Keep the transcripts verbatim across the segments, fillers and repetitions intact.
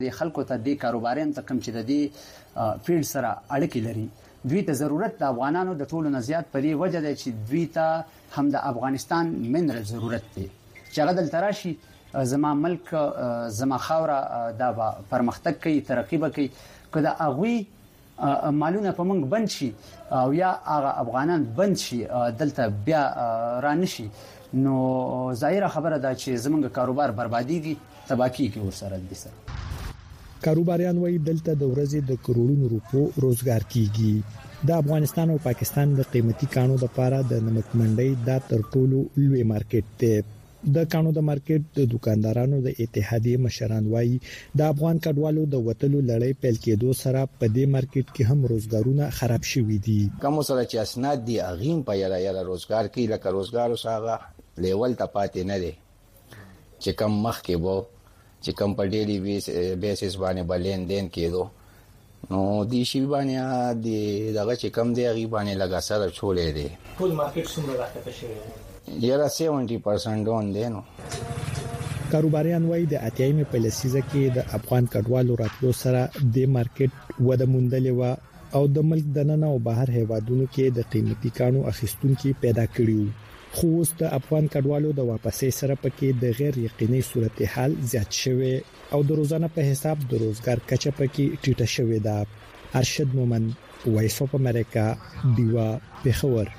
د خلکو ته د کاروبارین ته کم چې د دې فیلډ سره اړیکې لري دوی ته ضرورت د افغانانو د ټولو نه زیات په دې وجه دی چې دوی ته هم د افغانستان منرل ضرورت دی چې هغه دلته راشي زما ملک زما خاوره دا پرمختګ کوي ترقی کوي که د هغوی مالونه په موږ بند شي او یا هغه افغانان بند شي دلته بیا رانشي نو ظاهره خبره ده چې زمونږ کاروبار برباديږي تباکی کې ورسره دي سره کاروباریان وایي دلته د ورځې د کروڑونو روپو روزګار کیږي د افغانستان او پاکستان د قیمتي کانو لپاره د نمک منډي د تر ټولو لوی مارکیټ دی د کانو د مارکیټ د دکاندارانو د اتحادیې مشران وایي د افغان کډوالو د وټلو لړۍ پیل کېدو سره په دې مارکیټ کې هم روزګارونه خراب شوي دي کوم سره چې اسناد دي اغیم په یاره یاره روزګار کوي لکه روزګار وساغه لیول ته پاتې نه دي چې کم مخ کې وو چې کم په ډیلی بیسس باندې بلین دین کېدو نو دی شی باندې د دغه چې کم دی غي باندې لگا سره چولې دي ټول مارکیټ څومره راکته شوی یاره سیونټي پرسنټ ډون دی نو کاروباریان وایي د اتیایمه په لسیزه کې د افغان کډوالو راتلو سره د مارکیټ وده موندلې و او د ملک دننه او بهر هیوادونو کې د قیمتي کانو اخیستونکو پیدا کړیو خو اوس د افغان کډوالو د واپسې سره پکې د غیر یقیني صورتحال زیات شوی او د روزانه په حساب د روزګار کچه پکې ټیټه شوې ده ارشد مومن وایس اف امریکا دیوا پېښور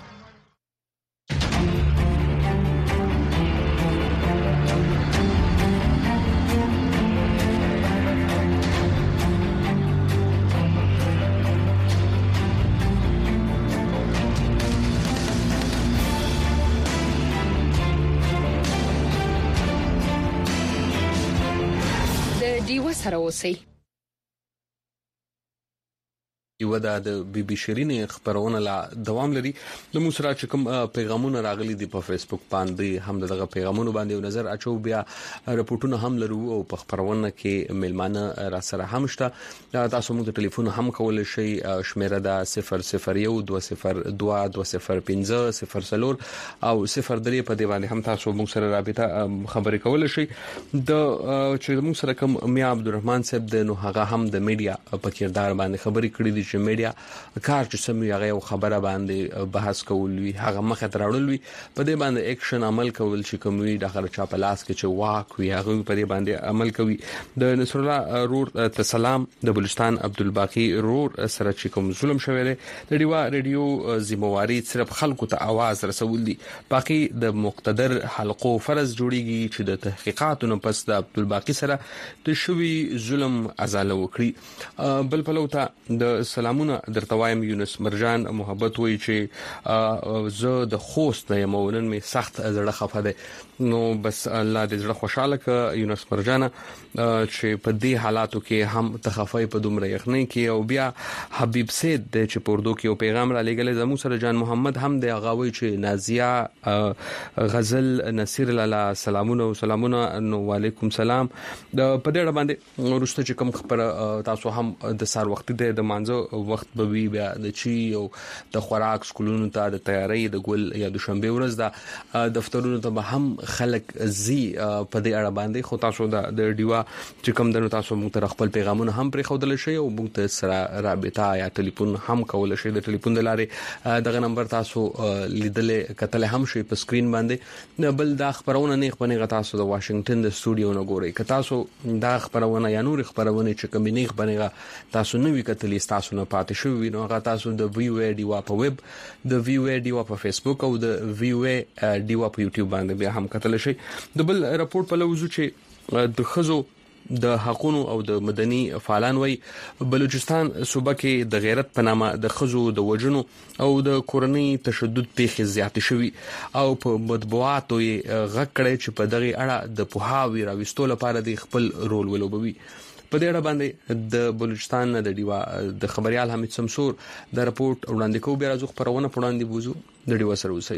سره اوسئ یو د بي بي شيرين خبرونه لا دوام لري د موسرا چې کوم پیغامونه راغلي دي په فیسبوک باندې هم دغه پیغامونه باندې نظر اچو بیا رپورټونه هم لرو او په خبرونه کې ملمانه را سره هم شته تاسو موږ ټلیفون هم کول شي شمیره د صفر صفر یو دوه صفر دوه دوه صفر پنځه صفر صفر او صفر درې په دی باندې هم تاسو موږ سره رابطه خبرې کول شي د چې موږ سره کوم میا عبدالرحمن صاحب د نو هغه هم د میډیا په کردار باندې خبرې کړې دي چې میډیا کار چې سم یو هغه خبره باندې بحث کول وی هغه مخه تراړل وی په دې باندې اکشن عمل کول چې کوم وی دغه چا په لاس کې چې واک وی هغه په دې باندې عمل کوي د نصر الله رور ته سلام د بلوچستان عبدالباقی رور سره چې کوم ظلم شوی دی د ډیوا ریډیو ذمہواری صرف خلکو ته आवाज رسول دي باقي د مقتدر حلقو فرض جوړیږي چې د تحقیقاتو پس د عبدالباقی سره د شوی ظلم ازاله وکړي بل په لوته د سلامونه درته وایم یونس مرجان محبت وای چې زه د خوست نه مولن می سخت زړه خفه ده نو بس الله دې زړه خوشاله ک یونس مرجان چې په دې حالاتو کې هم تخفی په دومره یخنۍ کې او بیا حبیب سید د چې پردو کې یو پیغام را لګل زمو سره جان محمد هم د غاوی چې نازیه غزل نصیر لاله سلامونه او سلامونه نو وعلیکم سلام د په دې باندې ورسته چې کوم خبر تاسو هم د سار وخت د مانځو وخت به وی بیا د چی او د خوراک سکولونو ته د تیاری د ګل یا د شنبه ورځ د دفترونو ته به هم خلک زی په دې اړه باندې خو تاسو د ډیوا چې کوم د تاسو موږ تر خپل پیغامونه هم پرې خودل شي او موږ ته سره رابطه یا ټلیفون هم کول شي د ټلیفون د لارې دغه نمبر تاسو لیدل کتل هم شي په سکرین باندې بل دا خبرونه نه خبرونه تاسو د واشنگټن د سټوډیو نه ګورئ که تاسو دا خبرونه یا نور خبرونه چې کوم نه خبرونه تاسو نو وکړئ تاسو نه پاتې شوی نو هغه تاسو د ویو ای ډیوا په ویب د ویو ای ډیوا په فیسبوک او د ویو ای ډیوا په یوټیوب باندې بیا هم کتل شي د بل راپورټ په لوزو چې د خزو د حقوقو او د مدني فعالان وای بلوچستان صوبه کې د غیرت په نامه د خزو د وجنو او د کورنۍ تشدد پیښې زیات شوي او په مطبوعاتو یې غږ کړي چې په دغه اړه د پوهاوی راوستلو لپاره د خپل رول ولوبوي په دې اړه باندې د بلوچستان د ډیوا د خبريال حمید سمسور د راپورټ وړاندې کوي بیا راځو خبرونه وړاندې بوزو د ډیوا سره وسی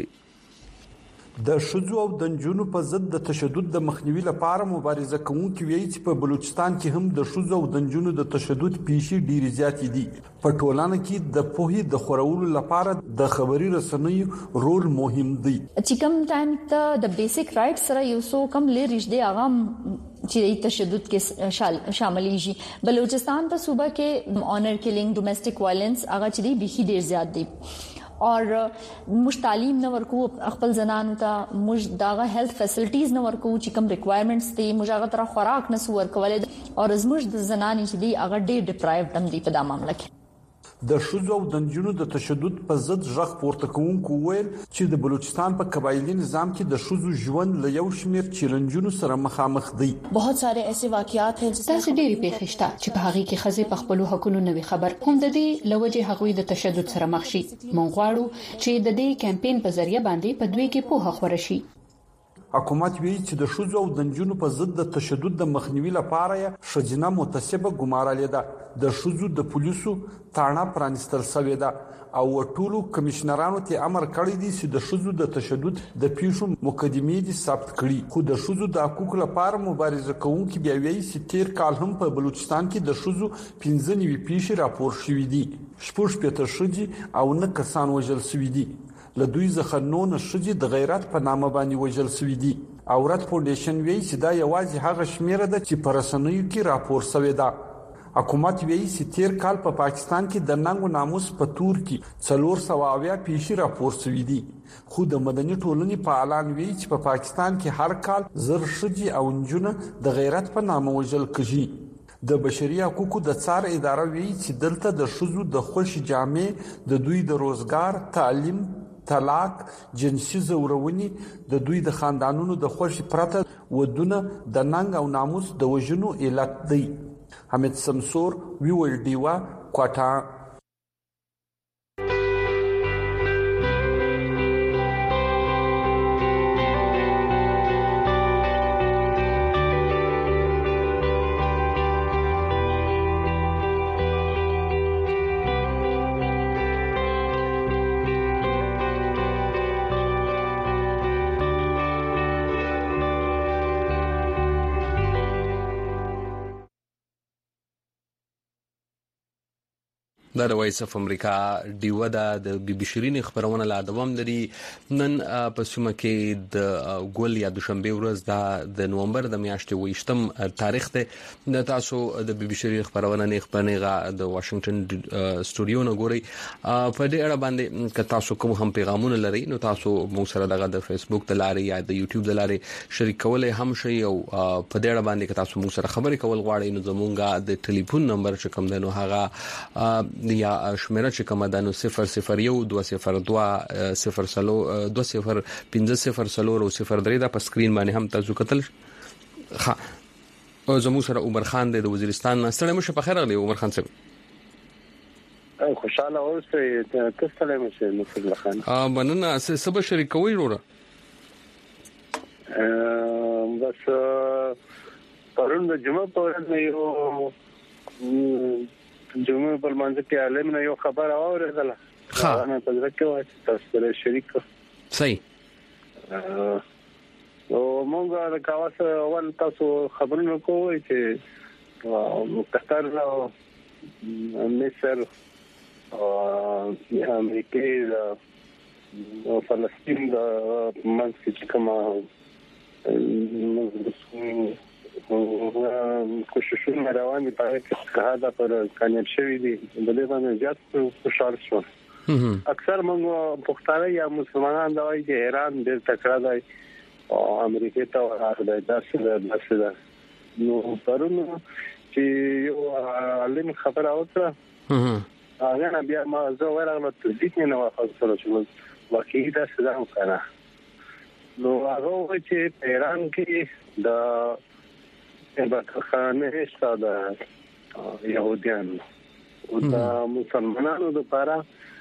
د شذو او د جنونو په ضد د تشدد د مخنیوي لپاره مبارزه کوونکي وایي چې په بلوچستان کې هم د شذو او د جنونو د تشدد پیښې ډېرې زیاتې دي په ټولنه کې د پوهې د خورولو لپاره د خبري رسنیو رول مهم دی چې کوم ټایم ته د بیسیک رائټ سره یو څو کم لري دي هغه چې تشدد کې شامل شي. بلوچستان په صوبه کې آنر کیلینګ ډومېسټک وایلنس هغه چې دی به ډیر زیات دی اور مش تعلیم نه ورکو خپل زنانو ته مش داغه هیلث فیسیلیټیز نه ورکو چې کوم ریکوایرمنټس دي مجاغه تر خوراک نه سو ورکول او زموږ د زنانې چې دی هغه ډیر ډیپرایوډ هم دی په دا معاملې کې. د شوزو او د نجونو د تشدد په ضد ځخ پورته کوونکو ویل چې د بلوچستان په قبایلی نظام کې د شوزو ژوند له یو شمیر چیلنجونو سره مخامخ دي. बहुत सारे ऐसे वाقعات हैं تاسو ډېری پیښشته چې په هغه کې خزې په خپل حقوقو نه خبر هم د دې لوجه هغوی د تشدد سره مخ شي. مونږ غواړو چې د دې کمپاین په ذریعہ باندې په دوی کې پوهه خور شي. حکومت وی چې د شوزو او د نجونو په ضد د تشدد د مخنیوي لپاره شجنه متسبه ګمارلې ده. د شوزو د پولیسو تاڼه پرانستل شوې ده او ټولو کمشنرانو ته امر کړی دی چې د شوزو د تشدد د پیښو مقدمې دي ثبت کړي. خو د شوزو د حقوقو لپاره مبارزه کوونکي بیا وایي چې تیر کال هم په بلوچستان کې د شوزو پنځه نیوي پیښې راپور شوې دي. شپږ پېته شدي او نه کسان وژل شوي دي. له دوی څخه نو نشجي د غیرت په نامه باندې وژل شوی دي. اورات فاونډیشن وایي چې دا یوازې هغه شمیره ده چې په رسنیو کې راپور شوی ده. حکومت وایي چې تیر کال په پا پاکستان کې د ننګ ناموس په تور کې څلور سوه اویا پیښې راپور شوی دي. خو د مدني ټولنې په اعلان وایي چې په پا پاکستان کې هر کال زر شجي او نجونه د غیرت په نامه وژل کیږي. د بشري حقوقو د څار اداره وایي چې دلته د شذو د خوش جامې د دوی د روزګار تعلیم طلاق جنسي زورونی د دوی د خاندانونو د خوشي پرته ودونه د ننګ او ناموس د وژنو علت دی. حمید سمسور وی ول دیوا کوټا. دا د وایس اف امریکا دیو دا د بي بي شيرين خبرونه لا دوام لري. نن په سیمه کې د ګول یا دوشنبه ورځ دا د نومبر د میاشتې ویشتم تاریخ ته د تاسو د بي بي شيرين خبرونه نه خبرنه د واشنگټن سټوډیو نه ګوري. په دې اړه باندې ک تاسو کوم هم پیغامونه لري نو تاسو مو سره دغه د فیسبوک د لارې یا د یوټیوب د لارې شریک کولای هم شي او په دې اړه باندې ک تاسو مو سره خبرې کول غواړئ نو زمونږه د ټلیفون نمبر چې کوم دی نو هغه یا شمیره چې کومه ده نو صفر صفر یو دوه صفر دوه صفر سلو دوه صفر پنځه صفر سلو او صفر درې دا په سکرین باندې هم تاسو کتل. ها او زمو سره عمر خان د وزیرستان ستړي مشه په خیر غلی عمر خان صاحب. خوشاله اوسئ تاسو له مشه نصر خان. ا مننه سبا شریکوي وروره. ا بس پرون د جمعه په ورځ یو جمعه په منځ کې عالم نه یو خبر اوریدله. ها انا په ځکه چې تاسو سره شریک صحیح او مونږه د کاوس اول تاسو خبرونه کوی چې قطر او مصر او امریکا او فلسطین د منځ کې کومه کوششونه روان دي په هغه پر کامیاب شوی دي د دې باندې زیات خوشاله شو. اکثر موږ پښتانه یا مسلمانان دا وایي چې ایران ډېر تکړه دی او امریکا ته راغلی دا څه ده څه نو پرونو چې یو علم خبر اوته هغه بیا ما زه ورغله ته دې نه واخل سره چې واقعي دا څه ده کنه نو هغه چې ایران کې د خانه شاده يهوديان او د مسلمانانو لپاره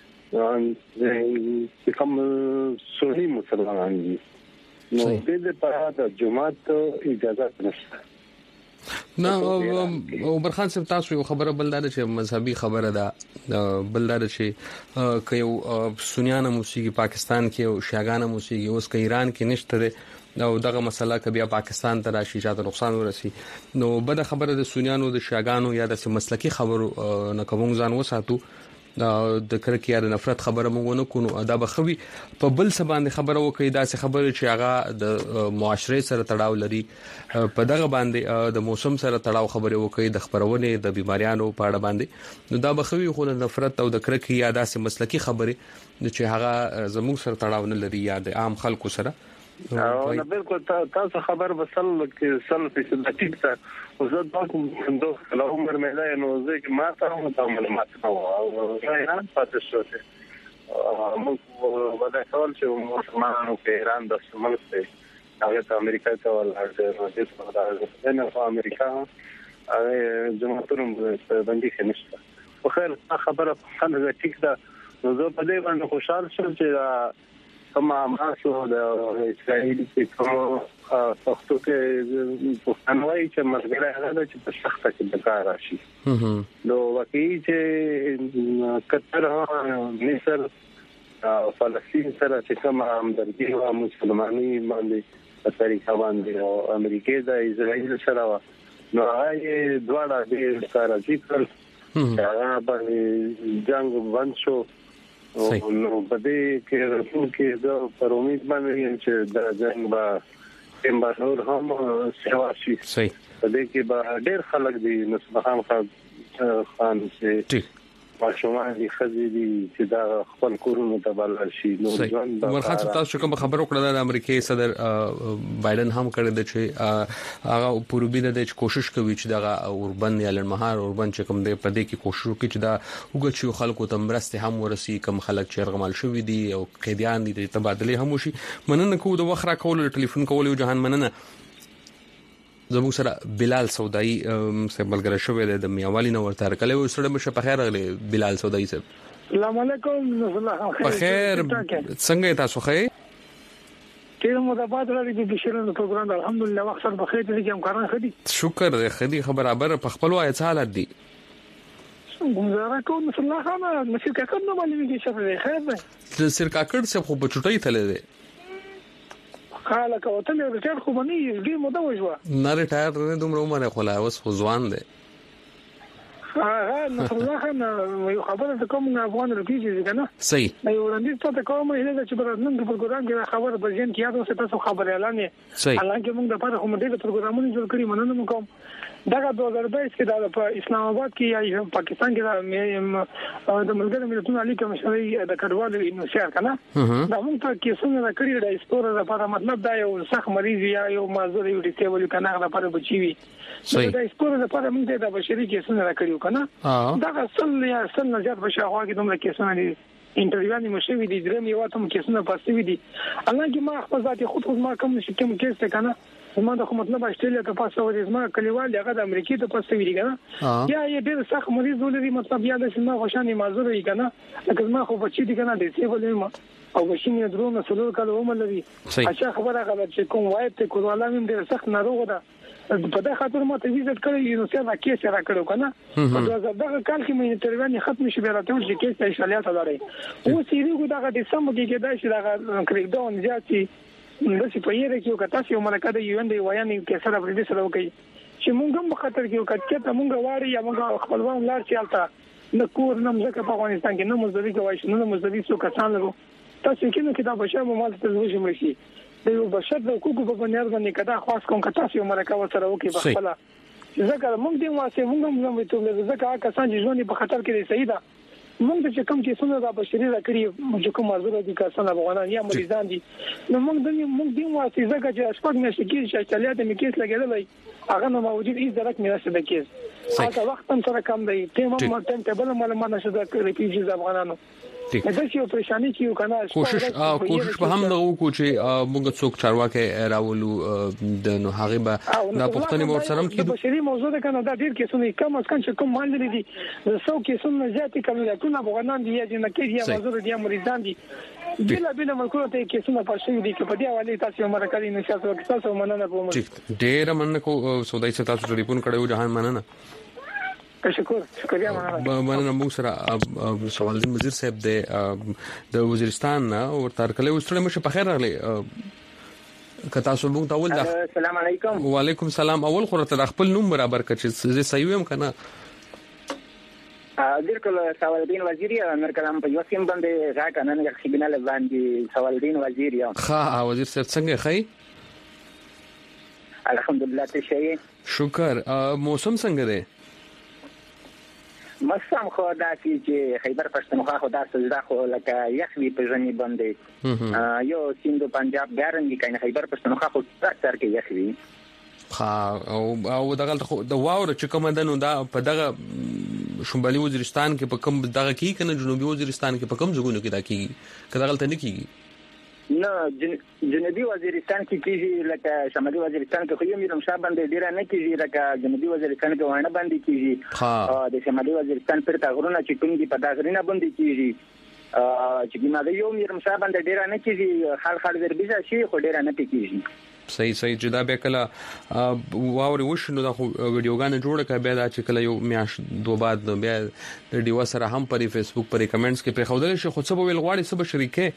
چې کوم سنی مسلمانان دي نو دې لپاره د جماعت اجازه نشته. نه عمر خان صاحب تاسو یو خبره بلدار چې مذهبي خبره ده بلدار چې ک یو سنیانه موسیقي پاکستان کې او شیعاګانه موسیقي اوس ک ایران کې نشته ده نو دغه مسله کبي پاکستان ته راشي چې د نقصان ورسي نو بده خبره د سنیانو د شیعاګانو یا د مسلکی خبرو نه کوم ځان وساتو د کرکې یا د نفرت خبره مونږ نه کوو دا بخوي په بل څه باندې خبره وکړي دا څه خبره چې هغه د معاشره سره تړاو لري په دغه باندې د موسم سره تړاو خبره وکړي د خبرونه د بیماریانو په اړه باندې نو دا بخوي خو د نفرت او د کرکې یا داسې مسلکی خبره چې هغه زموږ سره تړاو نه لري یا د عام خلکو سره او نه بالکل تاسو خبر بسل کې سل فیصد ټیک ده او زه دا کوم څنګه له عمر مې نه نو زه ما ته هم معلومات نو او نه پاتې شوته موږ ودا کول چې مسلمانانو په ایران د سملسته هغه ته امریکا ته ولر د دې نه په امریکا هغه جماعتونو باندې نشته خو خیر خبره څنګه ټیک ده نو زه په دې باندې خوشاله شوم چې کما ماسو د اسرائیل چې کوم پښتو کې پښتنوي چې مسګره هغه چې په سخته کې د کار راشي نو واقعي چې قطر مصر فلسطین سره چې کوم همدردي او مسلمانۍ باندې په طریقه باندې او امریکا د اسرائیل سره نو هغه دواړه د کار ذکر هغه باندې جنگ بند شو نو په دې کې رسول کې دا پر امید باندې چې د جنگ با تم بهور هم سیوا شي صحیح په دې کې به ډېر خلک دي نسبخان خان چې ماشومان دي خزي دي چې دا خپل کورونو ته بلل شي نو ځان عمر خان تاسو کوم خبرو کړل د امریکای صدر بایدن هم کړی دی چې هغه پوروبي د کوشش کوي چې دا اوربن یا لړمهار اوربن چې کوم دی په دې کې کوشش وکړي چې دا وګچو خلکو ته مرسته هم ورسي کوم خلک چې رغمال شوی دي او قیدیان دي د تبادله هم وشي مننه کوو د وخره کول ټلیفون کول یو جهان مننه زموږ سره بلال سودائی صاحب ملګری شوی دی د میاوالی نو ورته کله و سره مشه په خیر غلی بلال سودائی صاحب السلام علیکم الله په خیر څنګه تاسو خیر کله مو د باد لري د بشرونو پروګرام الحمدلله وخت سره بخیر دي کوم کارونه خدي شکر دی خدي خبر په خپل وای حالت دي ګمزاره کوم الله خان مسیر کاکړ نو باندې کې شپه خیر دی سر کاکړ څه خو په چټي تله دی خاله کوته مې ریټایر خو باندې دې مو دا وځو نه ریټایر نه دومره عمر خو لا اوس خو ځوان دی ها نه الله خان یو خبره کوم نه افغان روپیه کنه صحیح یو وړاندې ته کوم نه چې په نن په پروګرام کې خبره په ځین کې یاد اوسه تاسو خبره اعلان صحیح حالانکه موږ د پاره کوم ډېر پروګرامونه جوړ کړی مننه کوم دغه دوه هزار بایس کې د اسلام آباد کې یا پاکستان کې د ملګرو ملتونو عالی کمیشنري د کډوالو انشاء کنه دا موږ ته کې څنګه د کړی د استوره لپاره مطلب دا یو سخت مریض یا یو معذور یو ډیسیبل کنه لپاره بچي وي دا استوره لپاره موږ د بشري کې څنګه کړیو کنه دا اصل یا اصل نظر بشاغه کې دومره کې څنګه انټرویو مشوي دي درم یو اتم کې څنګه پاسوي دي الانګه ما خپل ذاتي خود خود ما کوم شي کوم کیسه کنه ما د کوم مطلب استرالیا ته پاسه ورې زما کلیوال هغه د امریکای ته پاسه ویری کنه یا یې ډېر سخت مریض ولري مطلب یا د سیمه خوشانه معذور وي کنه لکه ما خو بچی دي کنه د سی ولې ما او بشینه درونه سلول کله عمر لري اچھا خبره غلط چې کوم وای ته کولاله مې ډېر سخت ناروغ ده په دغه خاطر ما ته ویزټ کړی نو څنګه کیسه را کړو کنه په دغه کال کې مې انټرویو ختم شي به راته چې کیسه اشالیات لري او سیریګو دغه د سم کې دا چې دغه کریک ډاون زیاتی د څه په یره کې وکړه چې مرکه د یو اند وایي کې سره پرې سره وکړي چې موږ هم په خطر کې وکړه چې موږ واري یا موږ خپلوان لار چالتا نه کور نه مزه په افغانستان کې نه مزدوري کوي نه مزدوري څو کسان لرو تاسو کې نو کې دا بشر مو مال ته زوجي مرشي د یو بشر د حقوقو په بنیاد باندې کدا خاص کوم کتا چې مرکه وسره وکړي په خپل ځکه موږ دې واسه موږ هم نو ته ځکه کسان چې ژوند په خطر کې دي صحیح ده موږ چې کوم کې څنګه د بشري راکړي موږ کوم معذور دي کسان افغانان یا مریضان دي نو موږ د موږ دې واسه ځکه چې شپږ میاشتې کې چې چلیات مې کیس لګیدلې هغه نو موجود هیڅ درک مې نشته د کیس هغه وخت هم سره کم دی ټیم هم ټیم ته بل معلومات نشته د ریفیوجیز افغانانو دا چې یو پریشانی کیو کنه کوشش کوشش به هم دغه کو چې موږ څوک چارواکي راولو د نو هغه به د پښتني مور سره کې د بشري موضوع ده کنه دا ډیر کیسونه کم از کم چې کوم مان لري دي څو کیسونه زیاتې کمې ټول افغانان دي یا جن کې دي موضوع دي مریضان دي بلا بلا ملکونو ته کیسونه پښې دي چې په دې حواله تاسو مرکزي نشاط وکړئ تاسو مننه کوم ډیر مننه کو سودای څه تاسو ټلیفون کړو جهان مننه شکر شکریا مننه موږ سره سوال دین وزیر صاحب د وزیرستان او ترکله وستړي مشه په خیر راغلی که تاسو موږ ته ول السلام علیکم وعلیکم السلام اول خو ته خپل نوم برابر کړئ چې زه صحیح ویم کنه بالکل سوالدین وزیری امر کلام په یو سیم باندې راک نن یو سیګنال باندې سوالدین وزیری ها وزیر صاحب څنګه خی الحمدلله تشي شکر موسم څنګه دی موسم خو داسې چې خیبر پښتونخوا خو داسې ځدا خو لکه یخوي په ځنی باندې یو سیند پنجاب ګارنګي کینه خیبر پښتونخوا خو تر کې یخوي ها او او دغه د واور چې کوم دنو دا په دغه شمالي وزیرستان کې په کوم دغه کې کنه جنوبي وزیرستان کې په کوم ځګونو کې دا کیږي کله غلطه نه کیږي نو جنوبي وزیرستان کې کیږي لکه شمالي وزیرستان کې خو یې مې شابه باندې ډیر نه کیږي لکه جنوبي وزیرستان کې ونه باندې کیږي او د شمالي وزیرستان پر تاغرونه چې کوم دي په داغرینه باندې کیږي چې ګماده یو مې شابه باندې ډیر نه کیږي خال خال وربيزه شي خو ډیر نه کیږي صحیح صحیح جدا به کله واوري وشنو د ویډیوګان جوړه کړه بیا دا چې کله یو میاش دوه بعد بیا د ډیو سره هم پر فیسبوک پر کمنټس کې په خوده شي خو څه ویل غواړي څه به شریکه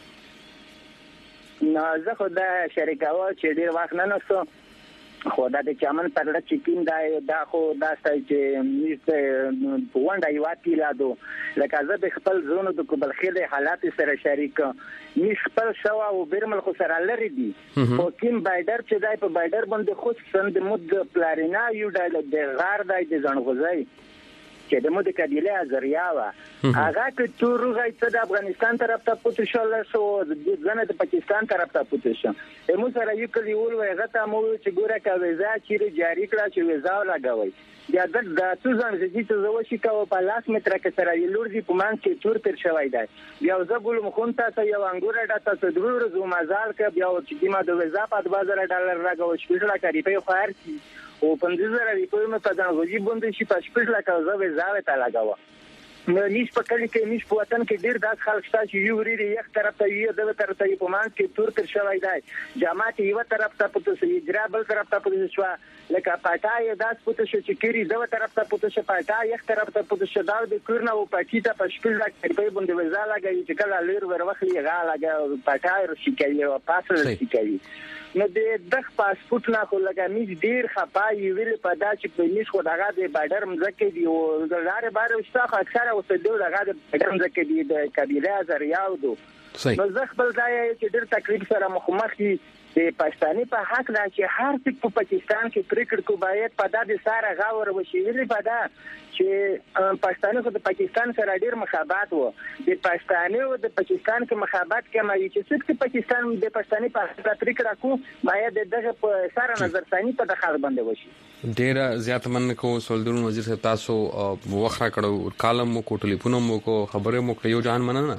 نه زه خو دا شریکاوه چې ډیر وخت نه نسو خو دا د چمن پر لټ چکین دا دا خو دا ستای چې میسته وانډا یو اتیلادو لکه زه د خپل زونو د کوبل خېله حالات سره شریک می خپل شوا او بیرمل خو سره لري دي او کیم بایډر چې دای په بایډر باندې خو سند مد پلارینا یو د غار دای د ځنغوزای چې د مود کډیله ازریاوه هغه چې تورغای څه د افغانستان طرف ته پوت شو لسو د ځنه د پاکستان طرف ته پوت شو مو سره یو کلی ول وای غته مو چې ګوره کا ویزا چې جاری کړه چې ویزا لګوي بیا د د څوزان چې زو شي کا په لاس متر کې سره یو لور دي په مان کې تور تر شوی دی بیا زه ګول مخونتا ته یو انګور ډاټا ته درو زو مازال ک بیا چې ما د ویزا په بازار ډالر راغو شپږ لک ریپې خو هرڅ او پنځه زره ریپې مې په ځان غوږی باندې شي په شپږ لک زو ویزا ته لګاوه نو نيش په کلی کې نيش په وطن کې ډیر داس خلک شته چې یو ریری یک طرف ته یو دغه طرف ته په مان کې تور تر شوی دی جماعت یو طرف ته پته سي درابل طرف ته پته شو لکه پټای داس پته شو چې کری دغه طرف ته پته شو پټای یک طرف ته پته شو دا د کورنا او پټیته په شپږ لک په باندې وزا لګي چې کله لیر ور وخلی غا لګي پټای رشي کوي او پاسل رشي کوي نو د دغه پاسپورت نه خو لګا میز ډیر خپای ویل په دا چې په میش خو دغه د بایډر مزکه دی او لاره بار وشته اکثره اوسېدو دغه د بایډر مزکه دی د قبيله زریاو دو نو زه خپل ځای چې ډیر تکلیف سره مخامخ دي د پاکستاني په حق دا چې هر څوک په پاکستان کې پریکړه کو باید په داسې ساره غاور وشي ویلي په دا چې پاکستاني خو د پاکستان سره ډیر مخابات وو د پاکستاني او د پاکستان کې مخابات کمه چې څوک د پاکستان د پاکستاني په پریکړه کو باید دغه په ساره نظر ثاني په دخل باندې وشي ډیر زیات من کو سولدون وزیر صاحب تاسو وخره کړو کالم مو کو ټلیفون مو کو خبره مو یو جان مننه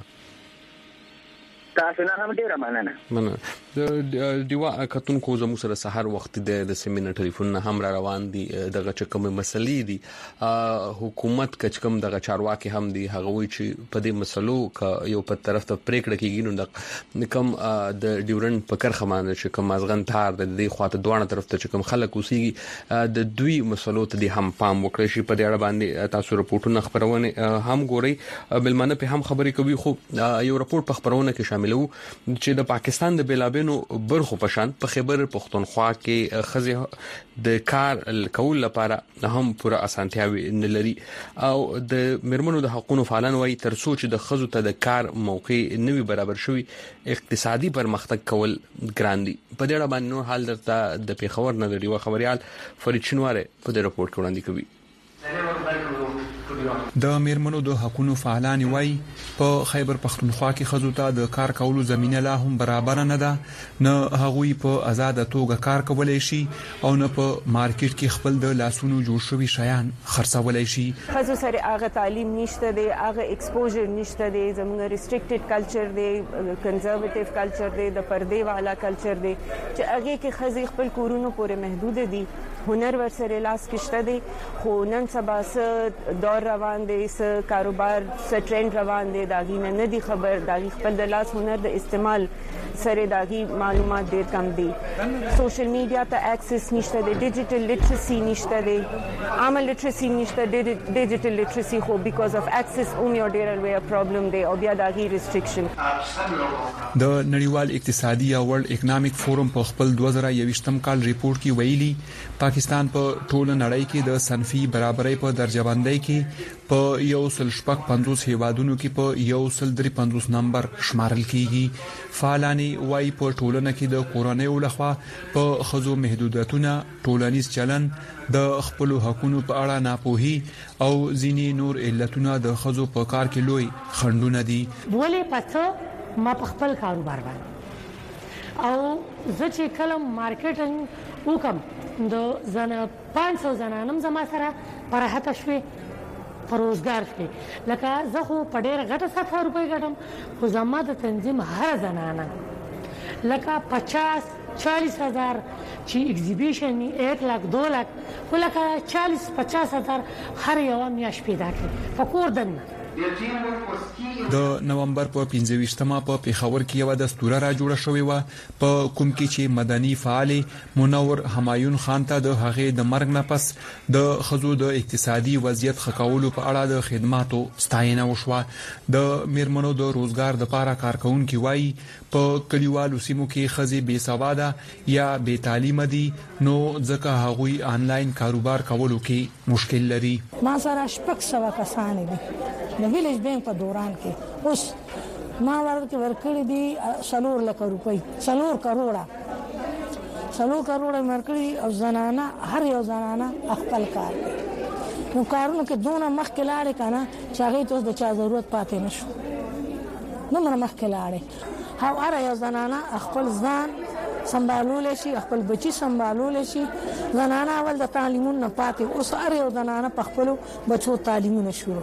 تاسو نه هم ډیره مننه مننه د دیوا کتون کو زمو سره سحر وخت د سیمینار ټلیفون نه هم را روان دي دغه چکم مسلې دي حکومت کچکم دغه چارواکي هم دي هغه وی چې په دې مسلو ک یو په طرف ته پریکړه کیږي نو د کم د ډیورن په کرخه باندې چې کوم ازغن تار د دې خواته دوه طرف ته چې کوم خلک اوسېږي د دوی مسلو ته دي هم پام وکړي شي په دې اړه باندې تاسو رپورټونه خبرونه هم ګوري بلمنه په هم خبرې کوي خو یو رپورټ په خبرونه کې شامل چې د پاکستان د بیلابینو برخو پشان په خیبر پختونخوا کې خزه د کار کول لپاره هم پوره اسانتیاوي نه لري او د مرمنو د حقوقو فعالان وایي تر څو چې د خزو ته د کار موقع نوي برابر شوي اقتصادي پرمختګ کول ګران دي په دې اړه باندې نور حال درته د پیښور نه لري و خبريال فرید شنواره په دې رپورت کې وړاندې کوي د میرمنو د حقوقو فعالان وایي په خیبر پختونخوا کې خزو ته د کار کولو زمينه لا هم برابر نه ده نه هغوی په آزاد توګه کار کولای شي او نه په مارکیټ کې خپل د لاسونو جوړ شوی شیان خرڅولای شي خزو سره هغه تعلیم نشته دی هغه ایکسپوژر نشته دی زموږ ریسټریکټډ کلچر دی کنزرویټیو کلچر دی د پردې والا کلچر دی چې هغه کې خزي خپل کورونو پورې محدود دي هنر ورسره لاس کېشته دي خو نن سبا س دور روان دي س کاروبار س ټرند روان دي دا غینه نه دي خبر دا خپل د لاس هنر د استعمال سره داغي معلومات ډیر کم دي سوشل میډیا ته اکسس نشته دی ډیجیټل لیټرسي نشته دی عامه لیټرسي نشته ډیجیټل لیټرسي خو بیکاز اف اکسس اون یو ډیر لوی پرابلم دی او بیا داغي ریستریکشن د نړیوال اقتصادي او ورلد اکونومیک فورم په خپل دوه زره یوویشتم کال ریپورت کې ویلي پاکستان په ټوله نړۍ کې د صنفي برابرۍ په درجه بندۍ کې په یو سل شپږ پنځوس هیوادونو کې په یو سل درې پنځوس نمبر شمارل کیږي فعالانی وای په ټولنه کې د کورونې ولخوا په خزو محدودیتونه ټولنیز چلن د خپل حقوقو په اړه ناپوهي او ځینی نور علتونه د خزو په کار کې لوی خنډونه دي ولې پته ما په خپل کاروبار باندې او زه چې کلم مارکیټینګ وکم د زنه پنځه سوه زنانم زما سره پرهته شوي په روزګار کې لکه زه خو په ډېره غټه سطحه روپۍ ګټم خو زما د تنظیم هر زنانه لکه پچاس چالیس هزار چې اگزیبیشن ایک لاک دو لاک خو لکه چالیس پچاس هزار هر یوه میاشت پیدا کړي په کور دننه د نومبر په پنځه ویشتمه په پیښور کې یو د ستوره را جوړه شوې و په کوم کې چې مدني فعال منور همایون خان ته د هغې د مرګ نه پس د خزو د اقتصادي وضعیت خکولو په اړه د خدماتو ستاینه وشوه د میرمنو د روزګار د لپاره کارکونکو وایي په کلیوالو سیمو کې خزي بې سواده یا بې تعلیمه دي نو ځکه هغوی آنلاین کاروبار کولو کې مشکل لري ما سره شپږ سوه کسان دي د ویلیج بینک په دوران کې اوس ما ورته ورکړی دي څلور لک روپۍ څلور کروڑه څلور کروڑه ورکړي او زنانه هر یو زنانه خپل کار کوي نو کارونه کې دونه مخکې لاړې کنه چې هغه ته د چا ضرورت پاتې نشو نو موږ مخکې لاړې هاو هر یو زنانه خپل ځان سمبالول شي خپل بچي سمبالول شي زنانه اول د تعلیمونو نه پاتې اوس هر یو زنانه په خپل بچو تعلیمونه شروع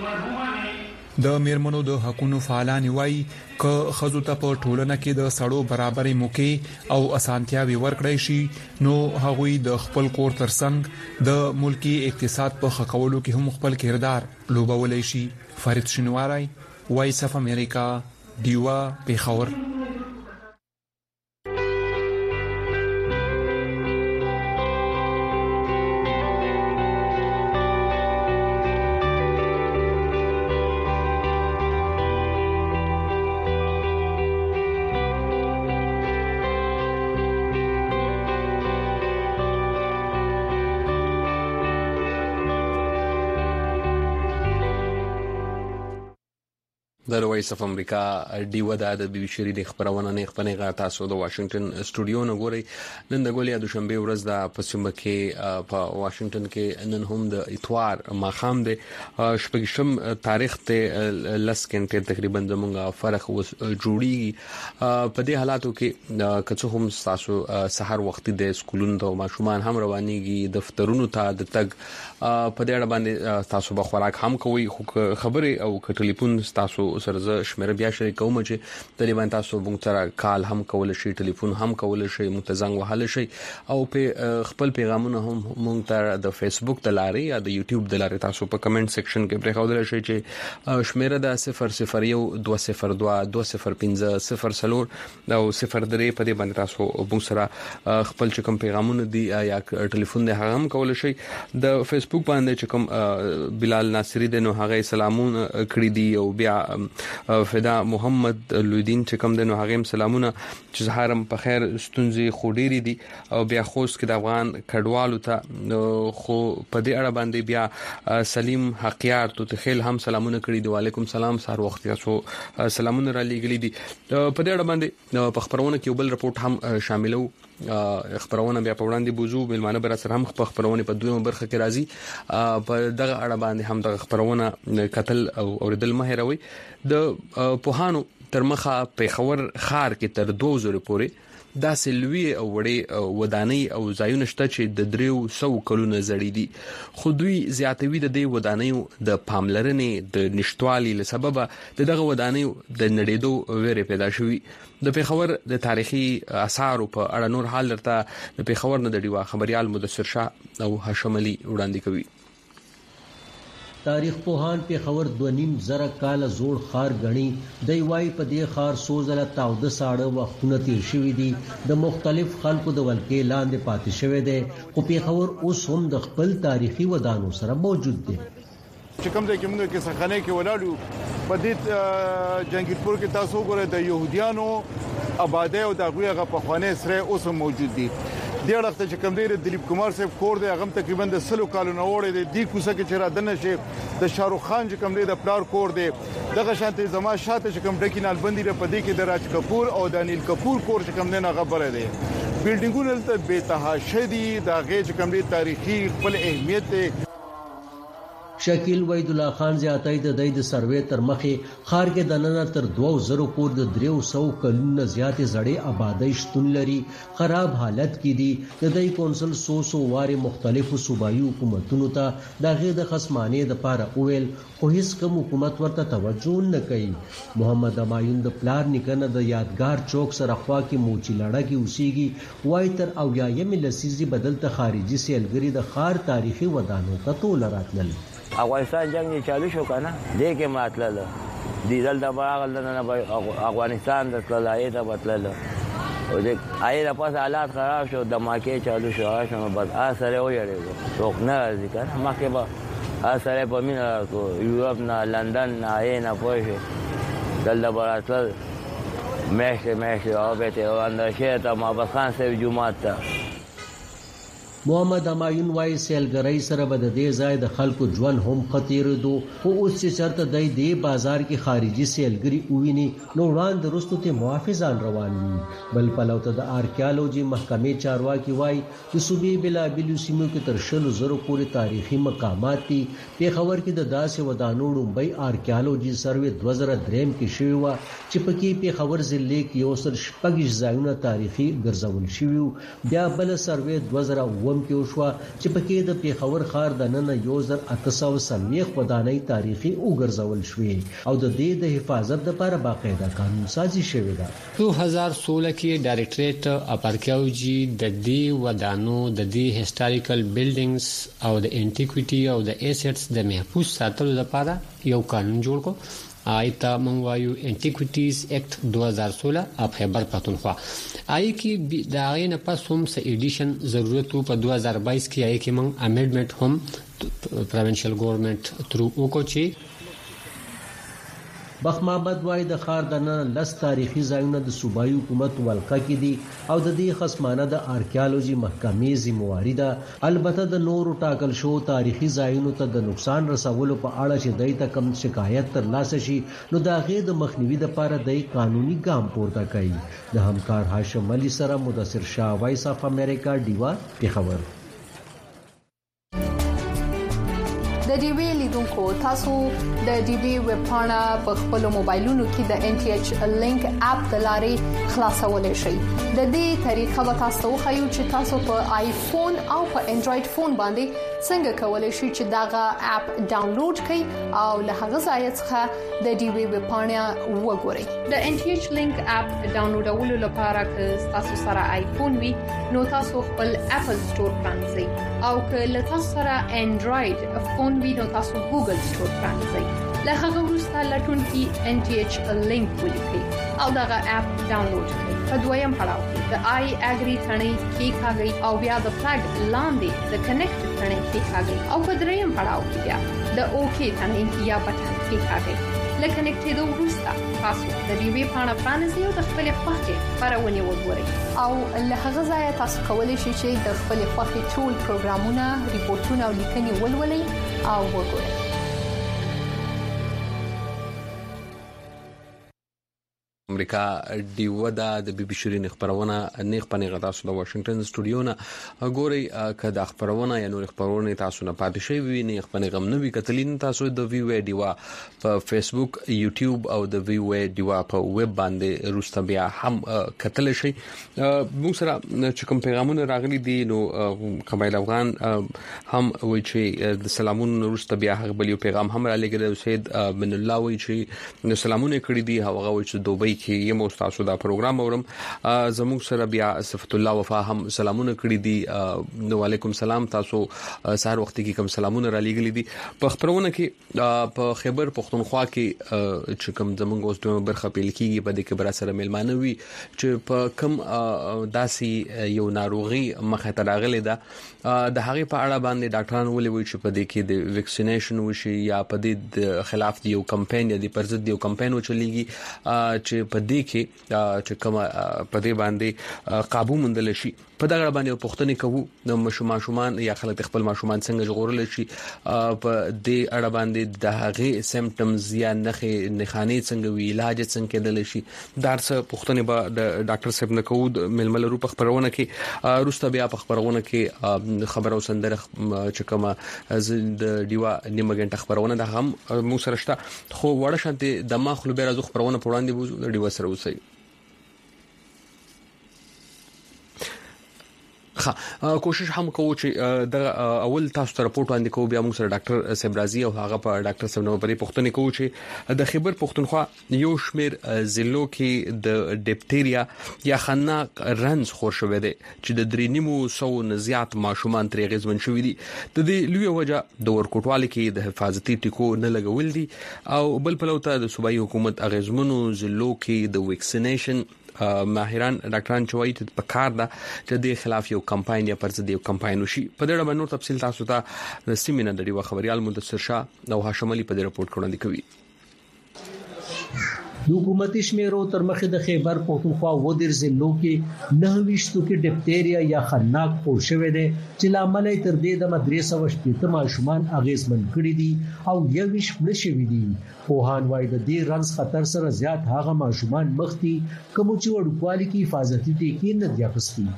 کړه د میرمنو د حقوقو فعالان وایي ک خزو ته په ټولنه کې د سړو برابرۍ موقع او اسانتیاوي ورکړی شي نو هغوی د خپل کور ترڅنګ د ملکی اقتصاد په خکولو کې هم خپل کردار لوبولای شي فرید شنواری وایس اف امریکا دیوا پیښور د وایس اف امریکا ډیو د بي بي شری د خبرونه نه خبرونه غا تاسو د واشنگټن سټوډیو نه ګوري نن د ګولیا د شنبه ورځ د پسمه کې په واشنگټن کې نن هم د اتوار ماخام د شپږم تاریخ ته لس کنټه تقریبا زمونږه فرق جوړیږي په دې حالاتو کې کڅو هم تاسو سحر وخت د سکولونو ته ماشومان هم روانيږي دفترونو ته د تګ په دې اړه باندې تاسو به خوراک هم کوي خبره او ټلیفون تاسو سره ز شمیره بیا شریک کوم چې طالبان تاسو مونږ سره کال هم کول شي ټلیفون هم کول شي متزنګ وهل شي او په خپل پیغامونه هم مونږ ته د فیسبوک د لارې یا د یوټیوب د لارې تاسو په کمنټ سیکشن کې پرې خاودل شي چې شمیره د صفر صفر یو دوه صفر دوه دوه صفر پنځه صفر سلور او صفر درې په دې باندې تاسو مونږ سره خپل چې کوم پیغامونه دي یا ټلیفون د هم کول شي د فیسبوک باندې چې کوم بلال ناصری د نو هغه سلامونه کړی دي او بیا فدا محمد لودین چې کوم د نو هغه سلامونه چې زهرم په خیر ستونزې خوډيري دي او بیا خوست کې د افغان کډوالو ته خو په دې اړه باندې بیا سلیم حقیار ته خیل هم سلامونه کړی دي وعلیکم سلام سار وخت تاسو سلامونه را لېګلې دي په دې اړه باندې په خبرونه کې بل رپورت هم شاملو خبرونه بیا په وړاندې بوزو بلمانه بر سره هم خبرونه په دویمه برخه کې راځي په دغه اړه باندې هم د خبرونه قتل او اوریدل مهروي د پوهانو تر مخه په خبر خار کې تر دوه زره پورې دا سلوي او وړي ودانۍ او ځایونه شته چې د دریو سو کلونو زړې دي خو دوی زیاتوي د دې ودانۍ د پاملرنې د نشټوالي لسبب دغه ودانۍ د نړیدو ویره پیدا شوې د پیښور د تاریخي آثار په اړه نور حال درته د پیښور نه د ډیوا خبريال مدثر شاه او هاشم علي وړاندې کوي تاریخ پوهان په خبر دونیم زره کال زوړ خار غني د وای په دې خار سوزله تاو د ساړه وختونه تیر شوی دي د مختلف خلکو د ولکې لاندې پاتې شوی دی خو په خبر اوس هم د خپل تاریخي ودانو سره موجود دي. چې کوم ځای کې موږ کې سخانه کې ولاړو په دې جنگیرپور کې تاسو ګورئ د يهوديانو آبادی او د غویغه په خوانه سره اوس موجود دي. د وخت چې کوم دی دلیپ کمار صاحب کور دی هغه تقریبا د سلو کالو نه وړي دی د کوڅه کې چې را دنه شي د شاروخ خان چې کوم دی د پلار کور دی دغه شانتي زما شاته چې کوم ډکینال بندي په دې کې د راج کپور او د انیل کپور کور چې کوم دی نه خبره دی بلډینګونه ته به تهاشدي د غېج کوم دی تاریخي خپل اهمیت دی. شکیل وحید الله خان زیاتای د دای د سروې تر مخه خار کې د نن تر دوه زره پور د دریو سو کلونه زیاتې زړې آبادی شتون لري خراب حالت کې دي د دای کونسل سو سو واره مختلفو صوبایي حکومتونو ته د غې د خصمانه د پاره اویل خو هیڅ کوم حکومت ورته توجه نه کوي. محمد امایون د پلار نکنه د یادګار چوک سره خوا کې موچی لړه کې اوسېږي وای تر او یایم لسیزي بدل ته خارجي سیلګری د خار تاریخي ودانو کتو لراتل. افغانستان جنگ چالو شو کنه دې کې ماتله دیدل د باغل نه افغانستان د تلای ته بتلله او دې آی د پاس حالات خراب شو د ماکه چالو شو هغه بعد اثر ویړې څوک نه ذکر ماکه به اثر په مینا کو یورپ نه لندن نه آی نه پوهه دل براتل مېشه مېشه او به ته اندشه ته ما بخان سیف جمعه ته محمد امایون وای سیلګری سره بد دې ځای د خلکو ژوند هم خطر دو او اوس چې چرته د دې بازار کې خارجي سیلګری وویني نو وړاندې رستو ته محافظان روان وي. بل پلوته د آرکیالوجي محکمې چارواکي وای د صوبې بلا بل سیمو کې تر شلو زرو پورې تاریخي مقامات دي. په خبر کې د داسې ودانو ډومبۍ آرکیالوجي سروې دوه زره درې کې شوی و چې پکې په خبر ضلع کې یو سر شپږ ځایونه تاریخي ګرځول شوی بیا بل سروې دوه زره وم کې وشو چې پکې د پیښور خار د نن یو زر اته سو سلويخ ودانۍ تاریخي وګرځول شوې او د دې د حفاظت لپاره باقاعده قانون سازي شوې ده. دو هزار سولہ کې ډایریکټریټ اف آرکیالوجي د دې ودانو د دې هیسټوریکل بلډینګز او د انټیکویټي او د ایسټس د محفوظ ساتلو لپاره یو قانون جوړ کو آیتا منوایو انټیکویټیز اکټ دو هزار سولہ اپ خیبر پختونخوا آی کی داغه نه پس هم س ایډیشن ضرورت په دو هزار بائیس کې آی کی من امندمنت هم پروینشل ګورنمنت تھرو وکوچی. بخ محمد وای د خار د نن لس تاریخي ځایونه د صوبایي حکومت ولکه کې دي او د دې خصمانه د آرکیالوجي محکمې ذمہواری ده. البته د نورو ټاکل شو تاریخي ځایونو ته د نقصان رسولو په اړه چې دای ته کم شکایت تر لاسه شي نو دا غي د مخنیوي لپاره د قانوني ګام پورته کوي. د همکار هاشم علي سره مدثر شاه وایس اف امریکا دیوا په خبر. د ډي وی لیدونکو تاسو د ډي وی ویب پاڼه په خپل موبایلونو کې د ان ټي ایچ لینک اپ د لارې خلاصولای شئ. د دې طریقه به تاسو خو چې تاسو په آیفون او په انډراید فون باندې څنګه کولای شئ چې داغه اپ ډاونلوډ کړئ او له هغه ځای څخه د ډي وی ویب پاڼه وګورئ. د ان ټي ایچ لینک اپ ډاونلوډولو لپاره که تاسو سره آیفون وي نو تاسو خپل اپل سٹور پرانځئ او که له تاسو سره انډراید فون وي نو تاسو ګوګل سٹور پرانځئ. له هغه وروسته لټون کې ان ټي ایچ لینک ولیکئ او دغه اپ ډاونلوډ کړئ. په دویم پړاو کې د آی اګری ثنې کې کاږي او بیا د فلګ لاندې د کنیکټ ثنې کې کاږي او په دریم پړاو کې بیا د اوکی ثنې یا بټن کې کاږي. لکه کنیکټېدو وروسته تاسو د دې وی پاڼه پرانیزئ او د خپل خوښې خبرونه وګورئ او له هغه ځای تاسو کولی شئ چې د خپل خوښې ټول پروګرامونه ریپورتونه او لیکنې ولولئ او وګورئ. امریکا ډیو دا د بي بي شيرين خبرونه نیغ پنه غدا سره واشنگټن سټوډیو نه ګوري کدا خبرونه یا نور خبرونه تاسو نه پاتې شي وي نیغ پنه غم نه وی کتلین تاسو د وی وی ډیوا په فیسبوک یوټیوب او د وی وی ډیوا په ویب باندې روسته بیا هم کتل شي. موږ سره چې کوم پیغامونه راغلي دي نو قبایل افغان هم وی چې د سلامون روسته بیا هغه بل یو پیغام هم را لګل سید من الله وی چې سلامونه کړی دي هغه وی چې دوبۍ کې کې یم تاسو دا پروګرام اورم زموږ سره بیا صفت الله وفا هم سلامونه کړی دي نو علیکم سلام تاسو سهار وخت کې کوم سلامونه را لېږلي دي په خبرونه کې په خیبر پختونخوا کې چې کوم زموږ اوس د برخه پیل کیږي په دې کې بر سره ملمانه وي چې په کوم داسي یو ناروغي مخه ته راغلي ده د هغه په اړه باندې ډاکټرانو ولې وایي چې په دې کې د ویکسینیشن وشي یا په دې خلاف دی یو کمپاین یا د پرځد یو کمپاین وچلېږي چې په دې کې چې کوم په دې باندې قابو مندل شي په دا غړ باندې پښتنې کوو نو ماشومان یا خلک خپل ماشومان څنګه ژغورل شي په دې اړه باندې د هغه سیمپټمز یا نخې نخانه څنګه وی علاج څنګه کېدل شي درس پښتنې به د ډاکټر صاحب نه کوو ململ رو په خبرونه کې روسته بیا په خبرونه کې خبرو سندره چې کومه د دیوا نیمه غنټه خبرونه د هم مو سره شته خو وړه شانتي د ما خپل بیره زو خبرونه پوراندې بوزو د دیوا سره وسی ها کوشش هم کوو چې د اول تاسو ته راپورټ وړاندې کوو بیا موږ سره ډاکټر سبرازي او هغه په ډاکټر سب نو پرې پښتنې کوو چې د خیبر پښتونخوا یو شمیر ضلعو کې د ډیپټیریا یا خناق رنز خور شوې ده چې د درې نیمو سو نزيات ماشومان ترې غزمن شوې دي د دې لوی وجه د ورکوټوالي کې د حفاظتي ټکو نه لګول دي او بل په لوته د صوبایي حکومت اغیزمنو ضلعو کې د ویکسینیشن ماهران ډاکټران چوي ته په کار ده چې د خلاف یو کمپاین یا پرځ یو کمپاین وشي په دې اړه نور تفصیل تاسو ته د سیمینار د ډیوا خبريال مدثر شاه او هاشم علي په دې رپورت وړاندې کوي د حکومتي شمیرو تر مخه د خیبر پختونخوا و در ضلعو کې نه ویشتو کې ډیپټیریا یا خناق خور شوې ده چې لامل تر دې د مدرسې وشپېته ماشومان اغیزمن کړي دي او یو ویش مړ شوي دي پوهان وايي د دې رنز خطر سره زیات هغه ماشومان مخ دي کوم چې وړوکوالي کې حفاظتي ټکي نه دی اخستي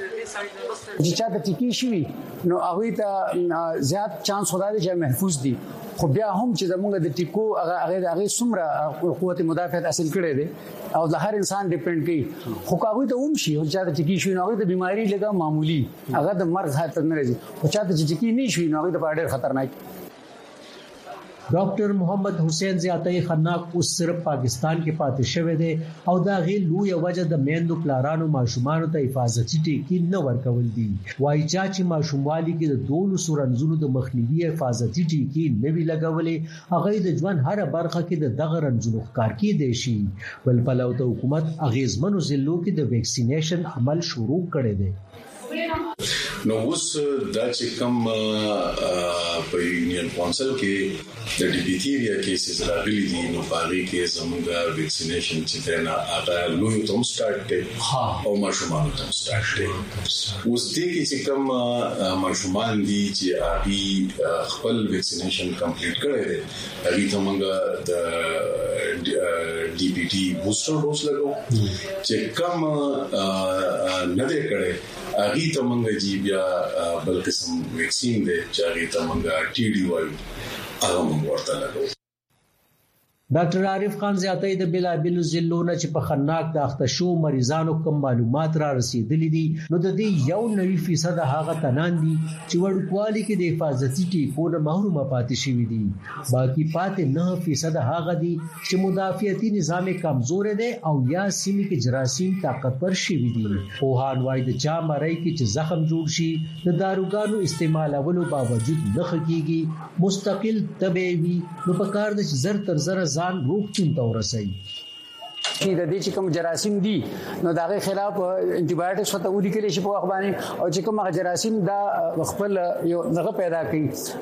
چې چا د ټکی شي نو هغه ته زیات چانس خدای دې محفوظ دي خو بیا هم چې زموږ د ټیکو هغه هغه هغه سمره قوت مدافعت حاصل کړي دي او د هر انسان ډیپند کوي خو هغه ته هم شي او چې د ټکی شي نو هغه د بيماري لګا معمولی هغه د مرګ خطر نه راځي او چې د ټکی نه شي نو هغه د ډېر خطرناک ډاکټر محمد حسین زیاتای خناق اوس صرف پاکستان کې پاتې شوی دی او دا غي لوی وجه د میندو پلارانو ماشومان ته حفاظتي ټکی نه ورکول دي وایي چې ماشوموالي کې د دوه سورنزونو د مخنیوي حفاظتي ټکی نه وی لګولې هغه د ژوند هر برخه کې د دغه رنځونو ښکار کې دي شي بل په لور د حکومت اغیزمنو ضلعو کې د ویکسینیشن عمل شروع کړي دي نو اوس دا چې کوم په یونین کونسل کې د ډیپټیریا کیسز راغلي دي نو باندې کې زموږ ویکسینیشن چې ترنه هغه لوی ته سٹارټ کړي او ماشومان ته سٹارټ کړي اوس دې کې چې کوم ماشومان دي چې هغه خپل ویکسینیشن کمپلیټ کړي دي هغه ته موږ د ډي پی ټي بوستر ډوز لګو چې کوم نه دی کړي اغه ته مونږ جی بیا بل قسم ویکسین دی چې اغه ته مونږه ټي ډي وایو هغه مونږ ورته لګو ډاکټر عارف خان زیاتای د بلابل ضلعو نه چې په خناق د اختشو مریضانو کوم معلومات را رسیدلې دي نو د دې یو نوي فیصد هغه تنان دي چې وړوکوالي کې د حفاظتي ټیکو نه محروم پاتې شوی دي باقي پاتې نه فیصد هغه دي چې مدافعتي نظام کمزور دي او یا سیمه کې جراثیم طاقتور شوی دي پوهان وايي د چا مړی کې چې زخم جوړ شي د داروګانو استعمالولو باوجود نه خکېږي مستقل طبيعي نو په کار د زر تر زر ځان روغتون ته ورسوي چې د دې چې کوم جراثیم دي نو داغه خلاف انټي بایوټکس ته ودی کېږي چې په وخت باندې او چې کوم جراثیم دا خپل یو دغه پیدا کوي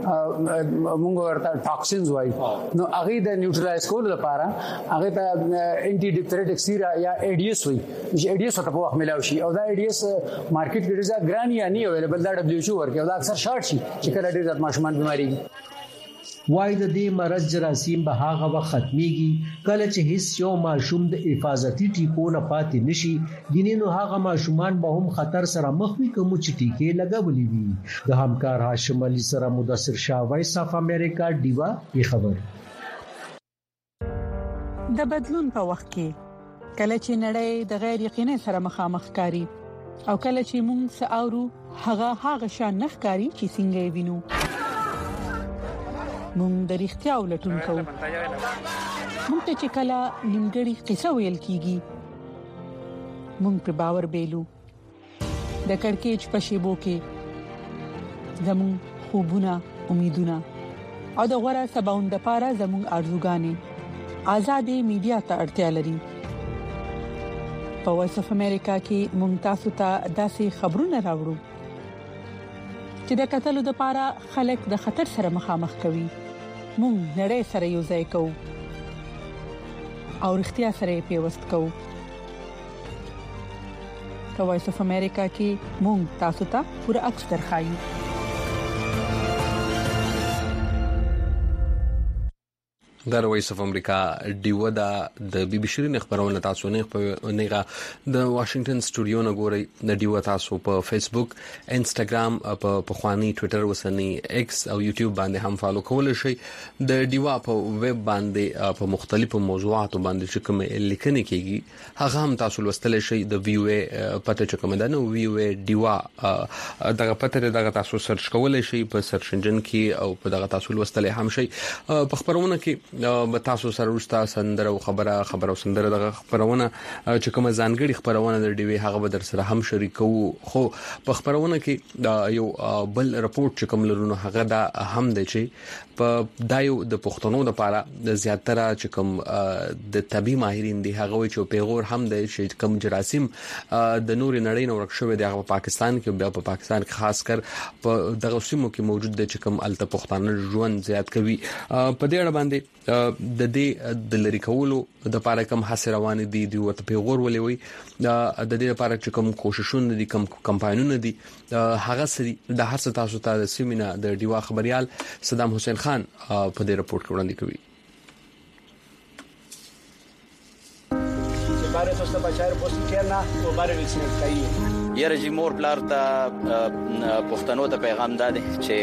موږ ورته ټاکسینز وایي نو هغه د نیوټرلایز کول لپاره هغه ته انټي ډیپتریټک سیرا یا ای ډی اس وایي چې ای ډی اس ته په وخت ملاوي شي او دا ای ډی اس مارکیټ کې ډېر ګران یا نه اویلیبل دا دبليو ایچ او ورکه او دا اکثر شارټ شي چې کله ډېر ځات ماشومان بيماري وای د دې مرض جراثیم به هغه وخت ختميږي کله چې هیڅ یو ماشوم د حفاظتي ټیکو نه پاتې نشي ګینې نو هغه ماشومان به هم خطر سره مخ وي کوم چې ټیکې لګولې وي د همکار هاشم علي سره مدثر شاه وایس اف امریکا دیوا ای خبر د بدلون په وخت کې کله چې نړۍ د غیر یقیني سره مخامخ کاری او کله چې موږ ساوو هغه هغه شان نخکاری چې څنګه وینو مونږ د اړتیا ولټون کوو موږ ته چې کله نیمګړی قصه ویل کیږي موږ په باور بیلو د کڑکېچ په شیبو کې زمون خوبونه امیدونه او د غوړه سباوند لپاره زمون ارزوګانې آزادې میډیا ته اړتیا لري په وایس اف امریکا کې موږ تاسو ته داسې خبرونه راوړو چې د قتل لپاره خلک د خطر سره مخامخ کوي موږ نړۍ سره یو ځای کوو او اړتیا سره پیوست کوو په وایس اف امریکا کې موږ تاسو ته پوره عکس درخایو د وایس اف امریکا دیو دا د بي بي شيرين خبرونه تاسو نه په نیغه د واشنگټن سټوډیو نه ګوري د دیو تاسو په فیسبوک انستګرام په پخوانی ټوئیټر وسنی ایکس او یوټیوب باندې هم فالو کول شي د دیو په ویب باندې په مختلفو موضوعاتو باندې چې کوم لیکنې کیږي هغه هم تاسو لوستل شي د وی او ای پته چې کوم ده نو وی او ای دیو دغه پته دغه تاسو سرچ کول شي په سرچ انجن کې او په دغه تاسو لوستل هم شي په خبرونه کې به تاسو سره ورستا سندره او خبره خبره او سندره دغه خبرونه چې کوم ځانګړي خبرونه د ډیوی هغه به در سره هم شریکو خو په خبرونه کې یو بل رپورت چې کوم لرونو هغه دا هم دی چې په دایو د پښتنو لپاره د زیاتره چې کوم د طبي ماهرین دي هغه وی چې پیغور هم دی چې کوم جراثیم د نور نړۍ نو ورکشوي د پاکستان کې بیا په پاکستان کې خاص کر په دغه سیمو کې موجود دي چې کوم الته پښتانه ژوند زیات کوي په دې اړه باندې د دې د لری کولو د لپاره کوم حاصل روان دي دی ورته پیغور ولې وي د دې لپاره چې کوم کوششونه دي کوم کمپاینونه دي هغه سړي د هر څه تاسو ته د سیمینه د دیوا خبريال صدام حسین خان په دې رپورت کې وړاندې کوي چې بارے تاسو په چاره پوسټ کړه او بارے وښنه کوي یره چې مور پلار ته پښتنو ته پیغام داده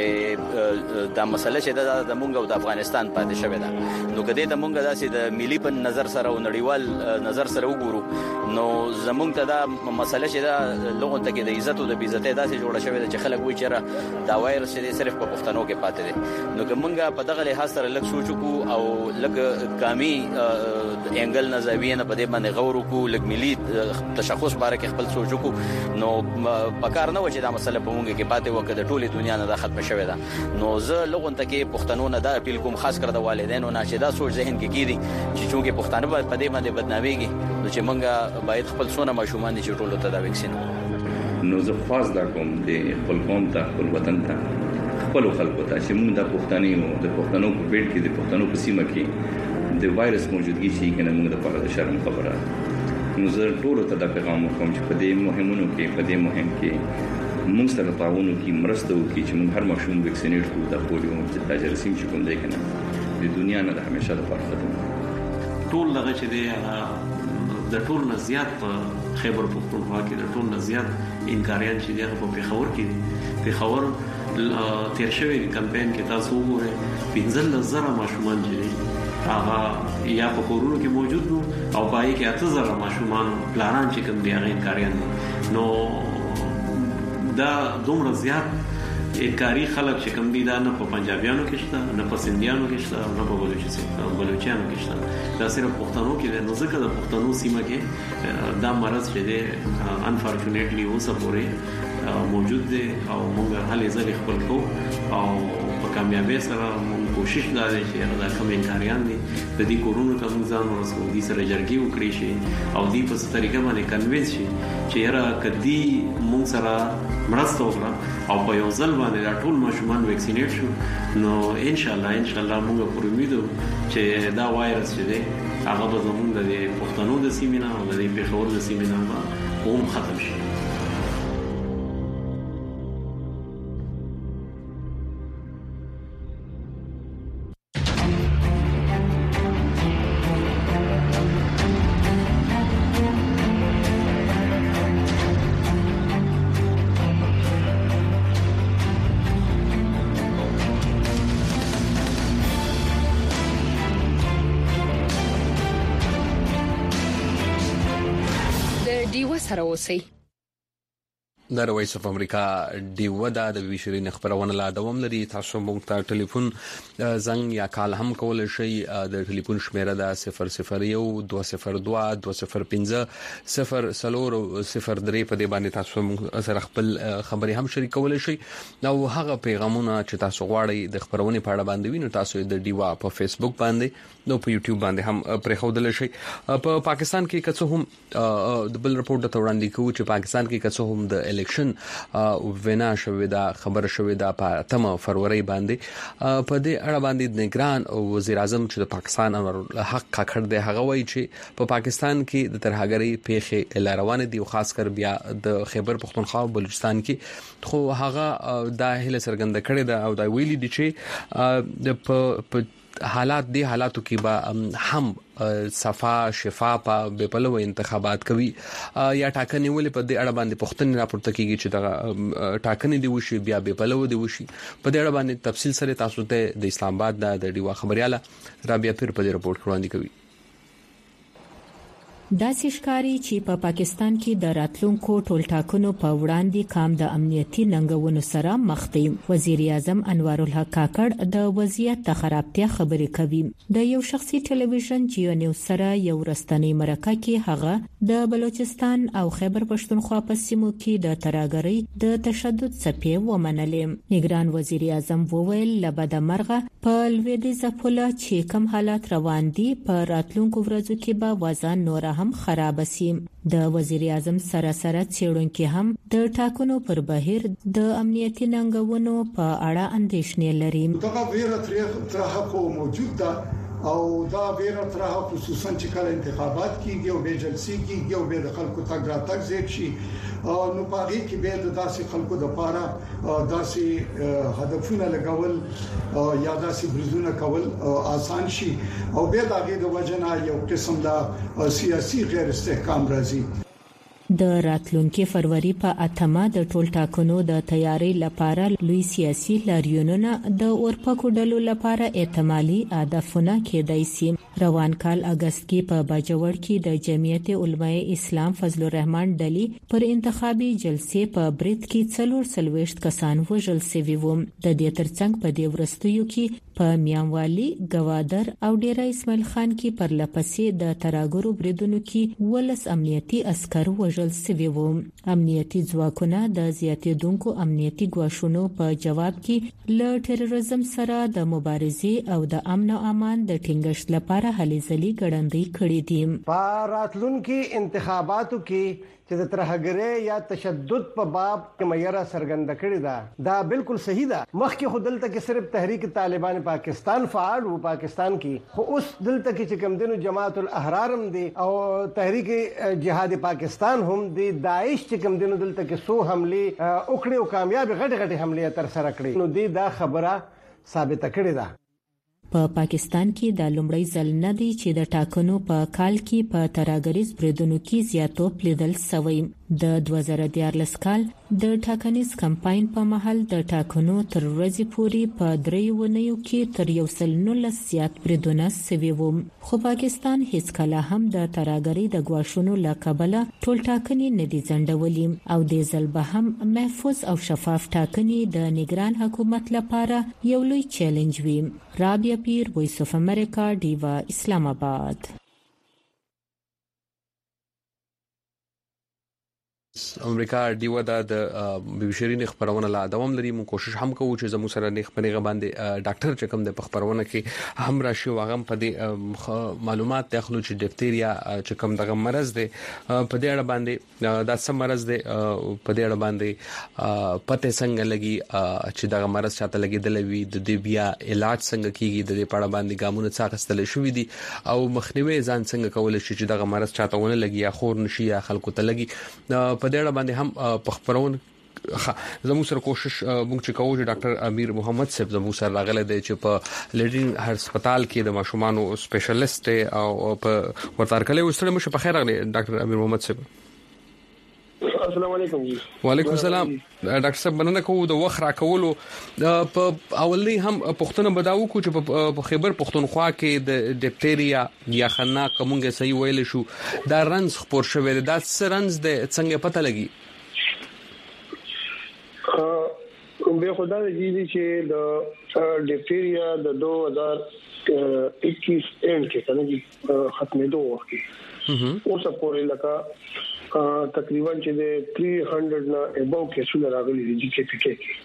چې دا مسله چې د مونږ او د افغانستان پاتې شوې ده نو کله ته مونږ داسې د ملي په نظر سره او نړیوال نظر سره وګورو نو زمونږ ته دا مسله چې دا لغون ته کې د عزت او د بیزته داسې جوړه شوې ده چې خلک وایي چې دا وایرس چې صرف په پښتنو کې پاتې دي نو کومګه په دغه لحاظ سره لږ سوچ وکړو او لږ کامي انګل نزاویه نه په دې باندې غور وکړو لږ ملي تشخص باره کې خپل سوچ وکړو نو پکار نه و چې دا مسله په مونږ کې پاتې وکړه د ټوله دنیا نه د ختم شوې ده نو زه لغون ته کې پښتنو نه دا اپیل کوم خاص کر د والدینو نه چې دا سوچ ذهن کې کیږي چې چونګې پښتانه په دې باندې بدناميږي نو چې مونږه باید خپل سونه ماشومان دي چې ټوله ته دا وکسین نو زه خاص دا کوم د خپل قوم ته خپل وطن ته خپل خلکو ته چې موږ د پښتني او د پښتنو په پیټ کې د پښتنو په سیمه کې د وایرس موجودګي شي کنه موږ د پاره د شرم خبره نو زه ټول ته دا پیغام کوم چې په دې مهمونو کې په دې مهم کې موږ سره تعاون وکړي مرسته وکړي چې موږ هر ماشوم وکسینیټ کړو د پولیو چې د جراثیم چې کوم دی کنه د دنیا نه د همیشه لپاره ختم ټول لږ چې دی د ټول نه زیات په خیبر پختونخوا کې د ټول نه زیات انکاریان چې دی په پیښور کې پیښور تیر شوی کمپاین کې تاسو وګورئ پنځل زره ماشومان چې هغه یا په کورونو کې موجود وو او پای کې اته زره ماشومان پلانان چې کوم دی هغه انکاریان نو دا دومره زیات انکاری خلک چې کوم دي دا نه په پنجابیانو کې شته نه په سندیانو کې شته نه په بلوچستان بلوچستانو کې شته دا صرف پښتنو کې دی نو ځکه د پښتنو سیمه کې دا مرض چې دی انفارچونیټلی اوسه پورې موجود دی او موږ هلې ځلې خپل کو او په کامیابی سره موږ کوشش لرو چې دا کوم انکاریان دي د دې کورونو ته موږ ځان ورسو دي سره جرګي وکړي شي او دې په طریقه باندې کنوینس شي چې یاره کدي موږ سره مرسته وکړه او په یو ځل باندې دا ټول ماشومان ویکسینیټ شو نو ان شاء الله ان شاء الله موږ پر امیدو چې دا وایرس چې دی هغه به زموږ د پښتنو د سیمې نه او د پیښور د سیمې نه هم ختم شي سره اوسئ. د وایس اف امریکا دی ودا د ویشرین خبرونه لا دوام لري. تاسو مونږ ته ټلیفون زنګ یا کال هم کول شي. د ټلیفون شمیره ده صفر صفر یو دوه صفر دوه دوه صفر پنځه صفر سلور صفر درې په دې باندې تاسو سره خپل خبري هم شریکول شي. نو هغه پیغامونه چې تاسو غواړئ د خبرونه په اړه باندې وینئ تاسو د ډیوا په فیسبوک باندې نو په یوټیوب باندې هم پرې خودل شي. په پاکستان کې کڅو هم د بل رپورت ته وړاندې کوي چې پاکستان کې کڅو هم د الیکشن وینا شوې ده خبر شوې ده په اتمه فروری باندې. په دې اړه باندې نگران وزیر اعظم چې د پاکستان امر حق کاکړ دی هغه وایي چې په پاکستان کې د ترهګری پیښې لروان دي او خاص کر بیا د خیبر پختونخوا او بلوچستان کې خو هغه د هله سرګند کړي ده او دا ویلي دي چې د حالات دي حالاتو کې به هم صفا شفاف به پلو انتخابات کوي یا ټاکنې ولې په دې اړه باندې پښتني راپورته کیږي چې دا ټاکنې دی وشي بیا به پلو دی وشي. په دې اړه باندې تفصیل سره تاسو ته د اسلام آباد د ډیوا خبرياله رابعه پیر په دې رپورت وړاندې کوي. داسې ښکاری چې په پا پاکستان کې د راتلونکو ټول ټاکنو په وړاندې کام د امنیتي ننګونو سره مخ دی. وزیر اعظم انوار الحق کاکړ د وضعیت د خرابتیا خبرې کوي. د یو شخصي ټلویزیون جیو نیوز سره یو رستنی مرکه کې هغه د بلوچستان او خیبر پښتونخوا په سیمو کې د ترهګری د تشدد څپې ومنلې. نگران وزیر اعظم وویل لبد مرغه په لویدیځه پوله چې کم حالات روان دي په راتلونکو ورځو کې به وضع نور هم خراب سي. د وزیر اعظم سره سره څېړونکو هم د ټاکنو پر بهیر د امنیتي ننګونو په اړه اندېښنې لري. دغه ویره تر هغه موجود ده او دا ویره تر هغه خصوصا چې کله انتخابات کیږي او به جلسې کیږي او به د خلکو تګ راتګ زیات شي نو پاره کې به د داسې خلکو د پاره داسې هدفونه لګول یا داسې بریزونه کول آسان شي او به دغه د وجنه یو قسم د سیاسي غیر استحکام راځي. د راتلونکي فروری په اتمه د ټول ټاکنو د تیاری لپاره لوی سیاسي لاریونونه د اورپکو ډلو لپاره احتمالي هدفونه کېدای شي. روان کال اگست کې په باجوړ کې د جمعیت علماء اسلام فضل الرحمن ډلی پر انتخابي جلسې په برید کې څلور سلويشت کسان وژل شوي وو. د دې ترڅنګ په دې ورستیو کې په میانوالي گوادر او ډیره اسماعیل خان کې پر لپسې د تراګرو بریدونو کې ولس امنیتي عسكر وژل سوي وو. امنیتي ځواکونه د زیاتېدونکو امنیتي ګواښونو په جواب کې له ټیرریزم سره د مبارزې او د امن او امان د ټینګښت لپاره هلې ځلې ګړندۍ کړې دي. په راتلونکي انتخاباتو کې چې د ترهګری یا تشدد په باب کې مېره سرګند کړی دا دا بالکل صحیح ده. مخکې خو دلته کې صرف تحریک طالبان پاکستان فعال وو پاکستان کې خو اوس دلته کې چې کوم دینو جماعت الاحرار هم دي او تحریک جهاد پاکستان هم دي داعش چې کوم دینو دلته کې سو حمله وکړي او کامیاب غټ غټ حمله تر سره کړي نو دي دا خبره ثابت کړې ده. په پا پاکستان کې د لومړی ځل نه دی چې د ټاکنو په کال کې په ترهګریز بریدونو کې زیاتوب لیدل شوی. د دوه زره دیارلس کال د ټاکنیز کمپاین په مهال د ټاکنو تر ورځې پورې په درې ونیو کې تر یو سل نولس زیات بریدونه شوي وو. خو پاکستان هیڅ کله هم د ترهګری د ګواښونو له کبله ټول ټاکنې نه دي ځنډولې او د ځل به هم محفوظ او شفاف ټاکنې د نگران حکومت لپاره یو لوی چیلنج وي. رابعه پیر، وایس اف امریکا، ډیوا، اسلام آباد. امریکا ډیوا د بشرین خبرونه لا دوام لري. مو کوشش هم کوو چې زموږ سره نه خبرې باندې ډاکټر چې کوم د خبرونه کې هم راشي واغه په دې معلومات داخلو چې ډیپتیریا چې کوم دغه مرز دی په دې اړه باندې دا سم مرز دی په دې اړه باندې پته څنګه لګي چې دغه مرز چاته لګیدل وي د دې بیا علاج څنګه کیږي د دې په اړه باندې ګامونه څاغستل شوې دي او مخنیوي ځان څنګه کول شي چې دغه مرز چاته ونه لګي یا خور نشي یا خلکو ته لګي. په دې اړه باندې هم په خبرون زموږ سره کوشش موږ چې کوو چې ډاکټر امیر محمد صاحب زموږ سره راغلی دی چې په لیډینګ هسپتال کې د ماشومانو سپیشلیست او په ورتار کله وسره مشه په خیر راغلی ډاکټر امیر محمد صاحب. السلام علیکم جی. وعلیکم السلام ډاکټر صاحب مننه کوو د وخت راکولو. په اولنی هم پښتون بداو کو چې په خیبر پښتونخوا کې د ډیپټیریا یا خناق کومګه صحیح ویل شو دا رنز خپور شوی دا سرنز د څنګه پته لګي؟ لومبه خدای دې چې د ډیپتیریا د دوه هزار اکیس اند کې کنه دي ختمېدو وخت کې اوس پورې لکه تقریبا چې د تین سو نه ابو کې څو راغلي دي چې پی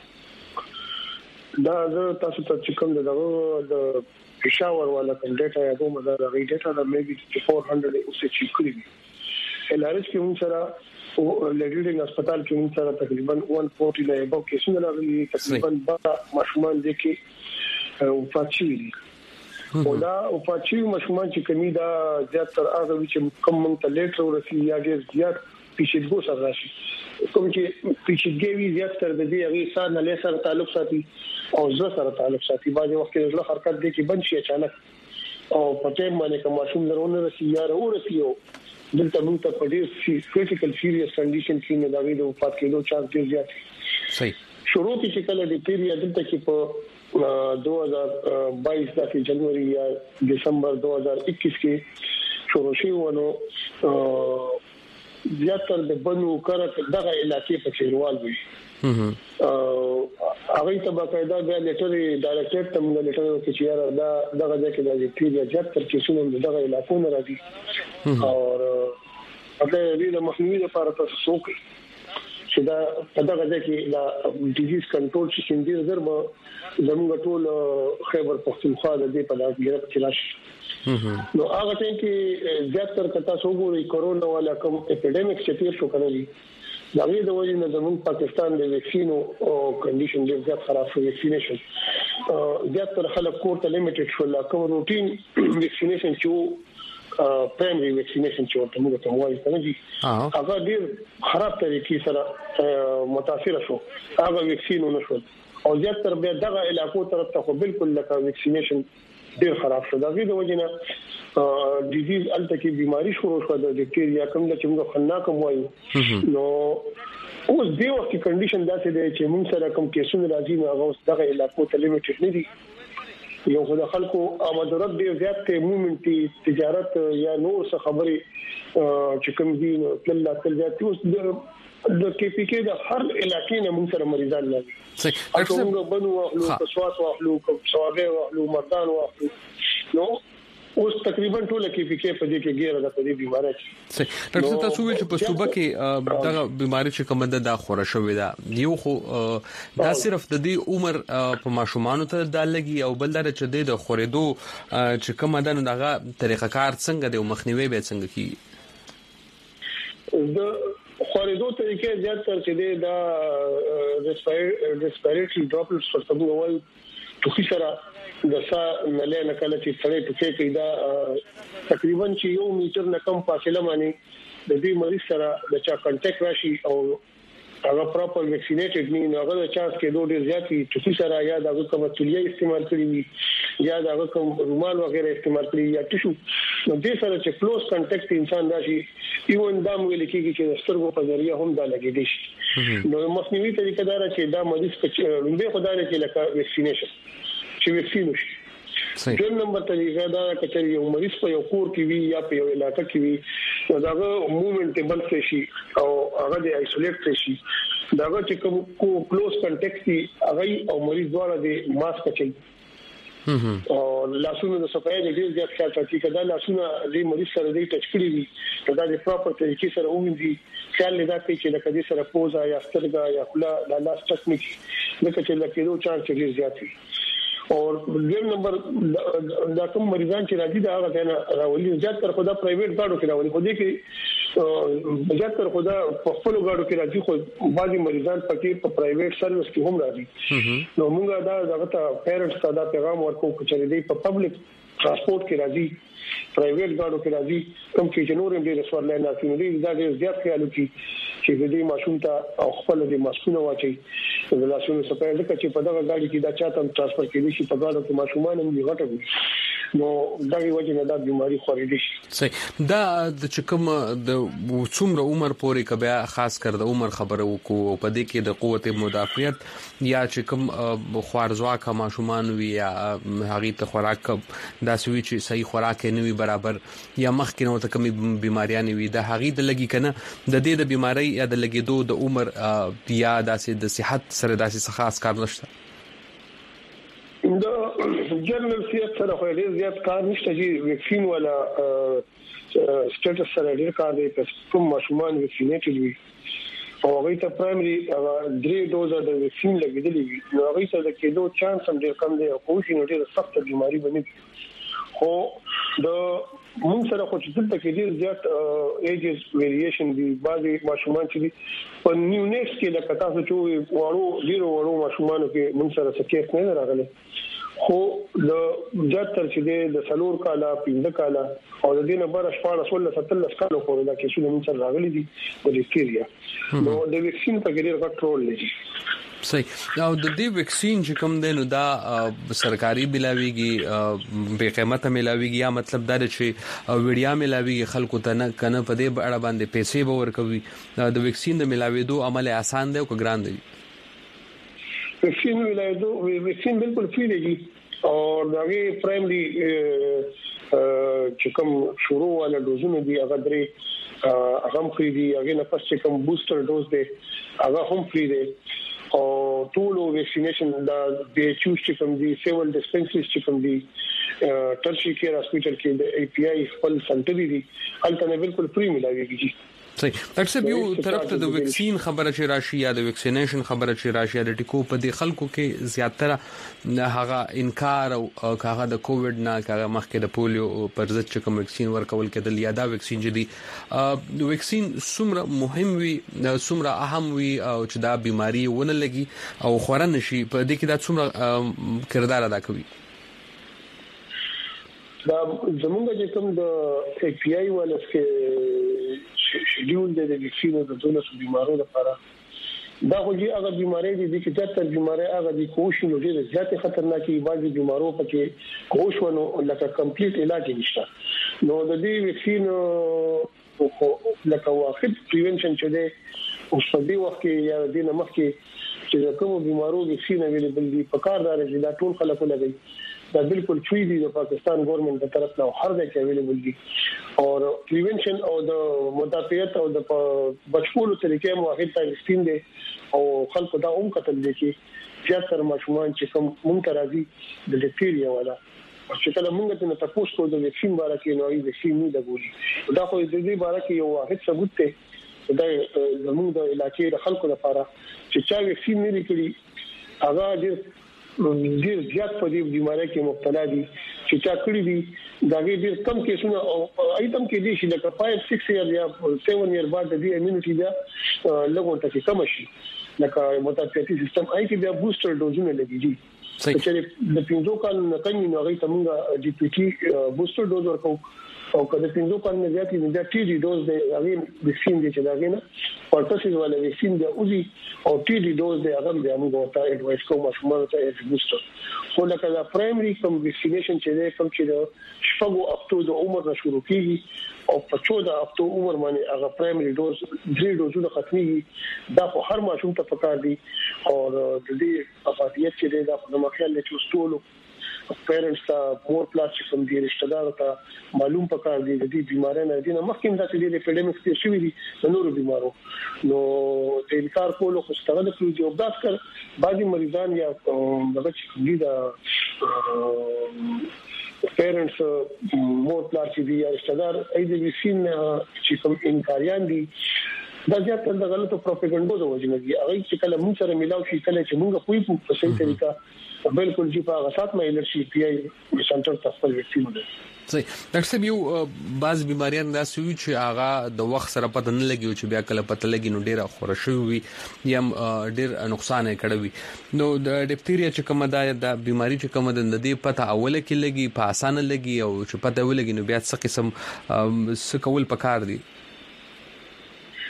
کې دا زه تاسو ته چې کوم دغه د پېښور والا کوم ډیټا یا کوم دا غي ډیټا د میبي چار سو اوس چې کړی دي الارس کې موږ سره او لیډینګ هسپتال کې موږ سره تقریبا ایک سو چالیس نه ابو کې څو راغلي تقریبا با ماشومان دي کې او فاچي دي او دا او پاتې مشمون چې کمی دا زیات تر هغه چې کوم مونږ ته لیټر ورسي یا ډیر زیات پیچیدګو سره راشي کوم چې پیچیدګي وی زیات تر د دې هغه سره نه لسر تعلق ساتي او زړه سره تعلق ساتي باندې وخت کې زړه حرکت دي چې بند شي اچانک او پټه باندې کوم ماشوم درونه رسي یا ورسي او دلته موږ ته په دې کریټیکل سیریس کنډیشن کې نه دا وی د وفات کېدو چانس ډیر زیات صحیح شروع کې چې کله د پیریډ دلته کې په دو ہزار بائیس د جنوري یا دسمبر دو هزار اکیس کې شروع شي ونه زیاتره د بنو کړه دغه علاقې په چیروال وي هغه ته باقاعده د لیټري ډایریکټر ته موږ لیټر کې چې دا دغه ځکه د پیریډ زیاتره کې څونه دغه علاقو نه راځي او هغه د مخنیوي لپاره تاسو کوي چې دا په دغه ځکه دا ډیزیز کنټرول چې څنګه زربه زموږ ټول خیبر پختونخوا د دې په دغه ګرځ کې راشي نو هغه ټیم کې زیاتره کتا سوګوري کورونا والا کوم اپیډیمیک چې تیر شو کړی دا وی د وجې نه زموږ پاکستان د ویکسین او کنډیشن ډېر زیات خراب شو ویکسینیشن زیاتره خلک کورته لیمیټډ شو لا کوم روټین ویکسینیشن چې پرایمري ویکسینیشن چې ورته موږ ته وایي کنه جی هغه ډېر خراب طریقې سره متاثر شو هغه ویکسین نه شو او زیاتره به دغه علاقو طرف ته بالکل لکه ویکسینیشن ډیر خراب شو دا غي د وجنه ډیزیز الته کې بيماري شروع شو د ډیپتیریا کوم د چمغه خناک وایي نو اوس دی وخت کنډیشن داسې دی چې موږ سره کوم کیسونه راځي نو هغه دغه علاقو ته لیمیټډ نه دي یو خدای خلکو آمدورت ډیر زیات ته موومنت تجارت یا نور څه خبري چې کوم دي تل لا تل زیات اوس د کې پی کې د هر علاقې نه موږ سره مریضان لري چې موږ بنو واخلو تسوات واخلو سواغه واخلو مردان واخلو نو اوس تقریبا ټول کې پی کې په دې کې ګیره د دې بیماری صحیح ډاکټر تاسو ویل چې په صوبه کې دغه بیماری چې کومه ده د خوره شوې ده یو خو دا صرف د دې عمر په ماشومان ته د لګي او بل در چې د خورېدو چې کومه ده دغه طریقه کار څنګه د مخنیوي به څنګه کی خورېدو طریقې زیات تر چې دا ریسپیریټری ډراپلټس ورته وایي ټوخي سره د سا نلې نکاله چې سړی ټوخي کوي دا تقریبا چې یو میټر نه کم فاصله باندې د دې مریض سره د چا کانټیکټ راشي او هغه پراپر ویکسینیټډ نه نو هغه چانس کې دوه ډیر زیات وي ټوخي سره یا د کوم تولیه استعمال کړی وي یا د کوم رومال وغیرہ استعمال کړی یا ټشو نو دې سره چې کلوز کانټیکټ انسان راشي ایون دا موږ لیکيږي چې د سترګو په ذریعہ هم دا لګیدي شي نو مخنیوي طریقه دا چې دا مریض په لومبه خدای کې لکه ویکسینیشن چې ویکسین شي دویم نمبر طریقه دا چې یو مریض په یو کور کې وي یا په یو علاقه کې وي نو دا موومنت بل شي او هغه د ایسولیټ شي دا چې کوم کلوز کانټیکټ دی هغه او مریض دواړه د ماسک چي او لاسونو د صفای د ډیر زیات خیال ساتي کله لاسونه د مریض سره د ټچ کړی وي دا د پراپر طریقې سره ووینځي خیال لدا کوي چې لکه دې سره پوزا یا سترګا یا خلا د لاس ټچ نه کی لکه چې لکه دوه چانس ډیر زیات وي او دویم نمبر دا کوم مریضان چې راځي دا هغه نه راولي زیات تر خدا پرایویټ گاډو کې راولي خو دې کې زیات تر خدا په خپل گاډو کې راځي خو بعضي مریضان پکې په پرایویټ سروس کې هم راځي نو موږ دا دغه پیرنټس ته دا پیغام ورکو چې دې په پبلک ترانسپورت کې راځي پرایویټ گاډو کې راځي کوم چې نور هم ډېر سوال نه کوي نو دا ډېر زیات خیال کوي چې دې ماشوم ته او خپل دې ماسکونه واچي د لاسونو سپای ځکه چې په دغه ګاډي کې دا چاته ترانسفر کېږي چې په ګاډو کې ماشومان هم غټه وي نو دا یو وجه نه دا بیماری خورېدي شي. صحیح. دا د چکم د څومره عمر پورې کبیا خاص کر د عمر خبره وکړو په دې کې د قوت مدافعت یا چکم خوارزوا کا ماشومان وی یا هغه ته خوراک دا سوي چې صحیح خوراک نه وي برابر یا مخکې نو ته کمی بیماریاں وي دا هغه د لګي کنه د دې د بیماری یا د لګیدو د عمر یا داسې د صحت سره داسې خاص کار نشته. د جنرال سیاست سره خو ډیر زیات کار نشته چې ویکسین ولا سټیټس سره ډیر کار دی چې کوم ماشومان ویکسینیټډ وي او هغه ته پرایمري درې ډوز د ویکسین لګیدلې وي نو هغه ته د کېدو چانس هم ډیر کم دی او کوشش نه ډیر سخت بیماری بنې خو د موږ سره خو چې دلته کې ډیر زیات ایجز ویریشن دی بعضي ماشومان چې په نیونیټس کې لکه تاسو چې وړو ډیرو وړو ماشومانو کې موږ سره سکیس نه راغلي خو د جاتر چې د سلور کالا پینځه کالا او د دینه بار شپږ سول ستلس کالو پورې دا کې څونه موږ سره راغلي دي د ډیکټیریا نو د ویکسین په ډیر غټ رول لري. صحیح. او د دې ویکسین چې کوم دی نو دا سرکاري ملاويږي به قیمته ملاويږي یا مطلب دا چې ویډیا ملاويږي خلکو ته نه کنه په دې اړه باندې پیسې به ورکوي د ویکسین د ملاويدو عمل آسان دی او ګران دی؟ ویکسین ملاويدو ویکسین بالکل فری دی او دغه پرایمري چې کوم شروع ولا دوزونه دي هغه درې هغه هم فری دي هغه نه پس چې کوم بوستر ډوز دی هغه هم فری دی او ټول ویکسینیشن دا د چوز چې کوم دي سیول ډسپنسریز چې کوم دي ټرشي کیر هاسپټل کې د ای پی آی خپل سنټر دي هلته بالکل فری ملاويږي. صحیح. ډاکټر صاحب یو طرف ته د ویکسین خبره چې راشي یا د ویکسینیشن خبره چې راشي د ټیکو په دې خلکو کې زیاتره هغه انکار او هغه د کووډ نه هغه مخکې د پولیو پر ضد چې کوم ویکسین ورکول کېدل یا دا ویکسین چې دی د ویکسین څومره مهم وي څومره اهم وي او چې دا بیماری ونه لګي او خورن شي په دې کې دا څومره کردار ادا کوي؟ دا زمونږ چې کوم د ای پی آی ولس کې شیډول د ویکسینو د دولس بیمارو لپاره دا خو چې هغه بیماری دي چې تر بیماری هغه د کوشش نو ډیره زیاته خطرناکي بعضي بیمارو پکې کوشش ونه لکه کمپلیټ علاج نشته نو د دې ویکسین لکه واحد پریونشن چې دی او په دې وخت کې یا د نه مخکې چې کوم بیمارو ویکسین اویلیبل دي په کار دار چې دا ټول خلکو لګي دا بالکل فری دي د پاکستان ګورنمنت په طرف نه هر ځای کې اویلیبل دي او پریونشن او د مدافعت او د بچولو طریقې موحد ویکسین دي او خلکو دا هم کتل دي چې زیاتره ماشومان چې کوم مونږ راځي د ډیپتیریا ولا چې کله مونږ ته تاسو کو د ویکسین باره کې نو ای ویکسین نه لګولي دا خو د دې باره کې یو واحد ثبوت دی دا زموږ د علاقې د خلکو لپاره چې چا ویکسین نه لري هغه ډېر ډیر زیات په دې بیماری کې مبتلا دي چې چا کړی دي دا ډیر کم کیسونه او ایتم کې دي چې لکه پنځه شپږ یا سات ییر بعد د دې امینټي دا لګون ته کم شي لکه متافیتي سیستم آی کې بیا بوستر ډوزونه لګي دي چې د پینځو کال نه کمی نو غي تمغه ډي پی ټي بوستر ډوز ورکو او کله پینځو کال نه زیاتې نه ټي ډي ډوز دی هغه ویکسین دی چې دا غینه پرپسز ولا ویکسین دی اوزي او ټي ډي ډوز دی هغه د موږ ورته اډوایس کوم ماشومان ته یې بوستر خو لکه دا پرایمري کوم ویکسینیشن چې دی کوم چې د شپږو هفتو د عمر نه شروع کیږي او په چودہ هفتو عمر باندې هغه پرایمري ډوز درې ډوزونه ختمي دا په هر ماشوم ته پکار دي او د دې افادیت چې دی دا په مخاله چې وستولو پیرنټس ته مور پلاس کوم دي رشتہ دار ته معلوم پکار دي د دې بیماری نه دي نه مخکې دا چې د اپیډمیک کې شوې دي د نورو بیمارو نو د انکار کولو خو ستغه د پروژې وبداس کړ بعضي مریضان یا دغه چې دي دا پیرنټس مور پلاس دي یا رشتہ دار اې د ویکسین چې کوم انکاریان دي دا ځکه د غلطو پروپاګاندا د وجه نه دي هغه چې کله موږ سره ملاو شي کله چې موږ کوی په صحیح طریقه بالکل چې په غسات مې لرشي پی آی سنټر ته خپل ویکسین ولر صحیح. ډاکټر صاحب یو بعض بیماریان دا سوي چې هغه د وخت سره پته نه لګي چې بیا کله پته لګي نو ډیره خورشوي وي یا ډیر نقصان یې کړوي نو د ډیپتیریا چې کومه دا د بیماری چې کومه د دې پته اوله کې لګي په اسانه لګي او چې پته ولګي نو بیا څه قسم څه کول پکار دي؟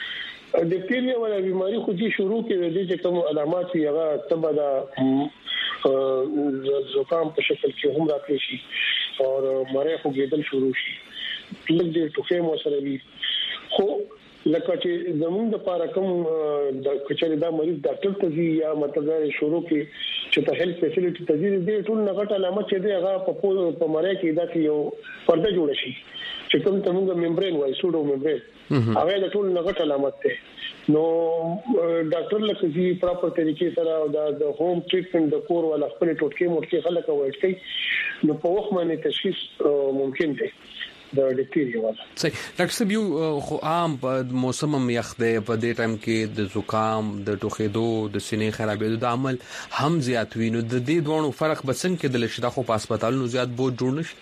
ډیپتیریا ولا بیماری خو چې شروع کې د دې چې کوم علامات یې هغه تبدا زکام په شکل کې هم راتلی شي او مړې خو کېدل شروع شي لږ دې ټوخې مو سره وي خو لکه چې زموږ د لپاره کوم د کچري دا مریض ډاکټر ته ځي یا مطلب شروع کې چې په هیلث فیسیلیټي ته ځي دې ټول نه غټه علامه چې دی هغه په په مړې کې دا یو پرده جوړ شي چې کوم ته موږ ممبرین وایي سوډو ممبرین هغه د ټول نه غټه علامه ده نو ډاکټر لکه چې پراپر طریقې سره د هوم ټریټمنټ د کور ولا خپل ټوټکي موټکي خلک وایي کوي نو په وخت باندې تشخیص ممکن دی د ډیپتیریا والا صحیح ډاکټر صاحب یو خو عام په موسم یخ دی په دې ټایم کې د زکام د ټوخېدو د سینې خرابېدو د عمل هم زیات وي نو د دې دوه فرق به څنګه کېدل شي دا خو په هسپتالونو زیات بوج جوړ نشي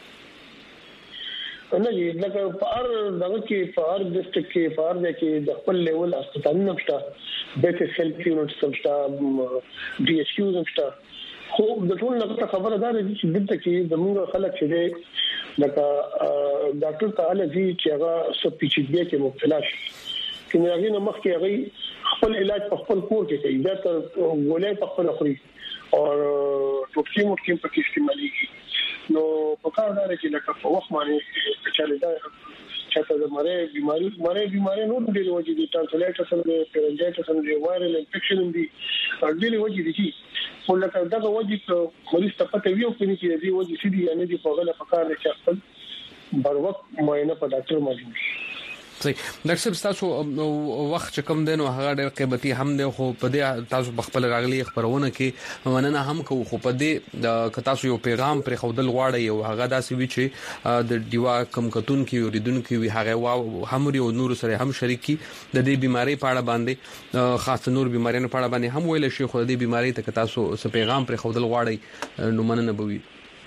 نه لکه په هر دغه کې په هر ډیسټریکټ کې په هر ځای کې د خپل لیول هسپتالونه شته بیت هیلث یونټ شته ډي ایچ کیو شته خو د ټول نه خبره ده چې دلته کې زموږ خلک چې لکه ډاکټر تعالی جی چې هغه سب پیچیدګي کې مبتلا شي کله هغه نه مخکې هغه خپل علاج په خپل کور کې کوي دا تر ګولې په خپل خوري او ټوکي موټکي په کې استعمالي نو په کار دا چې لکه په وخت باندې چې دا چې د مړې بيماري مړې بيماري نو د ډېر وجې دي ټانسلیټر سره د پرنجایټس سره د وایرل انفیکشن دي ډېر وجې دي چې ولکه دا وجې مریض ته پته ویو کړي چې دې وجې سړي یا نه دي په غل فکر نه چاستل بر وخت معاینه په ډاکټر باندې صحیح ډاکټر صاحب تاسو وخت چې کم دین او هغه ډېر قیمتي هم دی خو په دې تاسو بخپل راغلي خبرونه کې مننه هم کوو خو په دې ک تاسو یو پیغام پر خودل غواړی او هغه داسې وی چې د دیوا کم کتون کې اوریدونکو وی هغه هم یو نور سره هم شریکي د دې بيماري په اړه باندې خاص نور بيماريانو په اړه باندې هم ویل شي خو د دې بيماري ته تاسو څه پیغام پر خودل غواړی نو مننه بوي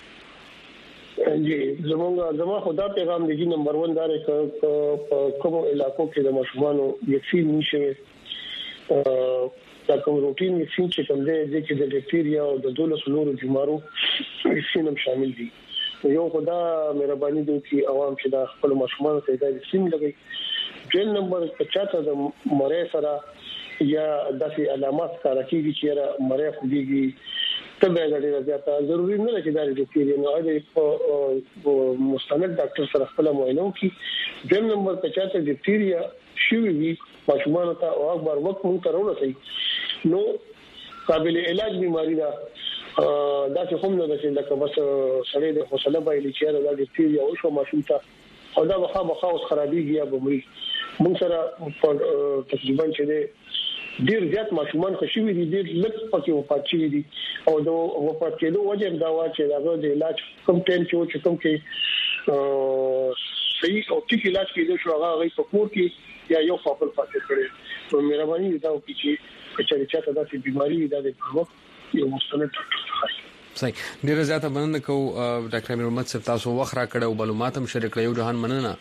جی زمونږ زموږ خدا پیغام دی نمبر ون دا چې کوم علاقو کې د مشمانو ویکسین نشي دا کوم روټین ویکسین چې کوم دی چې د ډیپتیریا او د دولس نورو بیمارو ویکسین هم شامل دي یو خدا مهرباني دوی چې عوام چې د خپل مشمانو ته د ویکسین لګي ټول نمبر پچاس د مړې سره یا داسې علامات ښکاره کیږي چې مړې خوږي تبه غړي راځي ضروري نه چې دا ډیپتیریا نه په مستند ډاکټر سره خپل معاینه وکړي د نمبر پچاس ډیپتیریا شوی وي ماشومان ته او اکبر وخت مونږ ته راوړی نو قابل علاج بیماری دا دا چې هم نه ده لکه بس سړی د حوصله بایلي چې دا ډیپتیریا او شو ماشوم ته او دا مخه مخه اوس خرابېږي یا بمري مونږ سره تقریبا چې ډیر زیات ماشومان خوشي دي ډیر لږ پکې وفات شي دي او د وفات کېدو وجه دا و چې دا د علاج کوم ټیم چې کوم کې صحیح او ټیک علاج کېدو شو هغه غي په کور کې یا یو خپل فاصله کړي نو مهرباني دا وکړي چې کچري چاته داسې بيماري دا د وخت یو مستند ډاکټر صحیح ډیر زیاته مننه کو ډاکټر امیر محمد صاحب تاسو وخت را کړو معلومات هم شریک کړو جهان مننه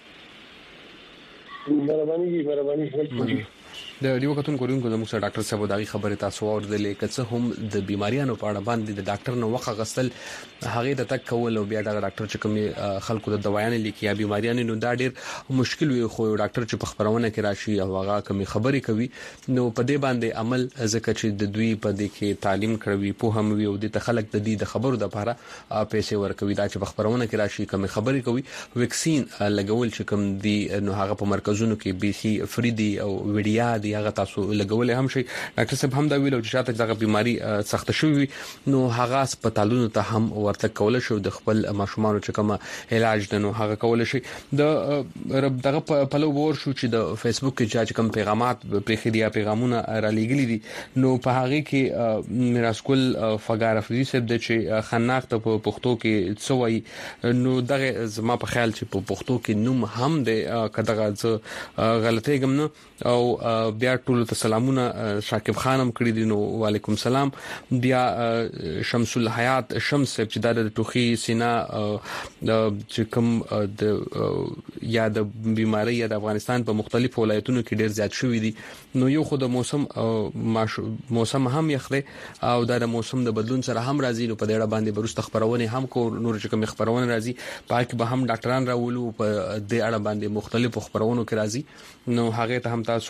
مهرباني مهرباني د دیو کتون کورونکو د موسی ډاکټر صاحب دغه خبره تاسو اوردلې کڅه هم د بیماریانو په اړه باندې د ډاکټر نو وخت غسل هغه د تک کول او بیا د ډاکټر چې کوم خلکو د دوايان لیکي یا بیماریانو نو دا ډیر مشکل وي خو ډاکټر چې په خبرونه کې راشي او هغه کوم خبرې کوي نو په دې باندې عمل ځکه چې د دوی په دې کې تعلیم کړوي په هم وي او د خلک د دې د خبرو د لپاره پیسې ورکوي دا چې په خبرونه کې راشي کوم خبرې کوي ویکسین لګول چې کوم دی نو هغه په مرکزونو کې بي سي فریدي او ویډیا دی هغه تاسو لګول هم شي ډاکټر صاحب هم دا ویلو چې شاته دغه بیماری سخت شوی نو هغه هسپتالونو ته هم ورته کول شو د خپل ماشومان چې کوم علاج دنو هغه کول شي د دغه په لور ور شو چې د فیسبوک کې چې کوم پیغامات په خدیا پیغامونه را لېګلي دي نو په هغه کې میراسکول فقار افریدي صاحب د چې خناق ته په پښتو کې څوي نو دغه زما په خیال چې په پښتو کې نوم هم د کداغه غلطي ګم او بیا ټول ته سلامونه شاکب خانم کړی دي نو وعلیکم سلام بیا شمس الحیات شمس چې د ټوخي سینا چې کوم د یا د بیماری یا د افغانستان په مختلفو ولایتونو کې ډیر زیات شوې دي نو یو خو د موسم موسم هم یخره او د موسم د بدلون سره هم راځي نو په دې اړه باندې برست خبرونه هم کو نور چې کوم خبرونه راځي پاک به هم ډاکټران راولو په دې اړه باندې مختلفو خبرونو کې راځي نو هغه ته هم تاسو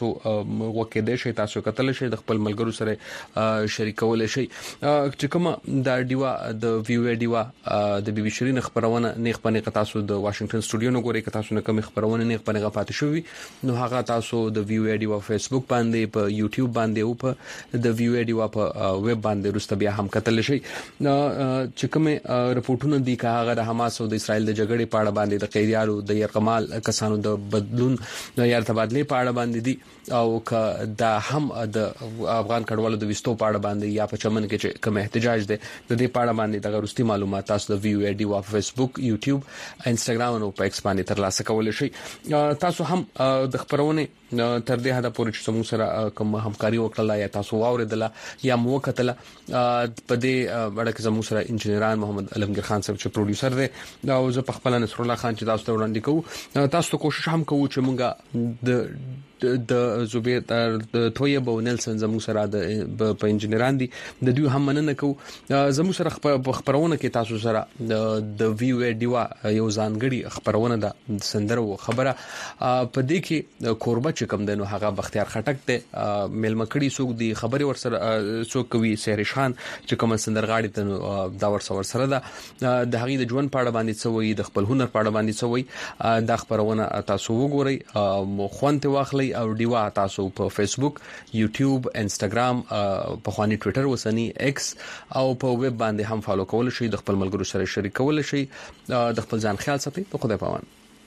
وکیدې شي تاسو کتل شي د خپل ملګرو سره شریکول شي چې کوم د ډیوا د ویو ډیوا د بي بي شيرین خبرونه نه خپل تاسو د واشنگټن سټوډیو نه ګوري تاسو نه کوم خبرونه نه خپل غفات شوی نو هغه تاسو د ویو ډیوا فیسبوک باندې په یوټیوب باندې او په د ویو ډیوا په ویب باندې رسته بیا هم کتل شي چې کوم رپورټونه دي کاغه د حماس او د اسرایل د جګړې په اړه باندې د قیدیانو د يرغمال کسانو د بدلون یا تبادله په اړه باندې دي او که د هم د افغان کډوالو د وستو په اړه باندې یا په چمن کې چې کوم احتجاج ده د دې په اړه باندې د غوښتي معلومات تاسو د ویو ډی او فیسبوک یوټیوب انستګرام او په ایکس باندې ترلاسه کولای شئ تاسو هم د خبرونه تر دې حدا پورې چې موږ سره کوم همکاري وکړه یا تاسو واوریدله یا مو وکړه په دې اړه کې زموږ سره انجنیران محمد علمگیر خان صاحب چې پروډوسر دی او زه په خپل نصر الله خان چې تاسو ته وړاندې کوم تاسو ته کوشش هم کوو چې موږ د د زوبیر د تویب او نیلسن زموږ سره د په انجنیران دي د دوی هم مننه کوو زموږ سره خبرونه کې تاسو سره د ویو ډیوا یو ځانګړي خبرونه ده سندرو خبره په دې کې کوربه چې کوم دنو هغه بختیار خټک ته ملمکړي سوق دي خبري ور سره سوق کوي سهرش خان چې کوم سندرغاړي ته دا ور سره سره ده د هغې د ژوند پاړه باندې څوي د خپل هنر پاړه باندې څوي دا خبرونه تاسو وګورئ خوانته واخلئ او ډیوا تاسو په فیسبوک یوټیوب انستګرام په خواني ټوئیټر وسنی ایکس او په ویب باندې هم فالو کول شي د خپل ملګرو سره شریکول شي د خپل ځان خیال ساتئ په خدای پامان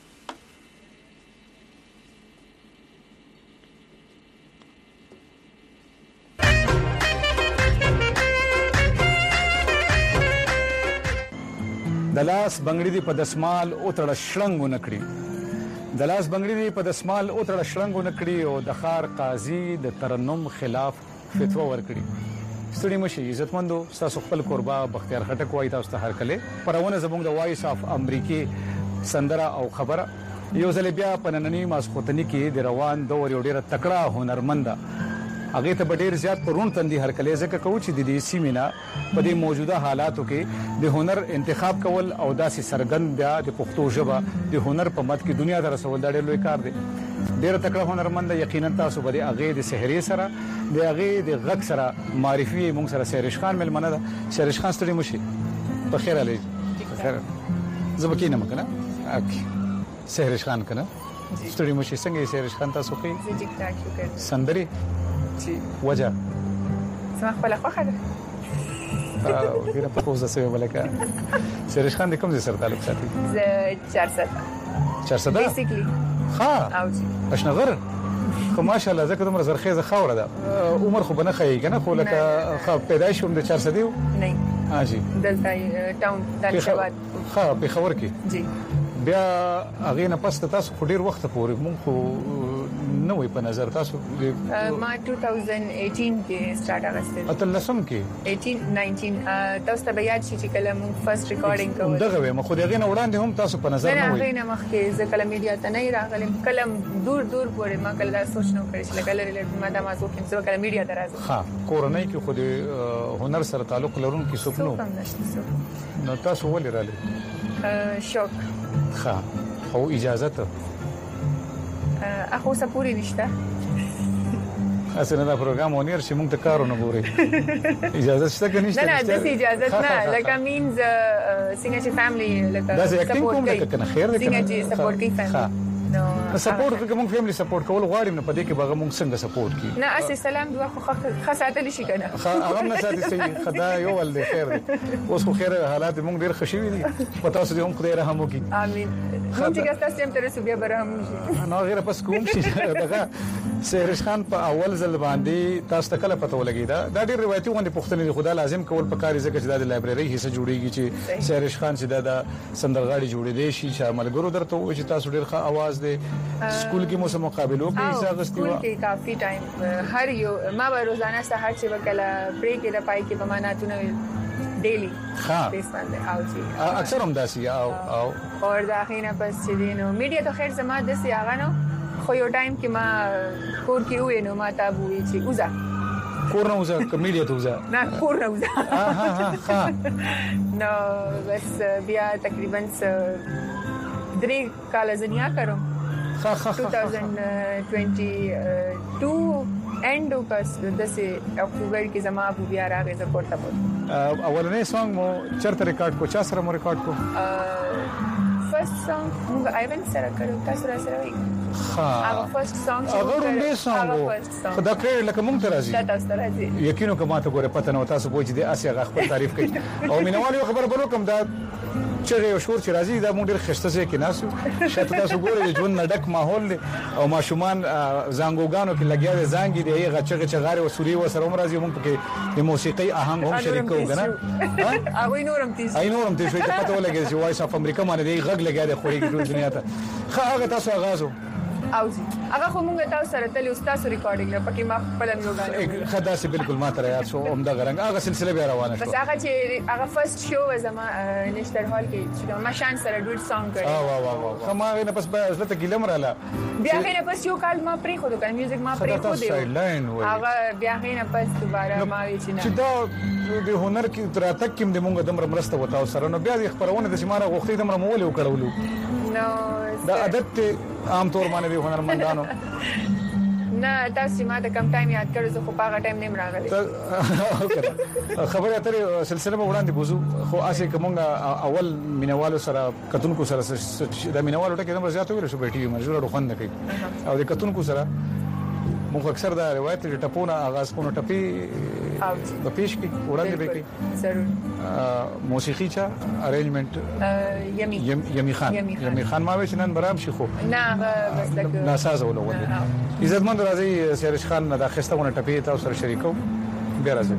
د لاس بنگړي دی په دسمال او تړ شړنګ نکړي د لاس بنگړي دی په دسمال او تړ شړنګ نکړي او د خار قاضي د ترنم خلاف فتوا ورکړي ستړي مشي عزتمندو تاسو خپل قربا بختیار خټک وای تاسو ته هر کله پرونه زموږ د وایس اف امریکای سندره او خبره یو ځل بیا پنننی ماسخوتنی کې د روان دور یو ډیره تکړه هنرمند هغه ته ډیر زیات پرون تندي هر کله ځکه کوم چې د دې سیمینا په دې موجوده حالاتو کې د هنر انتخاب کول او داسې سرګند بیا د پښتو ژبه د هنر په مد کې دنیا ته رسول دا ډیر لوی کار دی ډیر تکړه هنرمند یقینا تاسو به هغه د سحری سره د هغه د غږ سره معرفي مونږ سره سهرش خان ملمنه ده سهرش خان ستړي مشي په خیر علي خیر زبکینه مکنه اکی سهرش خان کنه ستړي مشي څنګه سهرش خان تاسو کې ټیک ټاک یو کړ سندري جی وجه سما خپل خوخه ده او ډیره په کوزه سوي ولکه سهرش خان د کوم ځای سره تعلق ساتي ز چهارصد چهارصد بیسیکلی ها او جی اشنغر خو ماشاءالله زکه دومره زرخیزه خوره ده عمر خو بنه خی کنه خو لکه خو پیدایش هم د چهارصد یو نه ها جی د ټاون د شواد ها په خبر کې جی بیا هغه نه پس تاسو خو ډیر وخت پورې مونږ خو نو په نظر تاسو ما two thousand eighteen کې سٹارټ اغستل اته لسم کې eighteen nineteen تاسو ته یاد شي چې کله مونږ فرست ریکارډینګ کوو دغه وې مخ دغه نه وړاندې هم تاسو په نظر نه نه وي نه مخ کې ځکه کله میډیا ته نه راغلم کلم دور دور پورې ما کله دا سوچ نه کړی چې کله ریلیټ ما دا ما سوچ کوم چې کله میډیا ته راځي ها کورنۍ کې خو د هنر سره تعلق لرونکي سپنو نو تاسو ولې راغلي شوک ها او اجازه ته اخو سپوري نشته اسنه دا پروګرام اونیر چې موږ ته کارونه ګوري اجازه شته که نشته نه نه د اجازه نه لکه مینز څنګه چې فیملی لکه دا څنګه کوم لکه کنه خیر ده څنګه چې سپورټ کوي فیملی نو سپورټ کوم فیملی سپورټ کول غواړي نو پدې کې به موږ څنګه سپورټ کی نه اسې سلام دعا خو خاصاتل شي کنه هغه نه ساتي صحیح خدای یو ول دی خیر اوس خو خیر حالات موږ ډیر خوشي دي پتا اوس دې هم خدای رحم وکړي امين موږ چې تاسو هم تر اوسه بیا برهم شي نو غیر پس کوم شي دغه سهرش خان په اول ځل باندې تاسو ته کله پته ولګی دا دا ډیر روایتي غونډه پښتنې خدا لازم کول پکاري ځکه چې د لایبرری حصہ جوړیږي چې سهرش خان چې د سندرغاړي جوړې دي شي شامل ګورو درته و چې تاسو ډیر ښه आवाज دی سکول کې مو سم مقابلو کې حصہ غستې و سکول کې کافي ټایم هر یو ما به روزانه سهار چې وکړه بریک د پای کې به ماناتونه ډیلی ها بیس باندې او جی اکثر هم داسي او او اور دا خینه پس چې دینو میډیا ته خیر زما د سی هغه نو خو یو ټایم کې ما کور کې وې نو ما ته وې چې اوزا کور نه اوزا کمیډیا ته اوزا نه کور نه اوزا ها ها ها نو بس بیا تقریبا درې کال زنیا کړم twenty twenty-two اند وکس د سه اکتوبر کې زما ابو بیا راغی زه کوټه بوت اولنې سونګ مو چرته ریکارډ کو چا سره مو ریکارډ کو فرست سونګ موږ ایون سره کړو تاسو را سره وایي ها هغه فرست سونګ هغه روندې سونګ خدا کړی لکه مونږ ته راځي تاسو ته راځي یقینو کومه ته ګوره پته نه تاسو پوهیږئ د اسیا غ خپل تعریف کوي او مینوالو خبر بلو کوم دا چې یو شور چې راځي دا مونږ ډېر خسته ځای کې ناسو شاته تاسو ګورئ د ژوند نډک ماحول او ماشومان زنګوګانو کې لګیا دي زنګي دی هغه چې چغاره او سوري و سره راځي مونږ کې د موسیقي آهنګ هم شریک کوګنه هغه نورم تیز اي نورم تیز ته پته ولګي چې وایس اف امریکا باندې دی غږ لګیا دی خوري ټول دنیا ته هغه تاسو آغازو اوزي هغه خو مونږ تاسو سره تل استاد ریکارډینګ نه پکې ما خپل یو غاڼه خدا سي بالکل ما تر یاد شو عمده غرنګ هغه سلسله بیا روانه شو بس هغه چې هغه فرست شو زما نشتر هال کې چې ما شان سره ډوټ سانګ کړی اه واه واه واه ما غینه پس به زلته ګلم رااله بیا غینه پس یو کال ما پرې خو د میوزیک ما پرې خو دی هغه بیا غینه پس دوباره ما وی چې نه چې دا د هنر کې تراتک کې د مونږ د مرسته وتاو سره نو بیا د خبرونه د سیماره غوښتي د مرمول وکړولو نو دا عادت عام طور باندې د هنرمندانو نه تاسو ما ته کم ټایم یاد کړو زه خو پاغه ټایم نیم راغلی خبره اترې سلسله به وړاندې بوزو خو اسې کومه اول مینوالو سره کتونکو سره د مینوالو ټکي نمبر زیات ویل شو به ټي وي مجبور خوند کوي او د کتونکو سره موږ اکثر دا روایت چې ټپونه آغاز کو نو ټپي په پیش کې وړاندې به کوي ضرور موسیقي چا ارینجمنت یمی یمی خان یمی خان ما وچ نن برام شي خو نه بس لکه ناساز ولول عزتمند راځي سیرش خان دا خستهونه ټپي تاسو سره شریکو بیا راځي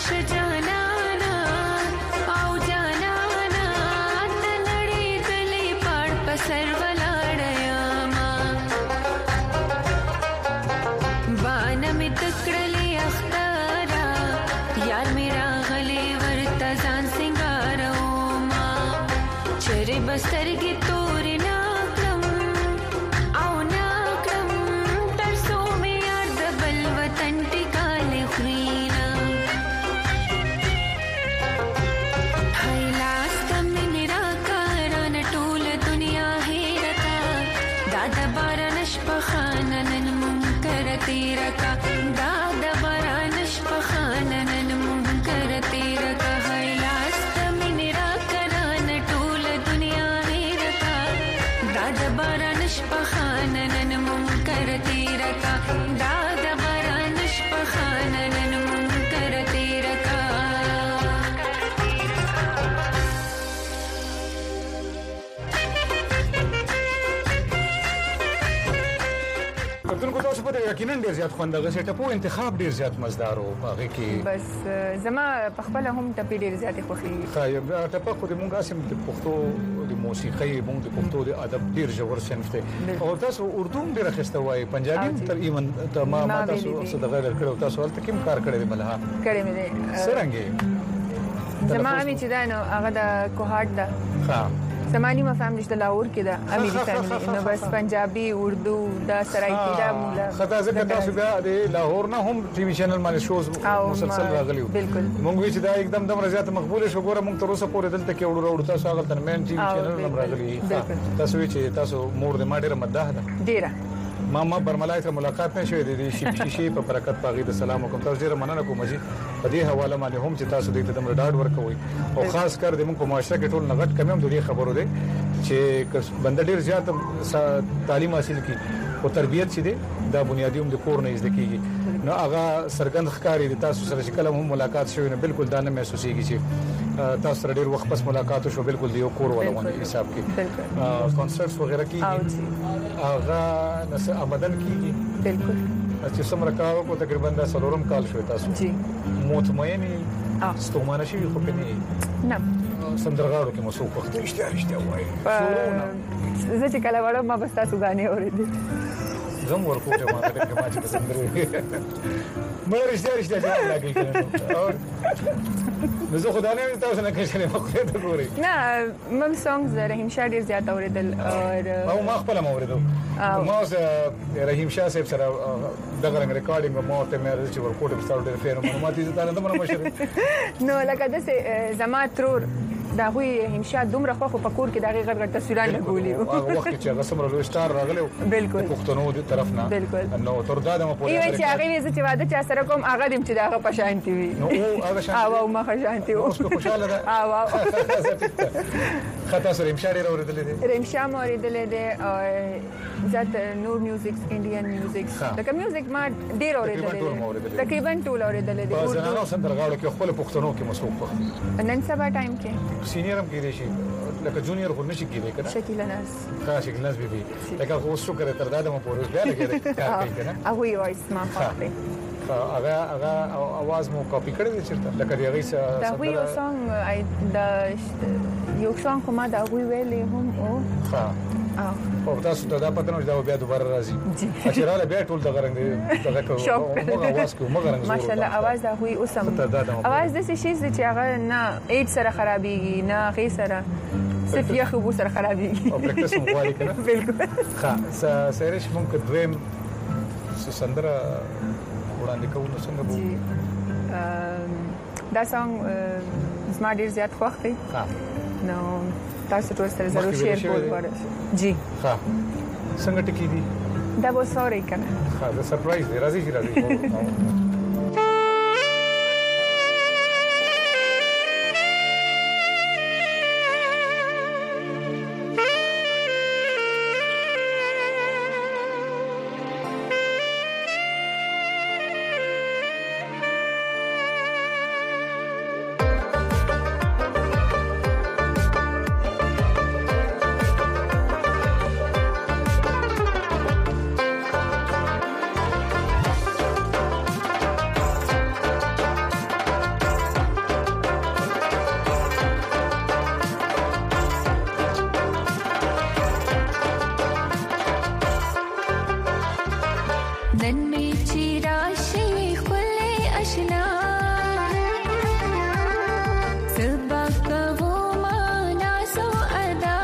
شجانانا او جانانا تلړې دلې پړ پسر ولاړیاما بان می تکړلې اخترا یار میرا غلې ورته ځان سنگاروما چرې بسترګې تورې ناکرم او ناکرم تر سو مې یار د بل وطن ټکالې خورينا هاي لاس کم میرا کاران ټول دنیا هیرتا دادا بارانش پخانن منکر تیرا کا دادا بارانش پخانن منکر تیرا کا هاي لاس کم میرا کاران ټول دنیا هیرتا دادا بارانش پخانن منکر تیرا کا دادا بارانش پخانن منکر تیرا کا کتونکو تاسو په یقینا ډیر زیات خوندغه سي ټپو انتخاب ډیر زیات مزدار او هغه کې بس زما په خپل هم ټپې ډیر زیات خوخي خای ټپه خو د مونږ اسیم د پښتو د موسیقي مونږ د پښتو د ادب ډیر ژور صنف دی او تاسو اردو هم ډیر خسته وای پنجابي تر ایمن تمام تاسو څه دغه کړو تاسو ولته کوم کار کړی دی بلها کړی مې دی سرنګي زما امي چې دا نو هغه د کوهاټ دا ها زماني ما فهمنيش د لاهور کې دا اميري فاميلي نو بس پنجابي اردو دا سرایکی دا مولا خدای زکه تاسو بیا د لاهور نه هم ټي وي چینل باندې شوز مسلسل راغلیو بالکل مونږ چې دا एकदम دم رضایت مقبول شو ګوره مونږ تر اوسه پورې دلته کې وړو وړو تاسو هغه تر مین ټي وي چینل هم راغلي تاسو چې تاسو مور د ما ډیره مداح ده ډیره ما ما برملای سره ملاقات نه شوې د شي شي په برکت پاغي د سلام کوم تاسو ډیره مننه کوم چې په دې حواله باندې هم چې تاسو دې ته دمر ډاډ ورکوي او خاص کر د موږ په معاشره کې ټول نغټ کم هم د دې خبرو ده چې بنده ډیر زیات تعلیم حاصل کړي او تربيت چې ده دا بنیادی هم د کور نه زده کیږي نو هغه سرګند ښکاری د تاسو سره شکل هم ملاقات شوی نه بالکل دا نه محسوسيږي چې تاسو سره ډیر وخت پس ملاقات شو بالکل د یو کور ولونه حساب کې کانسرټس وغیرہ کیږي هغه نس ابدن کیږي بالکل چې څومره کار وکړو تقریبا دا سلورم کال شوی تاسو جی مطمئنی ستومانه شي خو په نه نه سندرغاړو کې مسوق وخت اشتیا اشتیا وای زه چې کله وړم ما بس تاسو غانې اورېدل زم ورکوټه ما ته کې ما چې سندرې مې اشتیا اشتیا جواب راکې نو زه خدای نه تاسو نه کې شنه مخه ته ګوري نه مم سانګز رحیم شاه ډیر زیات اوریدل او ما خپل ما اوریدل ما رحیم شاه صاحب سره دغه رنګ ریکارډینګ مو ته مې چې ورکوټه په ستاره ډیر فیر معلومات دي ته نه مې مشره نو لکه د زما ترور دا وی همشاد دومره خو په کور کې دا غیر غیر تصویرونه غولي هغه وخت چې هغه سمره لوی سٹار راغلی بالکل پښتنو د طرف نه بالکل نو تر دا د مپوله ایوه چې هغه وی چې واده چا سره کوم هغه دیم چې دا هغه پشانتی وي نو هغه شانتی او ما خشانتی و اوس په خوشاله ده او خطا سره همشاد اوریدل دي رمشا اوریدل دي او ذات نور میوزیک انډین میوزیک دا میوزیک ما ډیر اوریدل دي تقریبا ټول اوریدل دي په زنانو سندرغاړو کې خپل پښتنو کې مسوق نن سبا ټایم کې سینیرم کې دي شي لکه جونیئر خو نشي کېدای کنه شکیل ناز کا شکیل ناز به وي لکه خو شو کړه تر دا د مو پورې بیا لګره کار کوي کنه هغه یې وایس ما خاطر هغه هغه आवाज مو کاپی کړی دی چیرته لکه دی هغه سره دا یو سانګ دا یو سانګ کومه دا وی ویلې هم او ها او تاسو ته دا پته نه دا بیا دوباره راځي چې رااله بیا ټول دغه رنګ دغه کوو موږ आवाज کوو موږ رنګ ماشاءالله आवाज دا وی اوسم आवाज د څه شي چې هغه نه ایټ سره خرابېږي نه غي سره صرف یخ وو سره خرابېږي او پریکټس مو غواړي کنه بالکل ها سره چې موږ دویم سندره وړاندې کوو نو څنګه وو دا سانګ زما ډیر زیات خوښ دی نو تاسو ټول سره ضرور شیر کول غواړم جی ها څنګه ټکی دي دا به سوري کنه ها دا سرپرایز دی راځي راځي नन में चिराशी खुले अशना सबा का वो माना सो अदा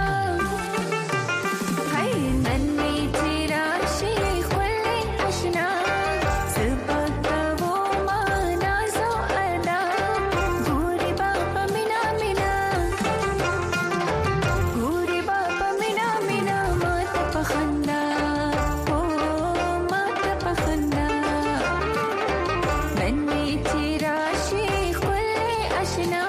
है नन में चिराशी खुले अशना सबा का वो माना सो अदा गोरी बापा मिना मिना गोरी बापा मिना मिना मात पखंदा ओ मात पखंदा नन में चिराशी खुले अशना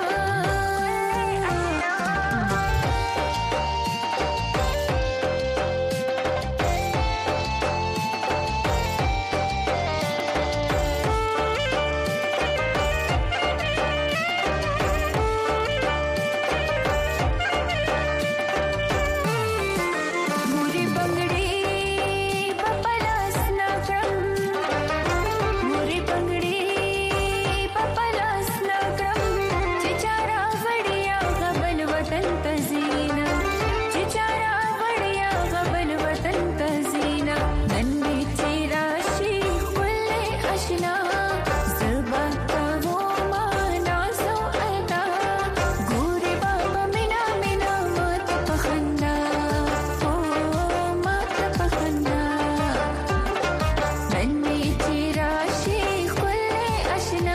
मुरी बंगड़ी पपलास नाक्रम मुरी बंगड़ी पपलास नाक्रम चिचारा वड़िया गबन वतन तजीना चिचारा वड़िया गबन वतन तजीना नन में चिराशी खुले अशना ज़बा का वो माना सो अदा गोरी बाबा मिना मिना मात पखंदा ओ मात पखंदा नन में चिराशी खुले अशना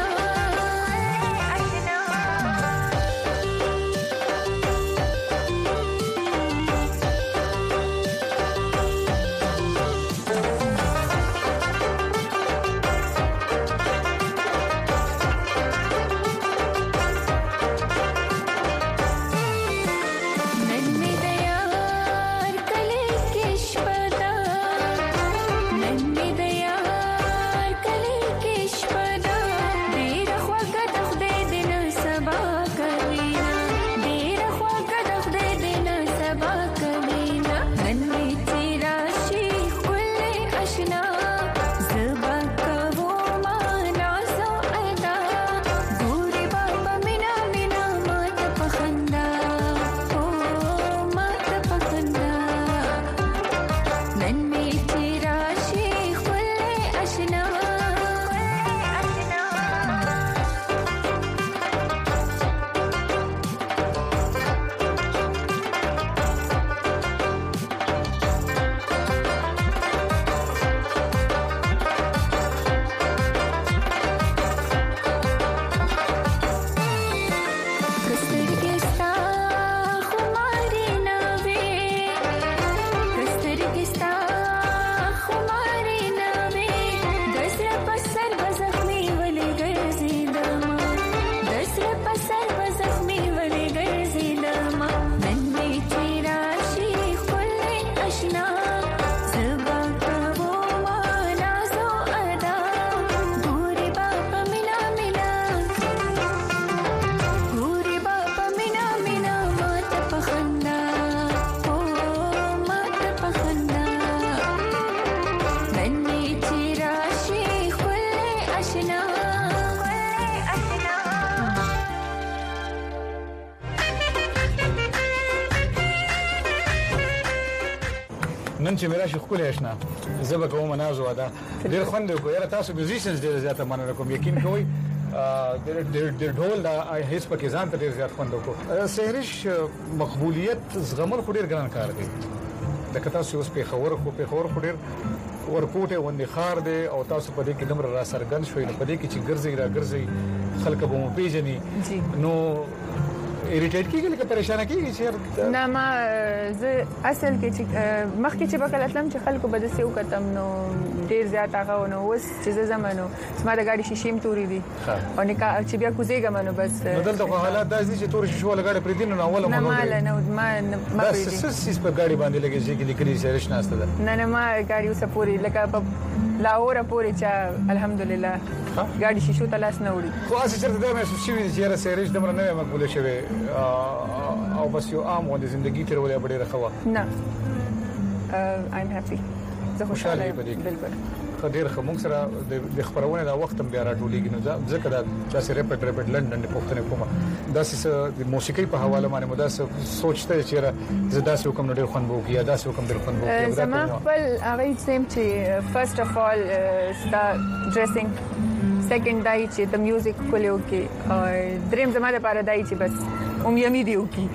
नन में दयार कले केशपदा नन में दयार कले केशपदा देर ख्वागा दख दे देना सबा कवीना देर ख्वागा दख दे देना सबा कवीना नन में चिराशी खुले अशना ज़बा का वो माना सो अदा गोरी बाबा मिना मिना मात पखंदा ओ मात पखंदा नन में चिराशी खुले अशना कस्तरगिस्ता खुमारी नावे कस्तरगिस्ता खुमारी नावे दसरा पसर बजख्मी वले गर्जी दमा दसरा पसर बजख्मी वले गर्जी दमा नन में चिराशी खुले अशना ज़बा का वो माना सो अदा गोरी बापा मिना मिना गोरी बापा मिना मिना मात पखंदा ओ मात पखंदा नन में चिराशी खुले अशना نن چې میرا شیخ کولی آشنا زبا کوم منازو ادا ډیر خوند کو یاره تاسو میوزیشنز ډیر زیاته مننه کوم یقین کوئ ډیر ډیر ډیر ډول دا هیڅ پکې ځان ته ډیر زیات خوند کو سهرش مقبولیت زغمل خو ډیر ګران کار دی د کتا اوس په خبر خو په خبر خو ډیر ورکوټه وندې خار دی او تاسو په دې کې دمر را سرګن شوي په دې کې چې ګرځي را ګرځي خلک به مو پیژني نو اریټیټ کیږي لکه پریشان کیږي چې نه ما زه اصل کې چې مخکې چې بکل اتلم چې خلکو بده سیو کتم نو ډیر زیات هغه نو اوس چې زمانو سما د گاډي شیشیم توري دي او نه کا چې بیا کوزیګم نو بس نو دلته خو حالات داسې چې تور شیشو لګاډي پرې دین نو اول نه مال نه ما ما بس سس په گاډي باندې لګي چې لیکلي سرش ناشته ده نه نه ما گاډي اوسه پوری لکه په لاهور پوری چې الحمدلله گاډي شیشو تلاش نه وړي خو اسی چرته دا مې شوې چې را سرش دمر نه مقبوله شوی او بس یو عام و د ژوندۍ تر ولې ډېره خوا نه I'm happy زه خوشاله یم بالکل خډیر خمون سره د خبرونه دا وخت هم بیا راټولېږي نو ځکه دا داسې ریپټ ریپټ لندن نه پوښتنه کومه داسې د موسیقي په حواله باندې مو داسې سوچته چې زه داسې کوم ډېر خوند وو یا داسې کوم ډېر خوند وو زما خپل هغه سیم چې فرست اف ال ستا ډریسینګ سیکنډ دای چې د میوزیک کولیو کې او دریم زما لپاره دای چې بس اوم یمي دیو کی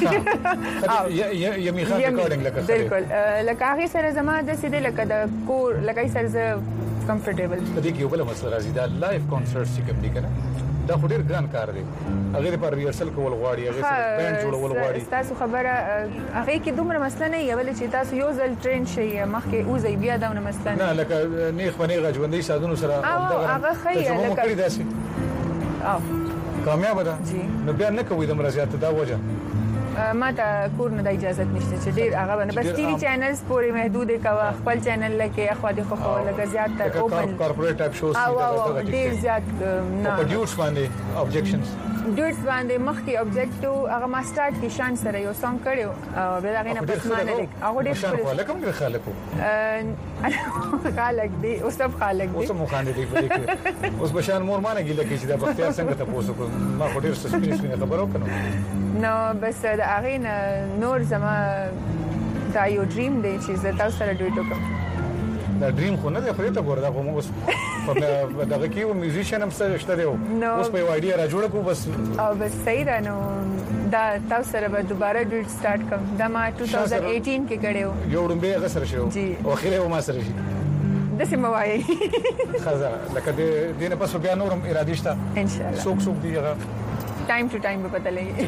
یمي خان ریکارډینګ لکه بالکل لکه هغه سره زما د سیده لکه د کور لکه سره ز کمفورټیبل په دې کې یو بل مسله راځي دا لایف کانسرټ چې کوم دي کنه دا خو ډیر ګران کار دی هغه لپاره ریهرسل کول غواړي هغه سره بینډ جوړول غواړي تاسو خبره هغه کې دومره مسله نه یو چې تاسو یو ځل ټرین شي مخکې اوځي بیا دا مسله نه لکه نیخ باندې غوندې سادونو سره هغه خی لکه او کامیاب ده نو بیا نه کوي د مرزيات دا وجه ما ته کور نه د اجازه نشته چې ډیر هغه باندې بس ټي وي چینلز پورې محدود کوا خپل چینل لکه اخوا دي خو لکه زیات تر اوپن کارپوریټ ټایپ شوز دي ډیر زیات نه پروډوس باندې آبجیکشنز ډیټس باندې مخکې اوبجیکټو هغه ما سٹارټ کې شان سره یو سانګ کړو او بل هغه نه پس مانه لیک هغه ډیر شان خلک هم خلکو خلک دی او سب خلک دی اوس مو خاندې دی په دې اوس بشان مور مانه ګیله کې چې د بختیار څنګه ته پوسو ما خو ډیر سسپینس نه خبرو کنه نو بس دا هغه نور زما دا یو ډریم دی چې زه تاسو سره ډویټ وکم دا ډریم خو نه دی خو ته ګوره دا کوم اوس په دغه کې یو میوزیشن هم سره شته دی اوس په وایډیا را جوړ کو بس او بس صحیح ده نو دا تاسو سره به دوباره ډویټ سٹارټ کوم دا ما two thousand eighteen کې کړو یو ډمبه هغه سره شو او اخیره ما سره شي د سیموای خزر لکه د دینه پس بیا نورم ارادي شته ان شاء الله څوک څوک دی هغه ټایم ټو ټایم به پته لګي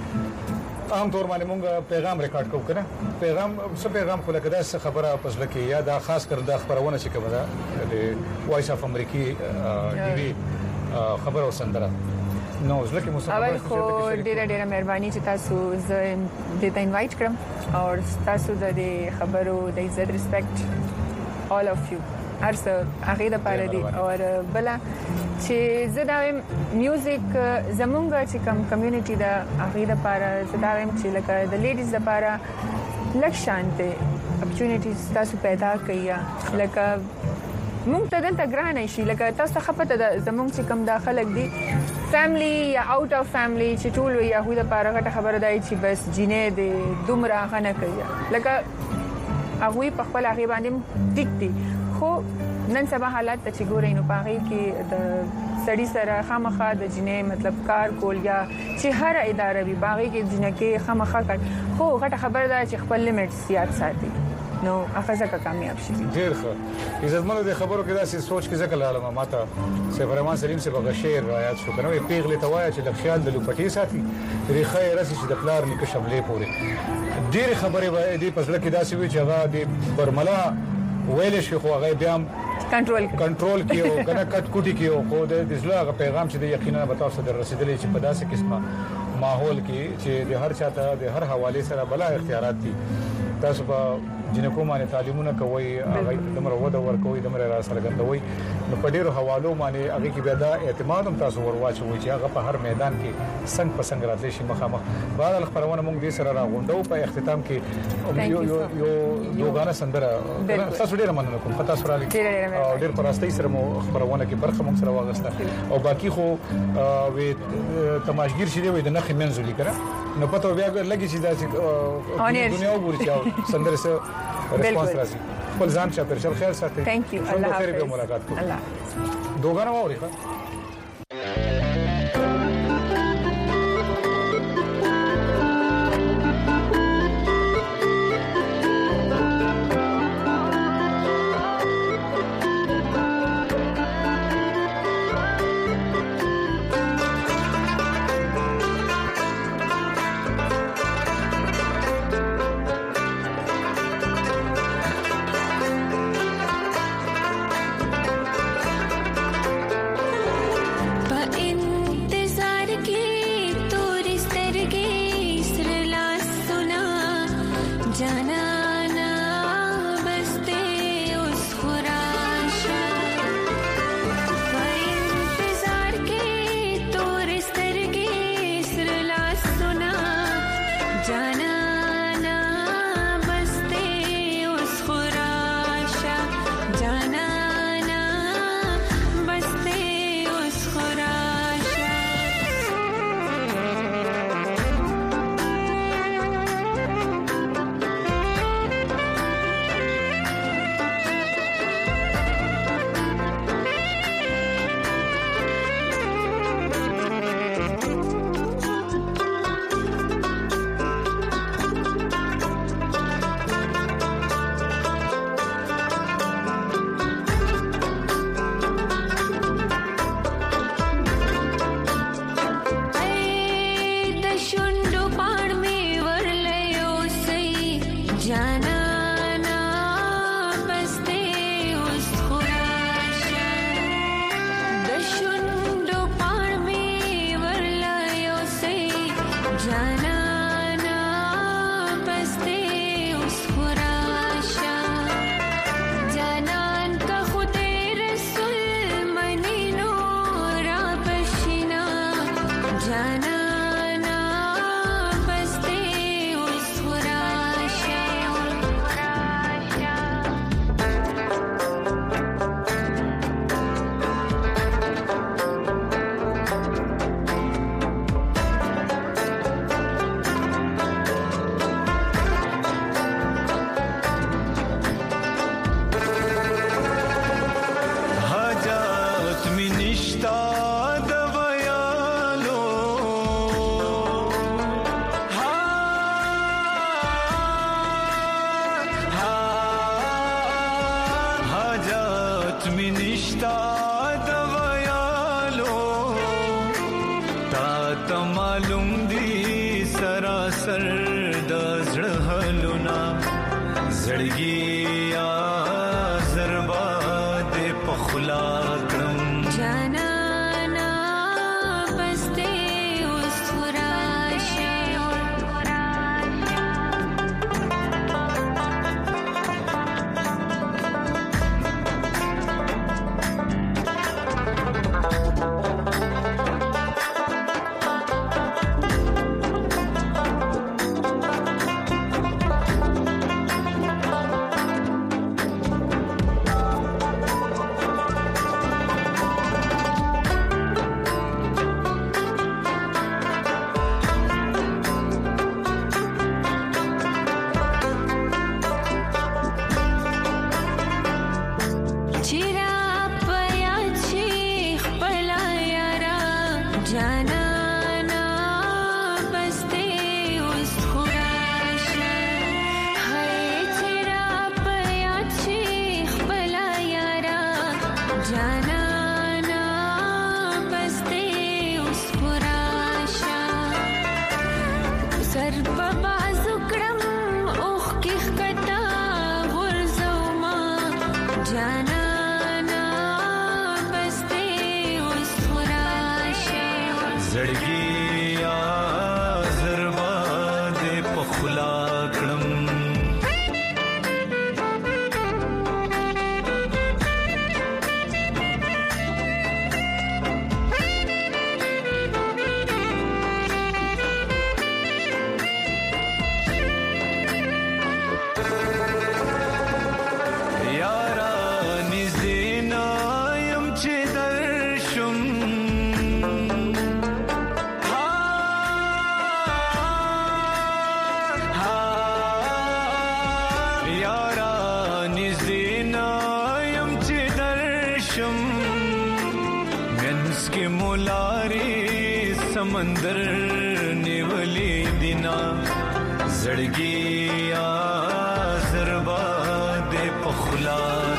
عام طور باندې مونږ پیغام ریکارډ کوو کنه پیغام څه پیغام خو لکه دا څه خبره پس لکه یا دا خاص کر دا خبرونه چې کومه ده د وایس اف امریکي ټي وي خبر او سندره نو ځکه مو سره اول خو ډیره ډیره مهرباني چې تاسو زه دې ته انوایټ کړم او تاسو د خبرو د عزت ریسپیکټ all of you ارسه هغه د پاره دي او بل چې زه دا میوزیک زمونږ چې کوم کمیونټي دا هغه د پاره زه دا چې لکه د لیډیز د پاره لک شانته اپورتونټیز تاسو پیدا کړئ لکه مونږ ته دلته ګران شي لکه تاسو خپته د زمونږ چې کوم داخلك دي فیملی یا اوټ اف فیملی چې ټول وي هغه د پاره غټه خبره دی چې بس جینې د دومره غنه کوي لکه هغه په خپل هغه باندې ټیک دي خو نن سبا حالات ته چې ګورئ نو پاره کې د سړی سره خامخا د جنې مطلب کار کول یا چې هر اداره وي باغې کې جنې کې خامخا کار خو غټه خبر ده چې خپل لیمټ سیات ساتي نو هغه ځکه کامیاب شي ډیر ښه عزتمنو د خبرو کې داسې سوچ کې ځکه لاله ماته سیف رحمان سلیم سے بغیر شعر روایت شو کنه پیغله توایا چې د خیال د لوپټي ساتي ری خیر راسي چې د پلار نیکه شملې پورې ډیر خبرې وای دي پسله کې داسې وي چې هغه د برملا ویل شي خو هغه بیا کنټرول کنټرول کیو کنه کټ کوټي کیو خو د دزلاغه پیغام چې د یقینا به تاسو در رسیدلې چې په داسې قسمه ماحول کې چې د هر چاته د هر حواله سره بلا اختیارات دي تاسو په جنکو باندې تعلیمونه کوي هغه دمر وده ور کوي دمر را سرګندوي نو په ډیرو حوالو باندې هغه کې بیا دا اعتماد هم تاسو ورواچوي چې هغه په هر میدان کې څنګه په څنګه راتلی شي مخامخ بعد خبرونه موږ دې سره راغونډو په اختتام کې یو یو یو دوغانه سندره تاسو ډیره مننه کوم پتا سره لګي او ډیر پراستۍ سره مو خبرونه کې برخه موږ سره واغسته او باقي خو وې تماشګیر شې وې د نخې منځلې کړه نو پته بیا لګي چې دا دنیا وګوري چې سندره سره ریسپانس راځي خپل ځان چاپیر شل خیر ساتي ثانک یو الله حافظ خیر به ملاقات کوو الله دوغانه ووري ښه نشتا دویالو تا ته معلوم دی سراسر د زړه حلونه زړګي یا زربا دې په خلا کړم جانانا بس دې اوس راشه समंदर नेवली दिना जड़गी या जरबा दे पखला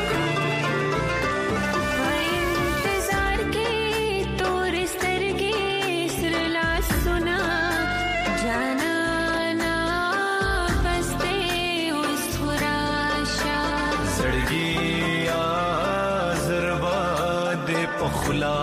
इंतजार के तोर सरगे सरला सुना जाना ना बसते उस खुराशा जड़गी या जरबा दे पखला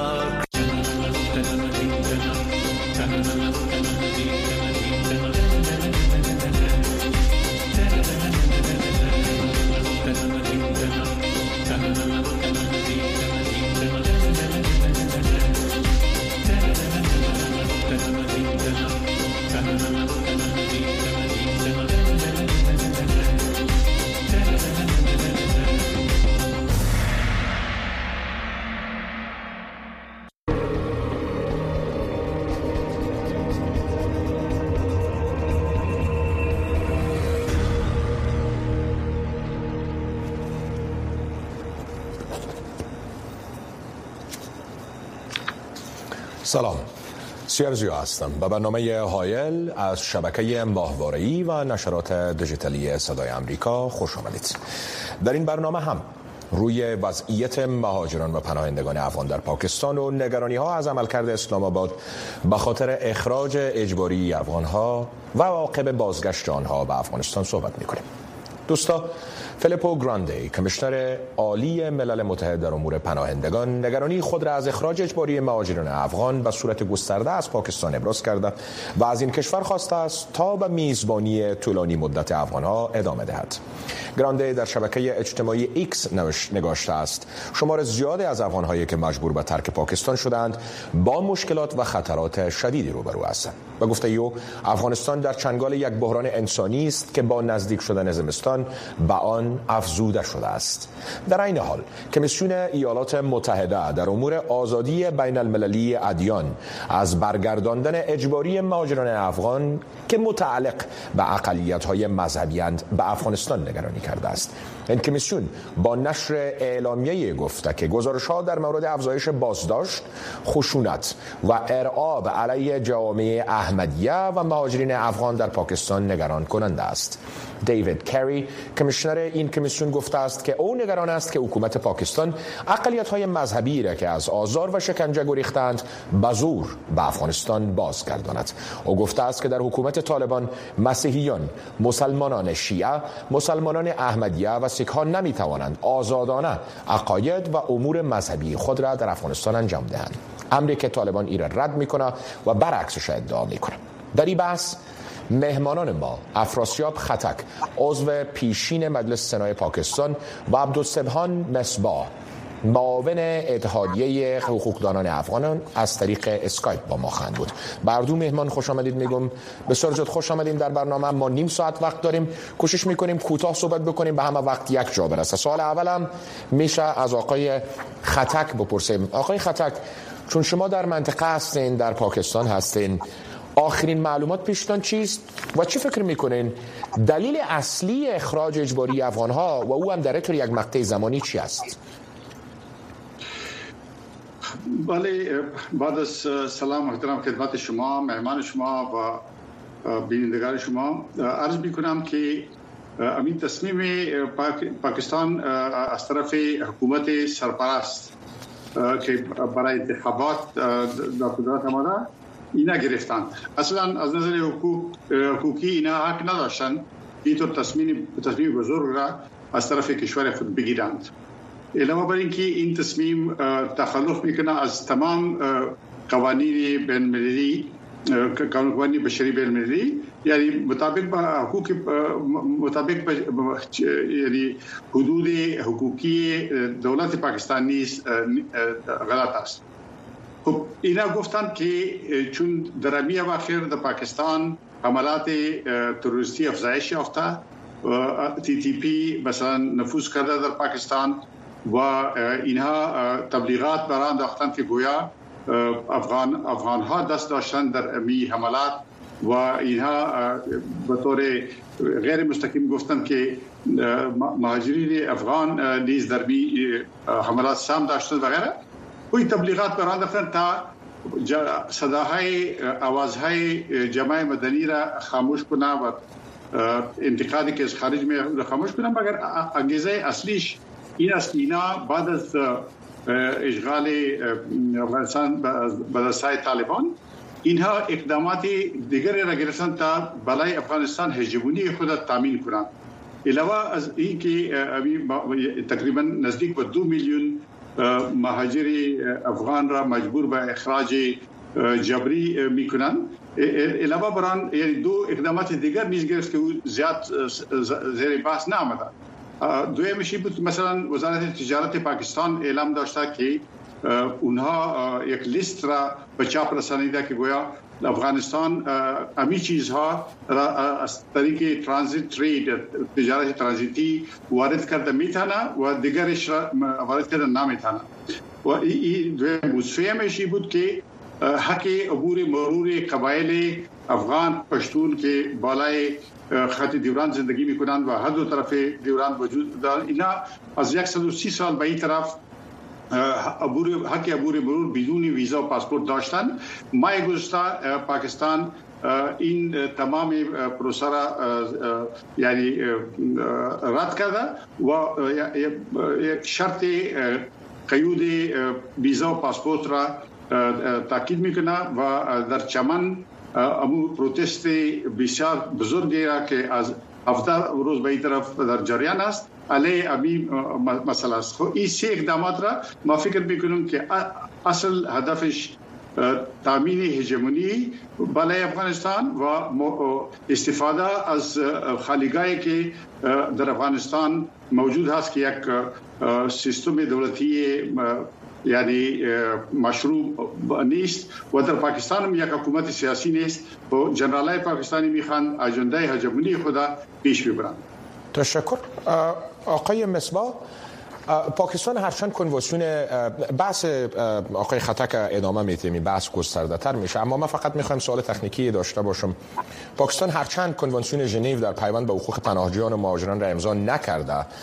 سلام، سیرزیو هستم و برنامه هایل از شبکه ماهواره‌ای و نشرات دیجیتالی صدای آمریکا خوش آمدید. در این برنامه هم روی وضعیت مهاجران و پناهندگان افغان در پاکستان و نگرانی‌ها از عملکرد اسلام آباد به خاطر اخراج اجباری افغان‌ها و عواقب بازگشت آنها به افغانستان صحبت می‌کنیم. دوستا، فیلیپو گراندی، کمیشنر عالی ملل متحد در امور پناهندگان، نگرانی خود را از اخراج اجباری مهاجران افغان به صورت گسترده از پاکستان ابراز کرده و از این کشور خواسته است تا به میزبانی طولانی مدت افغانها ادامه دهد. گراندی در شبکه اجتماعی ایکس نگاشته است شمار زیادی از افغانهایی که مجبور به ترک پاکستان شدند با مشکلات و خطرات شدیدی روبرو هستند و گفته او افغانستان در چنگال یک بحران انسانی است که با نزدیک شدن زمستان به آن افزوده شده است. در این حال کمیسیون ایالات متحده در امور آزادی بین المللی ادیان از برگرداندن اجباری مهاجران افغان که متعلق به اقلیت‌های مذهبی‌اند به افغانستان نگرانی کرده است. این کمیسیون با نشر اعلامیه گفته که گزارش‌ها در مورد افزایش بازداشت، خشونت و ارعاب علیه جوامع احمدیه و مهاجرین افغان در پاکستان نگران کننده است. دیوید کری، کمیشنر این کمیسیون گفته است که او نگران است که حکومت پاکستان اقلیت‌های مذهبی را که از آزار و شکنجه گریختند به زور به افغانستان بازگرداند. او گفته است که در حکومت طالبان مسیحیان، مسلمانان شیعه، مسلمانان احمدیه و سیک‌ها نمی‌توانند آزادانه عقاید و امور مذهبی خود را در افغانستان انجام دهند. امری که طالبان ایرا رد میکنه و برعکسش ادعا میکنه. در این بحث مهمانان ما افراسیاب خطک عضو پیشین مجلس سنای پاکستان و عبدالسبحان مصباح معاون اتحادیه حقوقدانان افغانان از طریق اسکایپ با ما خواهند بود. بر دو مهمان خوش آمدید میگم. بسیار زود خوش آمدیم در برنامه. ما نیم ساعت وقت داریم، کوشش میکنیم کوتاه صحبت بکنیم به همه وقت یک جا برسه. سوال اولم میشه از آقای خطک بپرسیم. آقای خطک، چون شما در منطقه هستین، در پاکستان هستین، آخرین معلومات پیشتان چیست و چی فکر میکنین دلیل اصلی اخراج اجباری افغانها و او هم در طور یک مقطع زمانی چی است؟ بله، بعد از سلام محترم خدمت شما، مهمان شما و بینندگان شما، عرض میکنم که امین تصمیم پاکستان از طرف حکومت سرپرست که برای انتخابات در قدرت آمده اینا گرفتند. اصلا از نظر حقوق حقوقی اینا حق نداشتند اینطور تصمیم تصمیم بزرگ را از طرف کشور خود بگیرند. علاوه بر اینکه این تصمیم تخلف میکنه از تمام قوانین بین المللی، قوانین بشری بین المللی، یعنی مطابق با حقوق مطابق با یعنی حدود حقوقی دولت پاکستان نیز غلط است. خب اینا گفتند که چون در امی اواخر در پاکستان حملات تروریستی افزایش یافته، تی تی پی مثلا نفوذ کرده در پاکستان و اینها تبلیغات بران داشتند که گویا افغان افغان ها دست داشتند در امی حملات و اینها به طور غیر مستقیم گفتند که مهاجرین افغان نیز در می حملات سهم داشتند و غیره. کوئی تبلیغات بران داشتند تا صداهای آوازهای جماعت مدنی را خاموش کنه و انتقادی که از خارج می خاموش کنه، مگر انگیزه اصلیش این است اینا بعد از اشغال افغانستان به دستای طالبان اینها اقدامات دیگری را گرفتند تا بالای افغانستان هژمونی خود را تامین کنند. علاوه از این که تقریبا نزدیک به دو میلیون مهاجر افغان را مجبور به اخراج جبری میکنند. علاوه بر آن یعنی دو اقدامات دیگر نیز گرفت که زیاد زیر بحث نآمده. دویمش بود مثلا وزارت تجارت پاکستان اعلام داشته که اونها یک لیست را به چاپ رسانیده که گویا افغانستان امی چیزها را از طریق ترانزیت ترید، تجارت ترانزیتی وارد کرده میتونه و دیگرش را وارد کرده نمیتونه. و این دویم سومش بود که حق عبور مرور قبایل افغان پشتون که بالای خط دیوران زندگی میکنند و هر دو طرف دیوران وجود دارند، اینا از صد و سی سال به این طرف عبور حق عبور مرور بدون ویزا و پاسپورت داشتن. ماه گذشته پاکستان این تمام پروسه را یعنی رد کرده و یک شرط قیود ویزا و پاسپورت را تاکید میکنه و در چمن امو پروتست بسیار بزرگی را که از هفته روز به این طرف در جریان است علیه امی مسئله است. این سه اقدامات را ما فکر میکنم که اصل هدفش تامین هژمونی بالای افغانستان و استفاده از خالیگاهی که در افغانستان موجود هست که یک سیستم دولتی یعنی مشروع نیست و در پاکستان هم یک حکومت سیاسی نیست و جنرالای پاکستانی میخوان اجنده هژمونی خود پیش ببرند. تشکر. آقای مصباح، پاکستان هرچند کنوانسیون بحث آقای خطک ادامه میتیم، بحث گسترده تر میشه، اما من فقط میخوایم سوال تکنیکی داشته باشم. پاکستان هرچند کنوانسیون ژنو در پیوند به حقوق پناهجویان و مهاجران را امضا نکرده،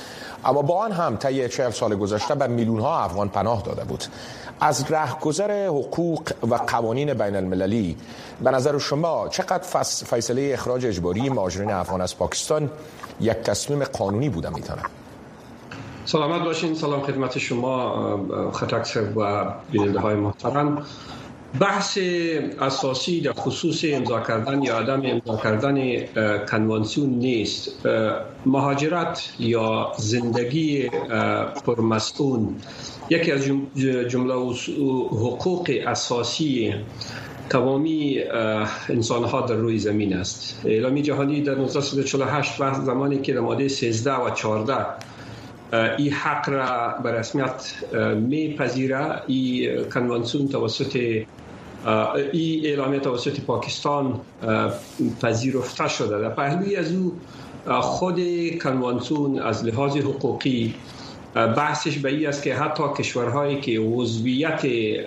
اما با آن هم طی چهل سال گذشته به میلیون ها افغان پناه داده بود. از رهگذر حقوق و قوانین بین المللی به نظر شما چقدر فیصله اخراج اجباری مهاجرین افغان از پاکستان یک تصمیم قانونی بوده میتونه؟ سلامت باشین. سلام خدمت شما خطک صاحب و بیننده های محترم. بحث اساسی در خصوص امضا کردن یا عدم امضا کردن کنوانسیون نیست. مهاجرت یا زندگی پرمسئول یکی از جمله حقوق اساسی تمامی انسان‌ها در روی زمین است. اعلامیه جهانی در نوزده چهل و هشت وقت زمانی که در ماده سیزده و چهارده این حق را به رسمیت میپذیره، این کنوانسیون توسط این اعلامیه توسط پاکستان پذیرفته شده. در پهلوی از او خود کنوانسیون از لحاظ حقوقی بحثش به این است که حتی کشورهایی که عضویت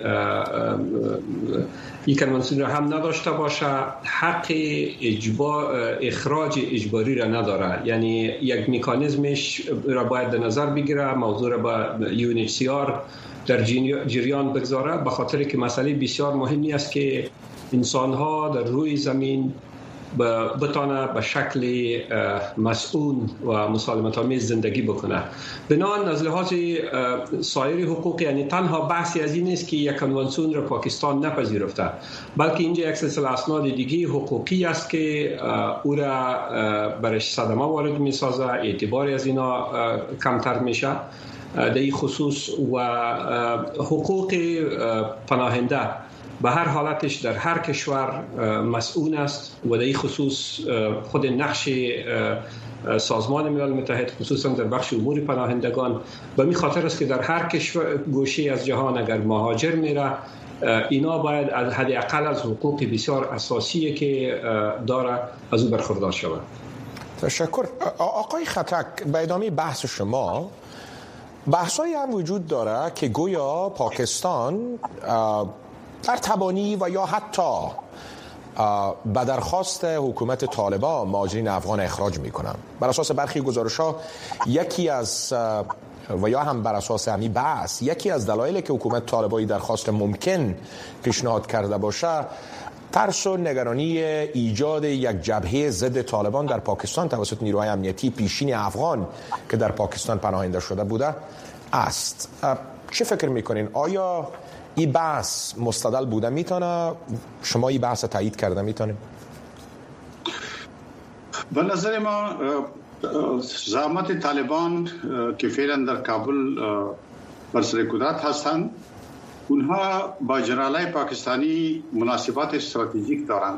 این کنوانسیون را هم نداشته باشه حق اجبار اخراج اجباری را نداره، یعنی یک مکانیزمش را باید در نظر بگیره، موضوع را با یو ان اچ سی آر در جریان بگذاره، به خاطر که مسئله بسیار مهمی است که انسان‌ها در روی زمین بتانه به شکل مسئول و مسالمت آمیز زندگی بکنه. بنابراین از لحاظ سایر حقوق، یعنی تنها بحثی از این نیست که یک کنوانسیون را پاکستان نپذیرفته، بلکه اینجا یک سلسله اسناد دیگه حقوقی است که او را برش صدمه وارد میسازه، اعتباری از اینا کمتر میشه در این خصوص. و حقوق پناهنده به هر حالتش در هر کشور مسئول است و در این خصوص خود نقش سازمان ملل متحد خصوصا در بخش امور پناهندگان به می خاطر است که در هر کشور گوشه از جهان اگر مهاجر میره اینا باید از حداقل از حقوق بسیار اساسی که داره از او برخوردار شود. تشکر. آقای خطک، به ادامه بحث شما بحثایی هم وجود داره که گویا پاکستان در تبانی و یا حتی به درخواست حکومت طالبان مهاجرین افغان اخراج میکنن. بر اساس برخی گزارش‌ها یکی از و یا هم بر اساس همین بحث یکی از دلایلی که حکومت طالبانی درخواست ممکن پیشنهاد کرده باشه ترس و نگرانی ایجاد یک جبهه ضد طالبان در پاکستان توسط نیروهای امنیتی پیشین افغان که در پاکستان پناهنده شده بوده است. چه فکر میکنین؟ آیا این بحث مستدل بوده میتونه؟ شما این بحث تایید کرده میتونه؟ به نظر ما زعامت طالبان که فعلا در کابل بر سر قدرت هستند، اونها با جنرالای پاکستانی مناسبات استراتژیک دارند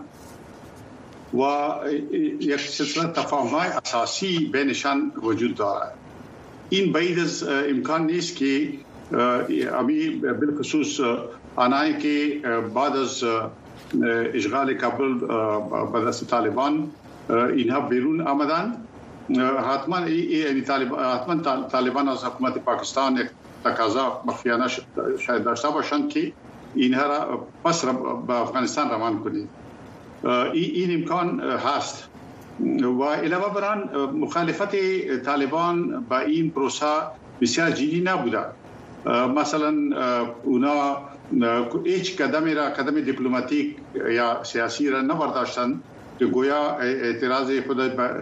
و یک سلسله تفاهم‌های اساسی بینشان وجود دارد. این بعید از امکان نیست که امی بالخصوص آنهایی که بعد از اشغال کابل به دست طالبان اینها بیرون آمدن، حتما یعنی طالبان طالبان از حکومت پاکستان یک تقاضا مخفیانه شاید داشته باشند که اینها را پس به افغانستان روان کنید. این امکان هست و علاوه بر آن مخالفت طالبان با این پروسه بسیار جدی نبوده. مثلا اونا هیچ قدمی را قدم دیپلماتیک یا سیاسی را نبرداشتند که گویا اعتراض خود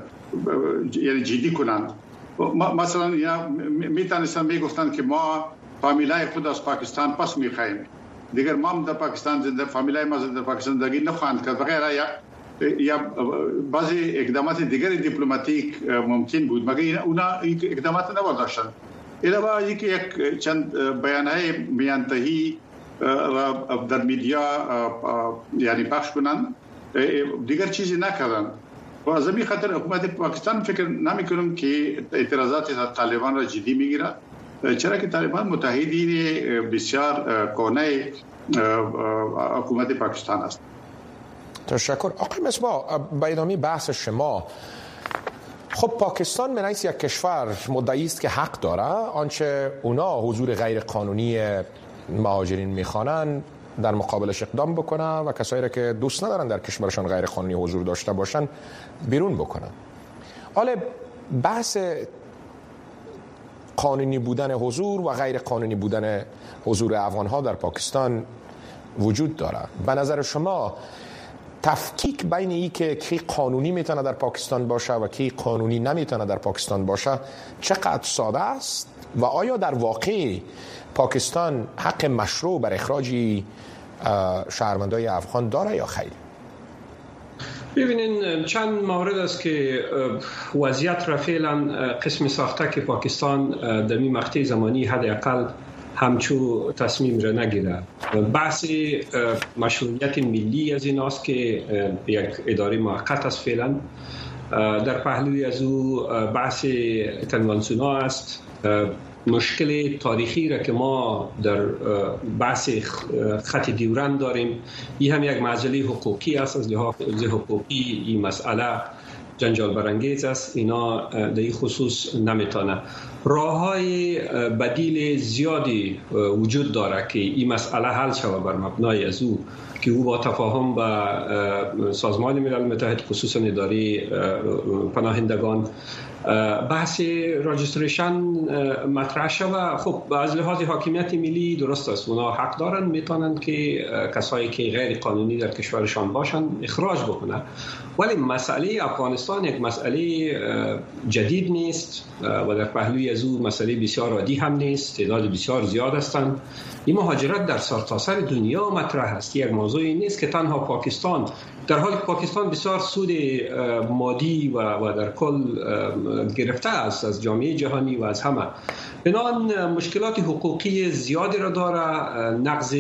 یعنی جدی کنند. مثلا یا میتونستن میگفتند که ما فامیلای خود از پاکستان پس میخواهیم، دیگر ما در پاکستان زنده فامیلای ما در پاکستان زندگی نخواهند کرد وغیره، یا یا بعضی اقدامات دیگر دیپلماتیک ممکن بود مگر اونا اقدامات نبرداشتند. علاوه اینکه یک چند بیانهای میانتهی در میدیا یعنی پخش کنند، دیگر چیزی نکردند. و از این خاطر حکومت پاکستان فکر نمی‌کنم که اعتراضات طالبان را جدی میگیرد، چرا که طالبان متحدین بسیار کهنه حکومت پاکستان است. تشکر. آقای مصباح، به ادامه بحث شما، خب پاکستان من یک کشور مدعی است که حق داره آنچه اونا حضور غیر قانونی مهاجرین میخوانن در مقابلش اقدام بکنه و کسایی را که دوست ندارن در کشورشان غیر قانونی حضور داشته باشن بیرون بکنن. حالا بحث قانونی بودن حضور و غیر قانونی بودن حضور افغان‌ها در پاکستان وجود داره. به نظر شما تفکیک بین این که کی قانونی میتونه در پاکستان باشه و کی قانونی نمیتونه در پاکستان باشه چقدر ساده است و آیا در واقع پاکستان حق مشروع بر اخراج شهروندان افغان داره یا خیر؟ ببینین چند مورد است که وضعیت را فعلا قسم ساخته که پاکستان در این مقطع زمانی حداقل همچو تصمیم را نگیره. بحث مشروعیت ملی از این است که یک اداره موقت است فعلا. در پهلوی از او بحث کنوانسیون است. مشکل تاریخی را که ما در بحث خط دیورند داریم، این هم یک مسئله حقوقی است. از لحاظ حقوقی این مسئله جنجال برانگیز است. اینا در این خصوص نمیتونه. راه‌های بدیل زیادی وجود داره که این مسئله حل شود بر مبنای از او که او با تفاهم با سازمان ملل متحد خصوصا اداره پناهندگان بحث راجستریشن مطرح شود. خب از لحاظ حاکمیت ملی درست است، اونا حق دارن میتونن که کسایی که غیر قانونی در کشورشان باشن اخراج بکنن، ولی مسئله افغانستان یک مسئله جدید نیست و در پهلوی از او مسئله بسیار عادی هم نیست. تعداد بسیار زیاد هستند. این مهاجرت در سرتاسر دنیا مطرح است. یک موضوعی نیست که تنها پاکستان، در حالی که پاکستان بسیار سود مادی و, و در کل گرفته است از جامعه جهانی و از همه. بنابراین مشکلات حقوقی زیادی را داره. نقض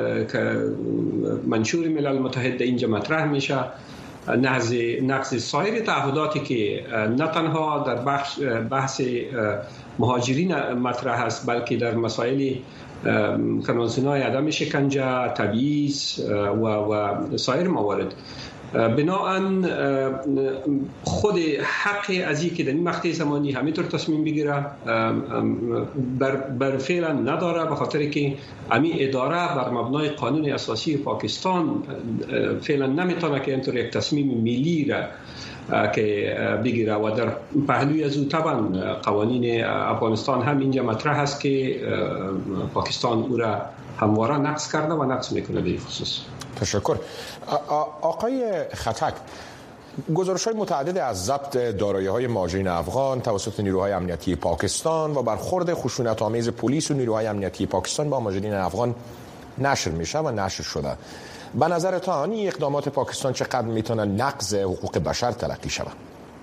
منشور ملل متحد اینجا مطرح میشه. نقض نقض سایر تعهداتی که نه تنها در بحث بحث مهاجرین مطرح است، بلکه در مسائل کنوانسیون‌های عدم شکنجه، تبعیض و و سایر موارد. بنابراین خود حق از این که در این مقطع زمانی همینطور تصمیم بگیره بر, بر فعلا نداره، به خاطر که همین اداره بر مبنای قانون اساسی پاکستان فعلا نمیتونه که اینطور یک تصمیم ملی را که بگیره و در پهلوی از او طبعا قوانین افغانستان هم اینجا مطرح است که پاکستان او را همواره نقض کرده و نقض میکنه به خصوص. تشکر. آقای خطک، گزارش‌های متعدد از ضبط دارایی‌های مهاجرین افغان توسط نیروهای امنیتی پاکستان و برخورد خشونت‌آمیز پلیس و نیروهای امنیتی پاکستان با مهاجرین افغان نشر میشه و نشر شده. به نظرتان این اقدامات پاکستان چقدر میتونه نقض حقوق بشر تلقی شود؟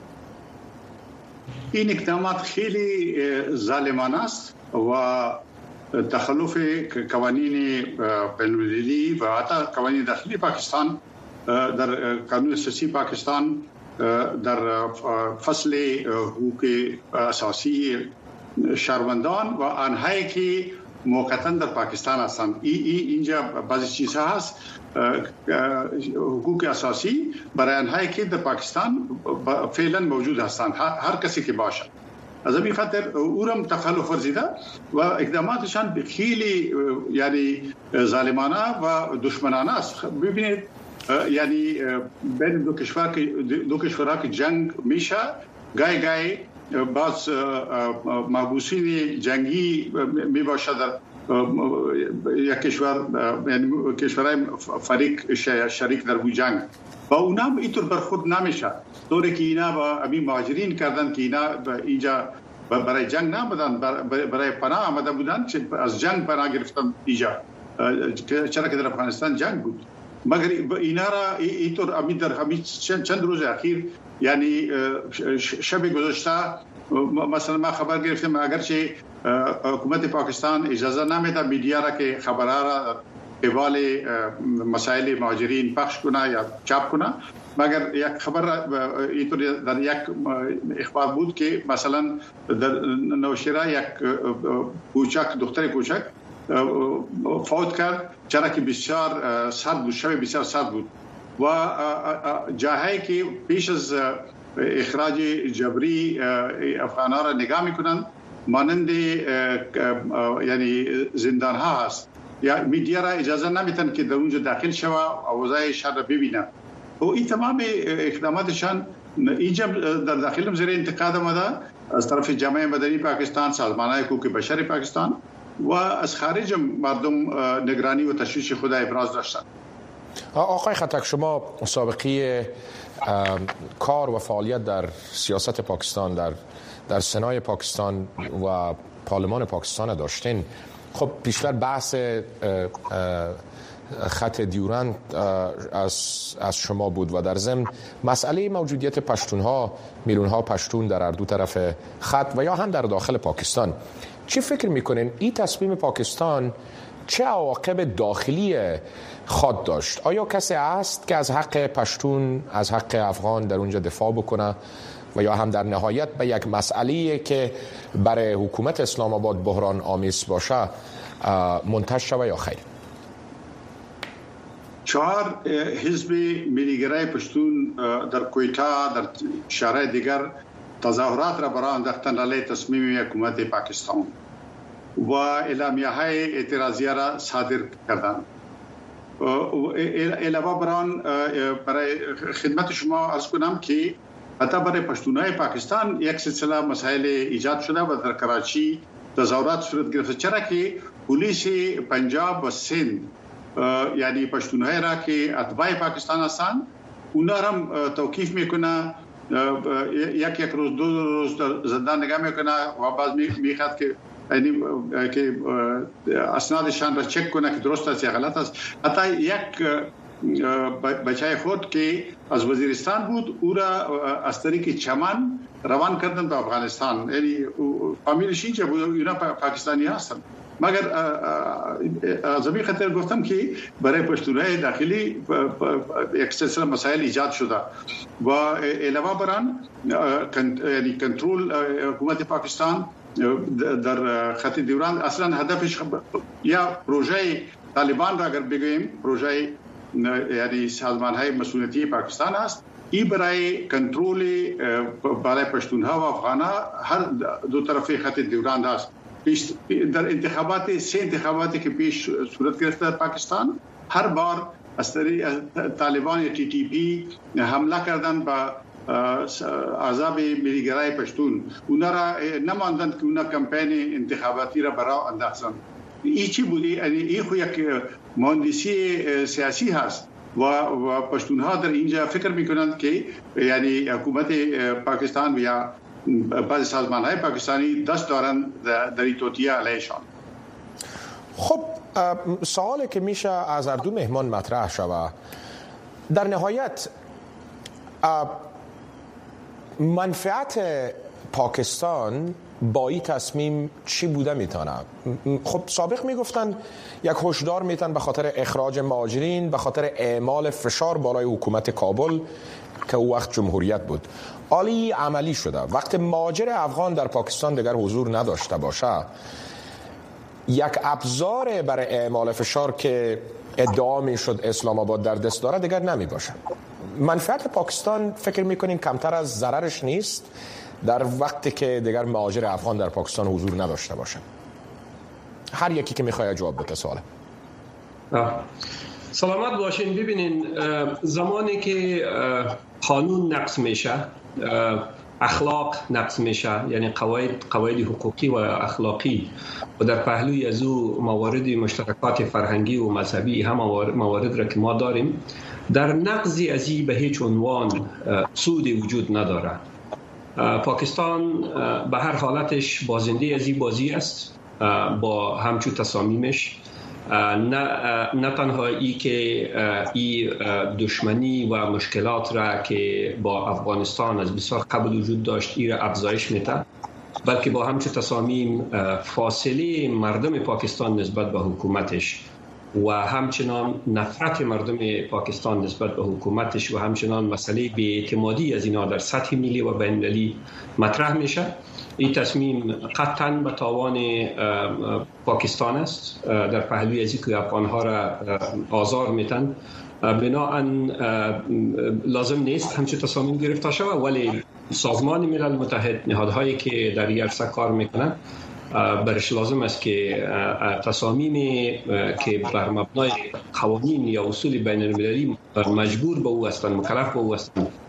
این اقدامات خیلی ظالمانه است و تخلف قوانین بین‌المللی و حتی قوانین داخلی پاکستان در قانون اساسی پاکستان در فصل حقوق اساسی شهروندان و آنهایی که موقتا در پاکستان هستند. اینجا بعضی چیزها هست حقوق اساسی برای آنهایی که در پاکستان فعلا موجود هستند، هر کسی که باشه. از این خاطر اورم تخلف ورزیده و اقداماتشان خیلی یعنی ظالمانه و دشمنانه است. ببینید یعنی بین دو کشور که دو کشورها که جنگ میشه، گای گای باز محبوسین جنگی میباشه در یک کشور، یعنی کشورهای فریق شریک در بو جنگ و اونا اینطور برخورد نمیشه. طوری که اینا با همین مهاجرین کردن که اینا اینجا برای جنگ نبودن، برای پناه آمده بودن، از جنگ پناه گرفتن اینجا، چرا که در افغانستان جنگ بود. مگر اینا را اینطور همین در همین چند روز اخیر، یعنی شب گذشته مثلا ما خبر گرفتیم اگرچه حکومت پاکستان اجازه نمیده میدیا را که خبرها را حوال مسائل مهاجرین پخش کنه یا چاپ کنه، مگر یک خبر اینطور در یک اخبار بود که مثلا در نوشیره یک کوچک دختر کوچک فوت کرد چرا که بسیار سرد بود، شب بسیار سرد بود و جاهایی که پیش از اخراج جبری افغان‌ها را نگاه میکنند مانند یعنی زندان ها هست، یا میدیا را اجازه نمیتن که در اونجا داخل شوه و اوضاع شهر را ببینن. و این تمام اقداماتشان اینجا در داخل زیر انتقاد آمده از طرف جامعه مدنی پاکستان، سازمان حقوق بشر پاکستان و از خارج مردم نگرانی و تشویش خود ابراز داشتند. آقای خطک، شما سابقه کار و فعالیت در سیاست پاکستان، در در سنای پاکستان و پارلمان پاکستان داشتین. خب بیشتر بحث خط دیورند از از شما بود و در ضمن مسئله موجودیت پشتونها، میلیون‌ها پشتون در هر دو طرف خط و یا هم در داخل پاکستان. چی فکر میکنین این تصمیم پاکستان چه عواقب داخلی خود داشت؟ آیا کسی هست که از حق پشتون، از حق افغان در اونجا دفاع بکنه و یا هم در نهایت به یک مسئله‌ای که برای حکومت اسلام آباد بحران آمیز باشه منتشر شود یا خیر؟ چهار حزب ملیگرای پشتون در کویتا در شهرهای دیگر تظاهرات را برای انداختن علیه تصمیم حکومت پاکستان و اعلامیه های اعتراضیه را صادر کردند. علاوه بر آن برای خدمت شما عرض کنم که حتی برای پشتونهای پاکستان یک سلسله مسائل ایجاد شده و در کراچی تظاهرات صورت گرفته، چرا که پلیس پنجاب و سند یعنی پشتونهای را که اتباع پاکستان هستند اونا هم توقیف میکنه، یک یک روز دو روز زندان نگاه میکنه و بعد میخواد که یعنی که اسنادشان را چک کنه که درست است یا غلط است. حتی یک بچه خود که از وزیرستان بود او را از طریق چمن روان کردن به افغانستان، یعنی فامیلش اینجا بود، اونا پاکستانی هستن. مگر از همین خاطر گفتم که برای پشتونهای داخلی یک سلسله مسائل ایجاد شده و علاوه بر آن یعنی کنترل حکومت پاکستان در خط دیورند اصلا هدفش یا پروژه طالبان را اگر بگوییم پروژه یعنی سازمان های مسئولیتی پاکستان است، این برای کنترل برای پشتونها و افغانها هر دو طرف خط دیورند است. در انتخابات سه انتخاباتی که پیش صورت گرفته در پاکستان هر بار از طریق طالبان یا تی تی پی حمله کردن به احزاب ملیگرای پشتون، اونا را نماندند که اونا کمپین انتخاباتی را برای انداختند. این چی بودی؟ یعنی این خو یک مهندسی سیاسی هست و و پشتونها در اینجا فکر میکنند که یعنی حکومت پاکستان یا بعضی سازمان‌های پاکستانی دست دارند در این توطئه علیهشان. خب سوالی که میشه از هر دو مهمان مطرح شود، در نهایت منفعت پاکستان با این تصمیم چی بوده میتونه؟ خب سابق میگفتن یک هشدار میتن به خاطر اخراج مهاجرین، به خاطر اعمال فشار بالای حکومت کابل که او وقت جمهوریت بود. عالی عملی شده. وقت مهاجر افغان در پاکستان دیگر حضور نداشته باشه، یک ابزار برای اعمال فشار که ادعا میشد اسلام آباد در دست داره دیگر نمی باشه. منفعت پاکستان فکر میکنین کمتر از ضررش نیست در وقتی که دیگر مهاجر افغان در پاکستان حضور نداشته باشه؟ هر یکی که میخواد جواب بده سواله. سلامت باشین. ببینین زمانی که قانون نقض میشه، اخلاق نقض میشه، یعنی قواعد قواعد حقوقی و اخلاقی و در پهلوی از او موارد مشترکات فرهنگی و مذهبی هم موارد را که ما داریم، در نقضی از این به هیچ عنوان سودی وجود نداره. پاکستان به هر حالتش بازنده از این بازی است با همچون تصامیمش. نه نه تنها ای که ای دشمنی و مشکلات را که با افغانستان از بسیار قبل وجود داشت ای را افزایش میده، بلکه با همچون تصامیم فاصله مردم پاکستان نسبت به حکومتش و همچنان نفرت مردم پاکستان نسبت به حکومتش و همچنان مسئله بی‌اعتمادی از اینا در سطح ملی و بین‌المللی مطرح میشه. این تصمیم قطعاً به تاوان پاکستان است در پهلوی از اینکه افغان‌ها را آزار میتن. بنابراین لازم نیست همچون تصامیم گرفته شود، ولی سازمان ملل متحد، نهادهایی که در این عرصه کار میکنن، برش لازم است که تصامیمی که بر مبنای قوانین یا اصول بین المللی مجبور به او هستند، مکلف به او هستند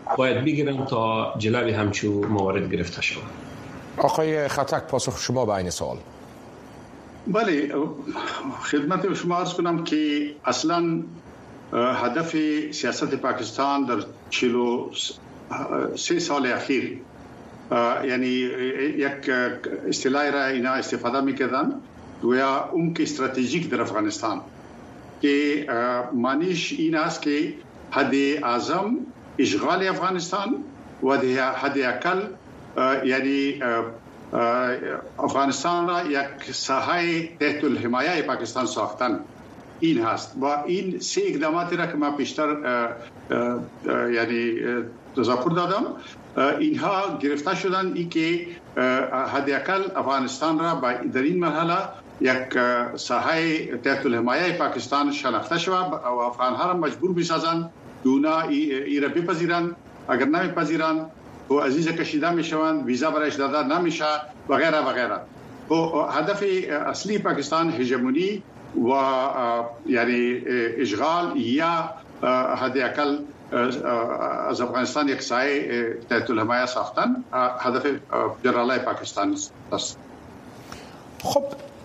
باید بگیرن تا جلوی همچون موارد گرفته شود. آقای خطک پاسخ شما به این سوال. بله، خدمت شما عرض کنم که اصلا هدف سیاست پاکستان در چهل و سه سال اخیر، یعنی یک اصطلاحی را اینا استفاده میکردن گویا عمق استراتژیک در افغانستان که معنیش این است که حد اعظم اشغال افغانستان و حد اقل یعنی افغانستان را یک ساحه تحت الحمایه پاکستان ساختن این هست و این سه اقداماتی را که ما پیشتر یعنی تذکر دادم اینها گرفته شدن ای که حداقل افغانستان را در این مرحله یک ساحه تحت الحمایه پاکستان شناخته شود و افغانها را مجبور بسازند دونا ای را بپذیرند، اگر نمیپذیرند و عزیز کشیده میشوند، ویزا برایش داده نمیشه و غیره و غیره. و هدف اصلی پاکستان هژمونی و یعنی اشغال یا حداقل از افغانستان یک سایه تحت الحمایه ساختن هدف جنرالای پاکستان است. خب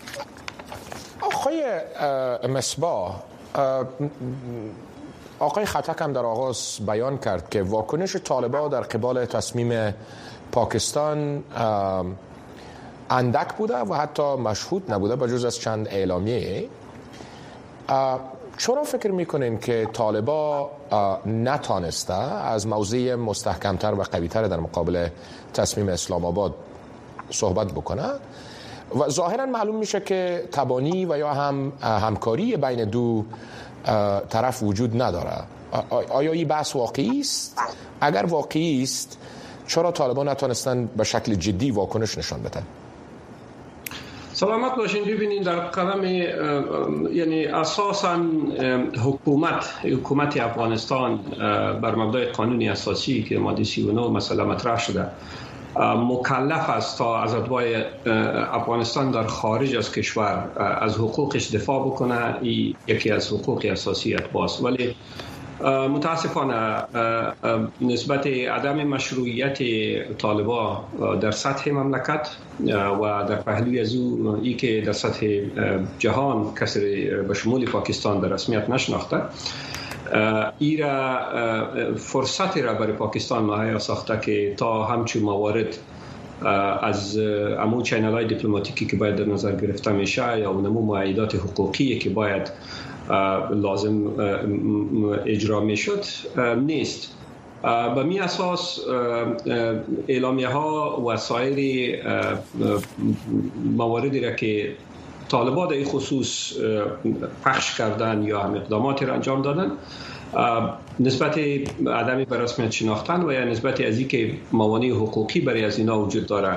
آقای مصباح، آقای خطک هم در آغاز بیان کرد که واکنش طالبان در قبال تصمیم پاکستان اندک بوده و حتی مشهود نبوده بجز از چند اعلامیه. چرا فکر میکنین که طالبان نتانسته از موضع مستحکمتر و قویتر در مقابل تصمیم اسلام آباد صحبت بکنه و ظاهرا معلوم میشه که تبانی و یا هم همکاری بین دو طرف وجود نداره؟ آیا این بحث واقعی است؟ اگر واقعی است چرا طالبان نتانستن به شکل جدی واکنش نشان بدن؟ سلامت باشین. ببینید در قلم یعنی اساساً حکومت حکومت افغانستان بر مبنای قانون اساسی که ماده سی و نه مسئله مطرح شده مکلف است تا از ادعای افغانستان در خارج از کشور از حقوقش دفاع بکنه. این یکی از حقوق اساسی اتباست، ولی متاسفانه نسبت عدم مشروعیت طالبان در سطح مملکت و در پهلوی از او ای که در سطح جهان کسی به شمول پاکستان در رسمیت نشناخته، ای را فرصتی را برای پاکستان مهیا ساخته که تا همچون موارد از امو چینل‌های دیپلماتیکی که باید در نظر گرفته میشه یا اونمو معاهدات حقوقی که باید لازم اجرا میشد نیست. به می اساس اعلامیه ها و سایر مواردی را که طالبان در این خصوص پخش کردن یا هم اقداماتی را انجام دادن نسبت عدم به رسمیت شناختن و یا نسبت از این که موانع حقوقی برای از اینا وجود داره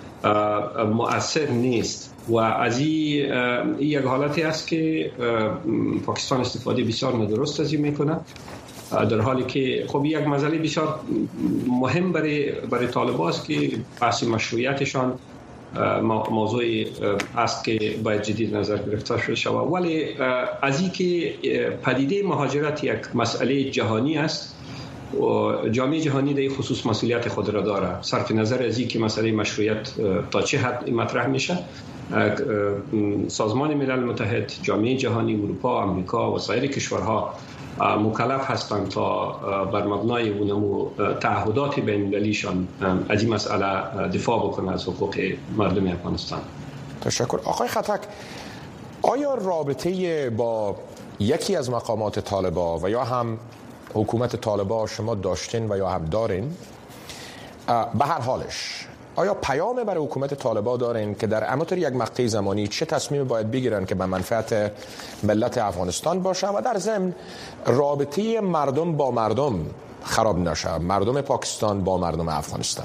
مؤثر نیست و از این یک حالتی است که پاکستان استفاده بسیار ندرست از این میکنه، در حالی که خب یک مسئله بسیار مهم برای برای طالبان است که بحث مشروعیتشان موضوعی است که باید جدید نظر گرفته شود. ولی از این که پدیده مهاجرت یک مسئله جهانی است و جامعه جهانی در این خصوص مسئولیت خود را داره، صرف نظر از این که مسئله مشروعیت تا چه حد مطرح میشه، سازمان ملل متحد، جامعه جهانی، اروپا، امریکا و سایر کشورها مکلف هستند تا بر مبنای اونمو تعهدات بین‌المللیشان از این مسئله دفاع بکنه از حقوق مردم افغانستان. تشکر. آقای خطک، آیا رابطه با یکی از مقامات طالبان و یا هم حکومت طالبان شما داشتین و یا هم دارین؟ به هر حالش آیا پیام برای حکومت طالبان دارین که در امتر یک مقطع زمانی چه تصمیم باید بگیرن که به منفعت ملت افغانستان باشه و در ضمن رابطه مردم با مردم خراب نشه، مردم پاکستان با مردم افغانستان؟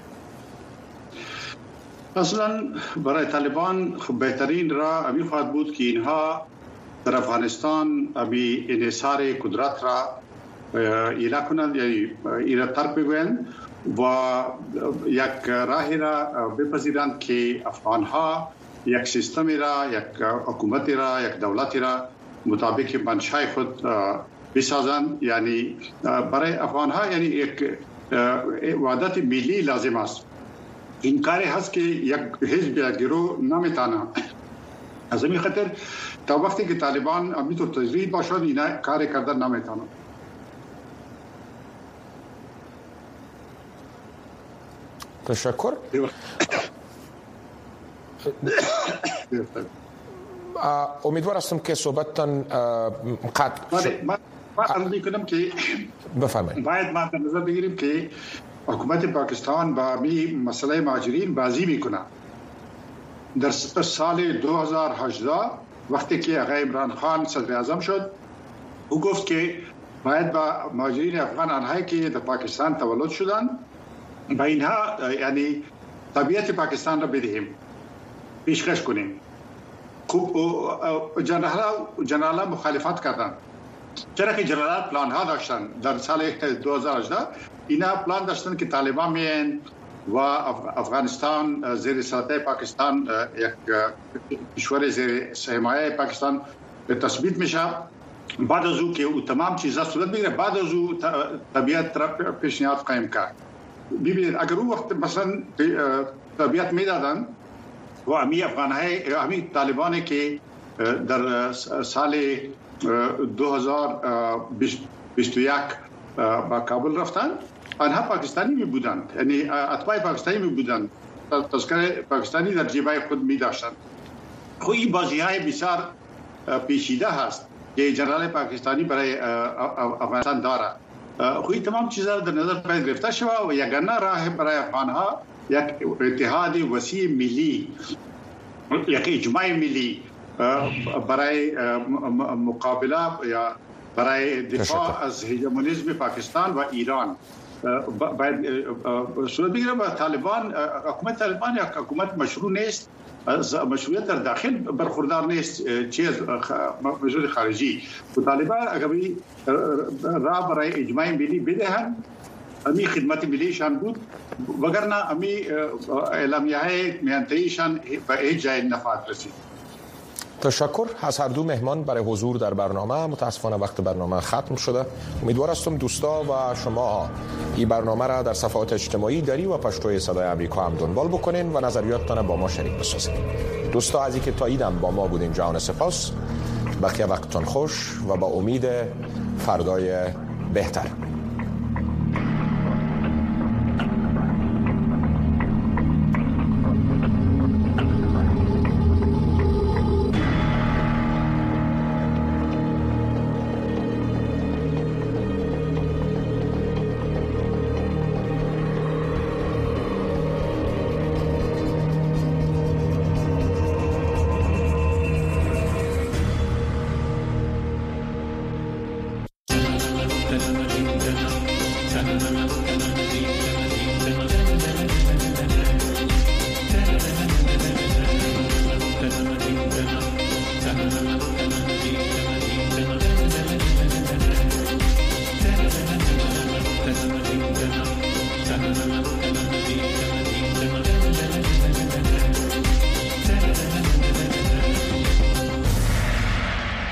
اصلا برای طالبان بهترین راه امی خواهد بود که اینها در افغانستان ابی انحصار قدرت را ایلا کنند، یعنی ایرا ترک بگویند و یک راهی را بپذیرند که افغانها یک سیستمی را، یک حکومتی را، یک دولتی را مطابق منشای خود بسازند. یعنی برای افغان ها یعنی یک وحدت ملی لازم است. این کاری هست که یک حزب یا گروه نمیتونه از این خاطر تا وقتی که طالبان همینطور تجرید باشد اینا کاری کردن نمیتونه. تشکر. امیدوار هستم که صحبتتان قطع شد. من عرض میکنم که بفرمایید. باید ما در نظر بگیریم که حکومت پاکستان با می مسئله مهاجرین بازی میکنه. در سال دو هزار و هجده وقتی که آقای عمران خان صدر اعظم شد او گفت که باید با مهاجرین افغان آنهایی که در پاکستان تولد شدن با اینها یعنی طبیعت پاکستان را بدهیم، پیشکش کنیم. خوب جنرال مخالفت کردن، چرا که جنرال پلان ها داشتن در سال دو هزار و هجده اینا پلان داشتن که طالبان میان و افغانستان زیر سلطه پاکستان یک کشور زیر حمایه پاکستان تثبیت میشه. بعد از او که او تمام چیزا صورت بگیره بعد از او طبیعت را پیشنهاد قائم کرد. ببینید اگر او وقت مثلا طبیعت میدادن و امی افغانهای امی طالبانی که در سال دو هزار و بیست و یک با کابل رفتن آنها پاکستانی می بودند، یعنی اتباع پاکستانی می بودند، تذکره پاکستانی در جیبای خود می داشتند. خب این بازی های بسیار پیچیده هست که جنرال پاکستانی برای افغانستان داره. خب تمام چیزها در نظر باید گرفته شود و یگانه راه برای افغانها یک اتحاد وسیع ملی، یک اجماع ملی برای مقابله یا برای دفاع از هژمونیسم پاکستان و ایران باید صورت بگیره. و طالبان حکومت طالبان یک حکومت مشروع نیست، از مشروعیت در داخل برخوردار نیست، چیز مشروع خارجی. و طالبان اگر راه برای اجماع ملی بدهند امی خدمت ملیشان بود، وگرنه امی اعلامیه های میانتهیشان به هیچ جای نفعت رسید. تشکر از هر دو مهمان برای حضور در برنامه. متاسفانه وقت برنامه ختم شده. امیدوار هستم دوستا و شما این برنامه را در صفحات اجتماعی دری و پشتوی صدای امریکا هم دنبال بکنین و نظریاتتان با ما شریک بسازین. دوستا از اینکه تا ایدم با ما بودین جان سپاس. بقیه وقتتان خوش و با امید فردای بهتر. Thank you.